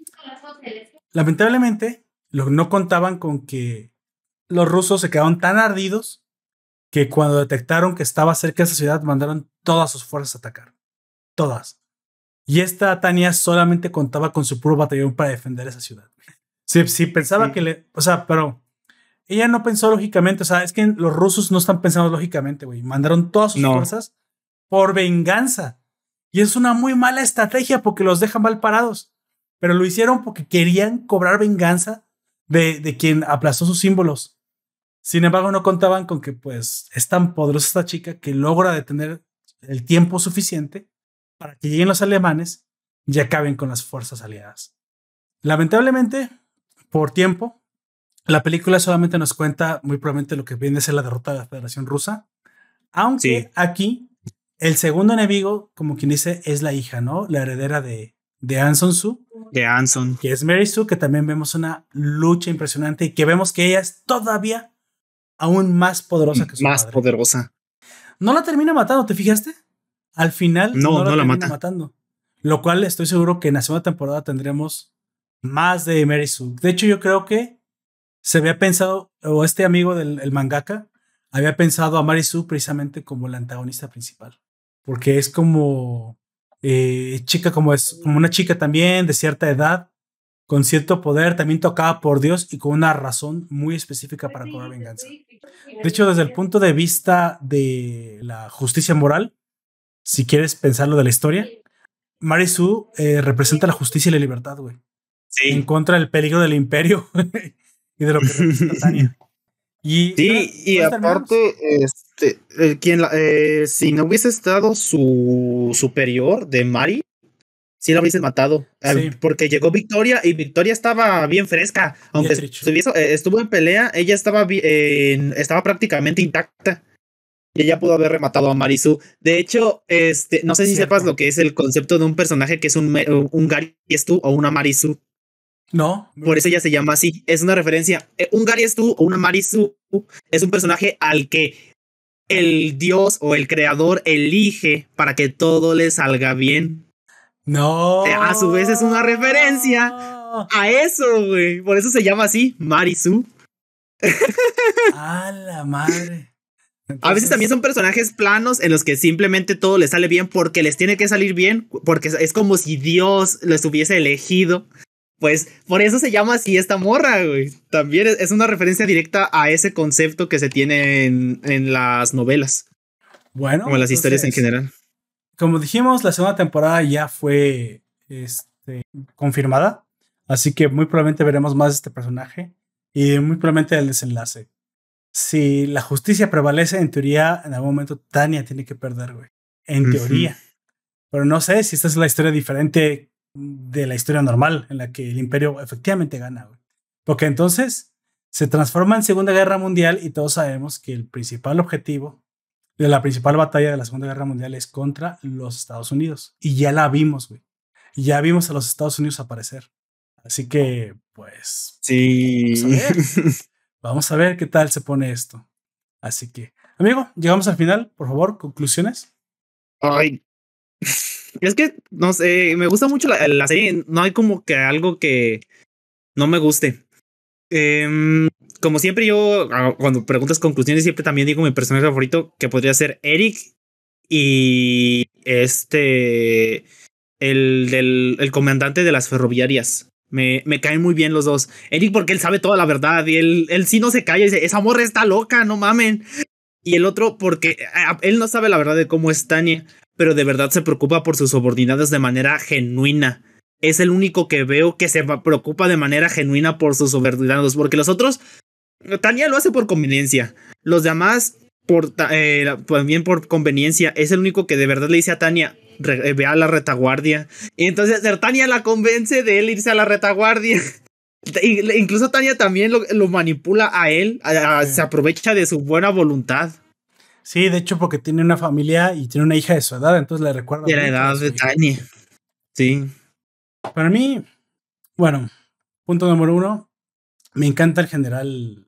[SPEAKER 1] Lamentablemente, no contaban con que los rusos se quedaron tan ardidos que cuando detectaron que estaba cerca de esa ciudad, mandaron todas sus fuerzas a atacar. Todas. Y esta Tanya solamente contaba con su puro batallón para defender esa ciudad. Sí, pensaba que pero ella no pensó lógicamente. O sea, es que los rusos no están pensando lógicamente, güey. Mandaron todas sus fuerzas por venganza. Y es una muy mala estrategia porque los deja mal parados. Pero lo hicieron porque querían cobrar venganza de quien aplastó sus símbolos. Sin embargo, no contaban con que pues es tan poderosa esta chica que logra detener el tiempo suficiente para que lleguen los alemanes y acaben con las fuerzas aliadas. Lamentablemente, por tiempo, la película solamente nos cuenta muy probablemente lo que viene a ser la derrota de la Federación Rusa, aunque aquí el segundo enemigo, como quien dice, es la hija, ¿no? La heredera de Anson Su.
[SPEAKER 2] De Anson.
[SPEAKER 1] Que es Mary Sue, que también vemos una lucha impresionante y que vemos que ella es todavía aún más poderosa que su padre. Más
[SPEAKER 2] poderosa.
[SPEAKER 1] No la termina matando, ¿te fijaste? Al final
[SPEAKER 2] no la
[SPEAKER 1] termina matando. Lo cual estoy seguro que en la segunda temporada tendremos más de Mary Sue. De hecho, yo creo que se había pensado, o este amigo del mangaka había pensado a Mary Sue precisamente como la antagonista principal. Porque es como chica, como una chica también de cierta edad, con cierto poder, también tocada por Dios y con una razón muy específica para cobrar venganza. De hecho, desde el punto de vista de la justicia moral, si quieres pensarlo de la historia, Mary Sue representa la justicia y la libertad, güey. Sí. En contra del peligro del imperio y de lo que representa Tanya.
[SPEAKER 2] Y aparte, si no hubiese estado su superior de Mari, sí la hubiese matado. Sí. Porque llegó Victoria y Victoria estaba bien fresca. Aunque estuvo en pelea, ella estaba prácticamente intacta. Y ella pudo haber rematado a Mary Sue. De hecho, no sé si sepas lo que es el concepto de un personaje que es un Gary Stu o una Mary Sue.
[SPEAKER 1] No.
[SPEAKER 2] Por eso ella se llama así. Es una referencia. Un Gary Stu o una Mary Sue es un personaje al que el dios o el creador elige para que todo le salga bien.
[SPEAKER 1] No.
[SPEAKER 2] A su vez es una referencia a eso, güey. Por eso se llama así, Mary Sue.
[SPEAKER 1] ¡A la madre!
[SPEAKER 2] Entonces, a veces también son personajes planos en los que simplemente todo les sale bien porque les tiene que salir bien, porque es como si Dios les hubiese elegido. Pues por eso se llama así esta morra, güey. También es una referencia directa a ese concepto que se tiene en las novelas.
[SPEAKER 1] Bueno.
[SPEAKER 2] Como en las historias en general.
[SPEAKER 1] Como dijimos, la segunda temporada ya fue confirmada. Así que muy probablemente veremos más de este personaje y muy probablemente el desenlace. Si la justicia prevalece, en teoría, en algún momento Tanya tiene que perder, güey. En teoría. Pero no sé si esta es la historia diferente de la historia normal, en la que el imperio efectivamente gana, güey. Porque entonces se transforma en Segunda Guerra Mundial y todos sabemos que el principal objetivo de la principal batalla de la Segunda Guerra Mundial es contra los Estados Unidos. Y ya la vimos, güey. Ya vimos a los Estados Unidos aparecer. Así que, pues...
[SPEAKER 2] Sí.
[SPEAKER 1] Vamos a ver qué tal se pone esto. Así que, amigo, llegamos al final. Por favor, conclusiones.
[SPEAKER 2] Ay. Es que, no sé, me gusta mucho la serie. No hay como que algo que no me guste. Como siempre yo, cuando preguntas conclusiones, siempre también digo mi personaje favorito, que podría ser Eric. y el comandante de las ferroviarias. Me caen muy bien los dos. Eric, porque él sabe toda la verdad y él sí no se calla y dice, esa morra está loca, no mamen. Y el otro, porque él no sabe la verdad de cómo es Tania, pero de verdad se preocupa por sus subordinados de manera genuina. Es el único que veo que se preocupa de manera genuina por sus subordinados, porque los otros, Tania lo hace por conveniencia. Los demás, también por conveniencia. Es el único que de verdad le dice a Tania, ve a la retaguardia. Y entonces Tania la convence de él irse a la retaguardia. Incluso Tania también lo manipula a él, se aprovecha de su buena voluntad.
[SPEAKER 1] Sí, de hecho, porque tiene una familia y tiene una hija de su edad, entonces le recuerda.
[SPEAKER 2] De la edad de Tania. Sí.
[SPEAKER 1] Para mí, bueno, punto número 1, me encanta el general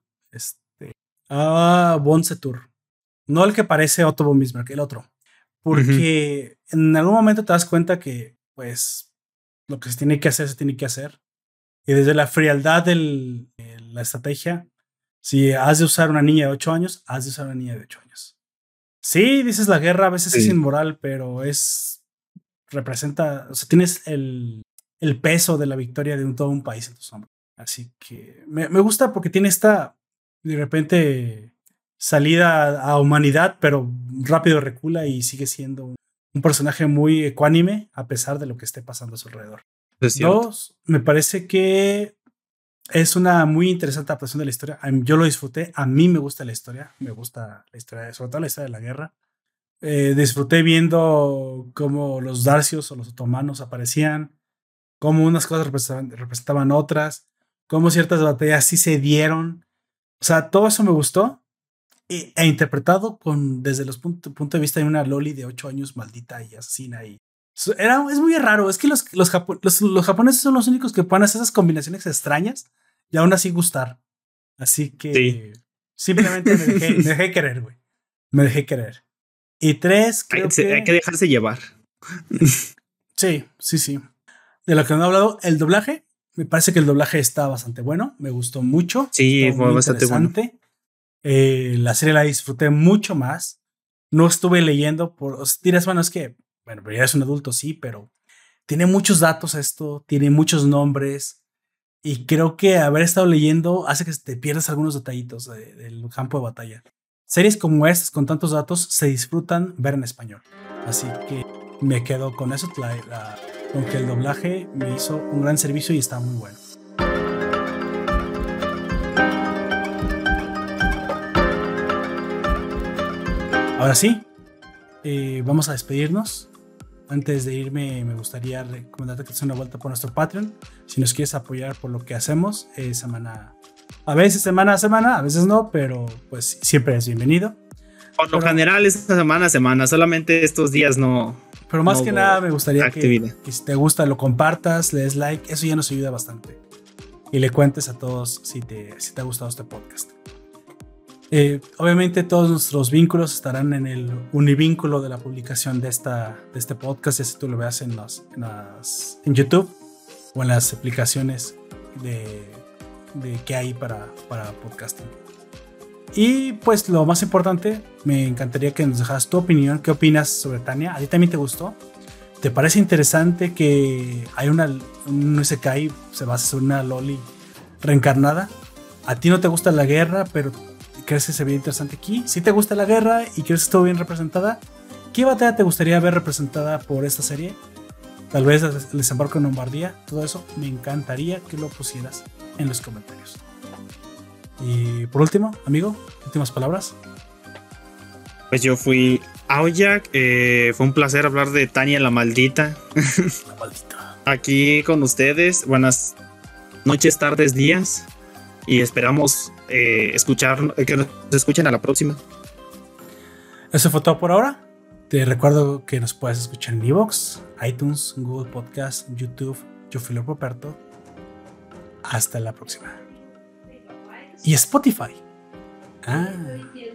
[SPEAKER 1] von Setur. No el que parece Otto von Bismarck, el otro. Porque en algún momento te das cuenta que, pues, lo que se tiene que hacer, se tiene que hacer. Y desde la frialdad de la estrategia, si has de usar una niña de 8 años, has de usar una niña de 8 años. Sí, dices la guerra a veces es inmoral, pero representa, o sea, tienes el peso de la victoria de todo un país en tus hombros. Así que me gusta porque tiene esta, de repente, salida a humanidad, pero rápido recula y sigue siendo un personaje muy ecuánime a pesar de lo que esté pasando a su alrededor. 2, me parece que es una muy interesante adaptación de la historia. Yo lo disfruté, a mí me gusta la historia, sobre todo la historia de la guerra. Disfruté viendo cómo los dacios o los otomanos aparecían, cómo unas cosas representaban otras, cómo ciertas batallas sí se dieron. O sea, todo eso me gustó e interpretado desde los puntos de vista de una loli de 8 años maldita y asesina. Es muy raro. Es que los japoneses son los únicos que pueden hacer esas combinaciones extrañas y aún así gustar. Así que simplemente me dejé querer, güey. Me dejé querer. Y 3, creo que
[SPEAKER 2] hay que dejarse llevar.
[SPEAKER 1] Sí. De lo que no he hablado, el doblaje. Me parece que el doblaje está bastante bueno. Me gustó mucho.
[SPEAKER 2] Sí, fue bastante bueno.
[SPEAKER 1] La serie la disfruté mucho más. No estuve leyendo dirás, bueno, es que, bueno, pero ya es un adulto, sí, pero tiene muchos datos esto, tiene muchos nombres y creo que haber estado leyendo hace que te pierdas algunos detallitos del campo de batalla. Series como estas con tantos datos se disfrutan ver en español. Así que me quedo con eso, con que el doblaje me hizo un gran servicio y está muy bueno. Ahora sí, vamos a despedirnos. Antes de irme, me gustaría recomendarte que te des una vuelta por nuestro Patreon. Si nos quieres apoyar por lo que hacemos, semana a semana, a veces no, pero pues siempre es bienvenido.
[SPEAKER 2] Por lo general es semana a semana, solamente estos días no.
[SPEAKER 1] Pero más que nada me gustaría que si te gusta lo compartas, le des like, eso ya nos ayuda bastante. Y le cuentes a todos si te ha gustado este podcast. Obviamente todos nuestros vínculos estarán en el univínculo de la publicación de este podcast, ya si tú lo veas en YouTube o en las aplicaciones de que hay para podcasting. Y pues lo más importante, me encantaría que nos dejaras tu opinión. ¿Qué opinas sobre Tania? ¿A ti también te gustó? ¿Te parece interesante que hay un isekai se basa sobre una loli reencarnada? ¿A ti no te gusta la guerra, pero crees que se ve interesante aquí? ¿Sí te gusta la guerra y crees que estuvo bien representada? ¿Qué batalla te gustaría ver representada por esta serie? Tal vez el desembarco en Lombardía. Todo eso me encantaría que lo pusieras en los comentarios. Y por último, amigo, últimas palabras.
[SPEAKER 2] Pues yo fui Aoyak, fue un placer hablar de Tania la maldita.
[SPEAKER 1] La maldita.
[SPEAKER 2] Aquí con ustedes, buenas noches, tardes, días. Y esperamos que nos escuchen a la próxima.
[SPEAKER 1] Eso fue todo por ahora. Te recuerdo que nos puedes escuchar en iVoox, iTunes, Google Podcast, YouTube. Yo fui Leo Poperto. Hasta la próxima. Y Spotify.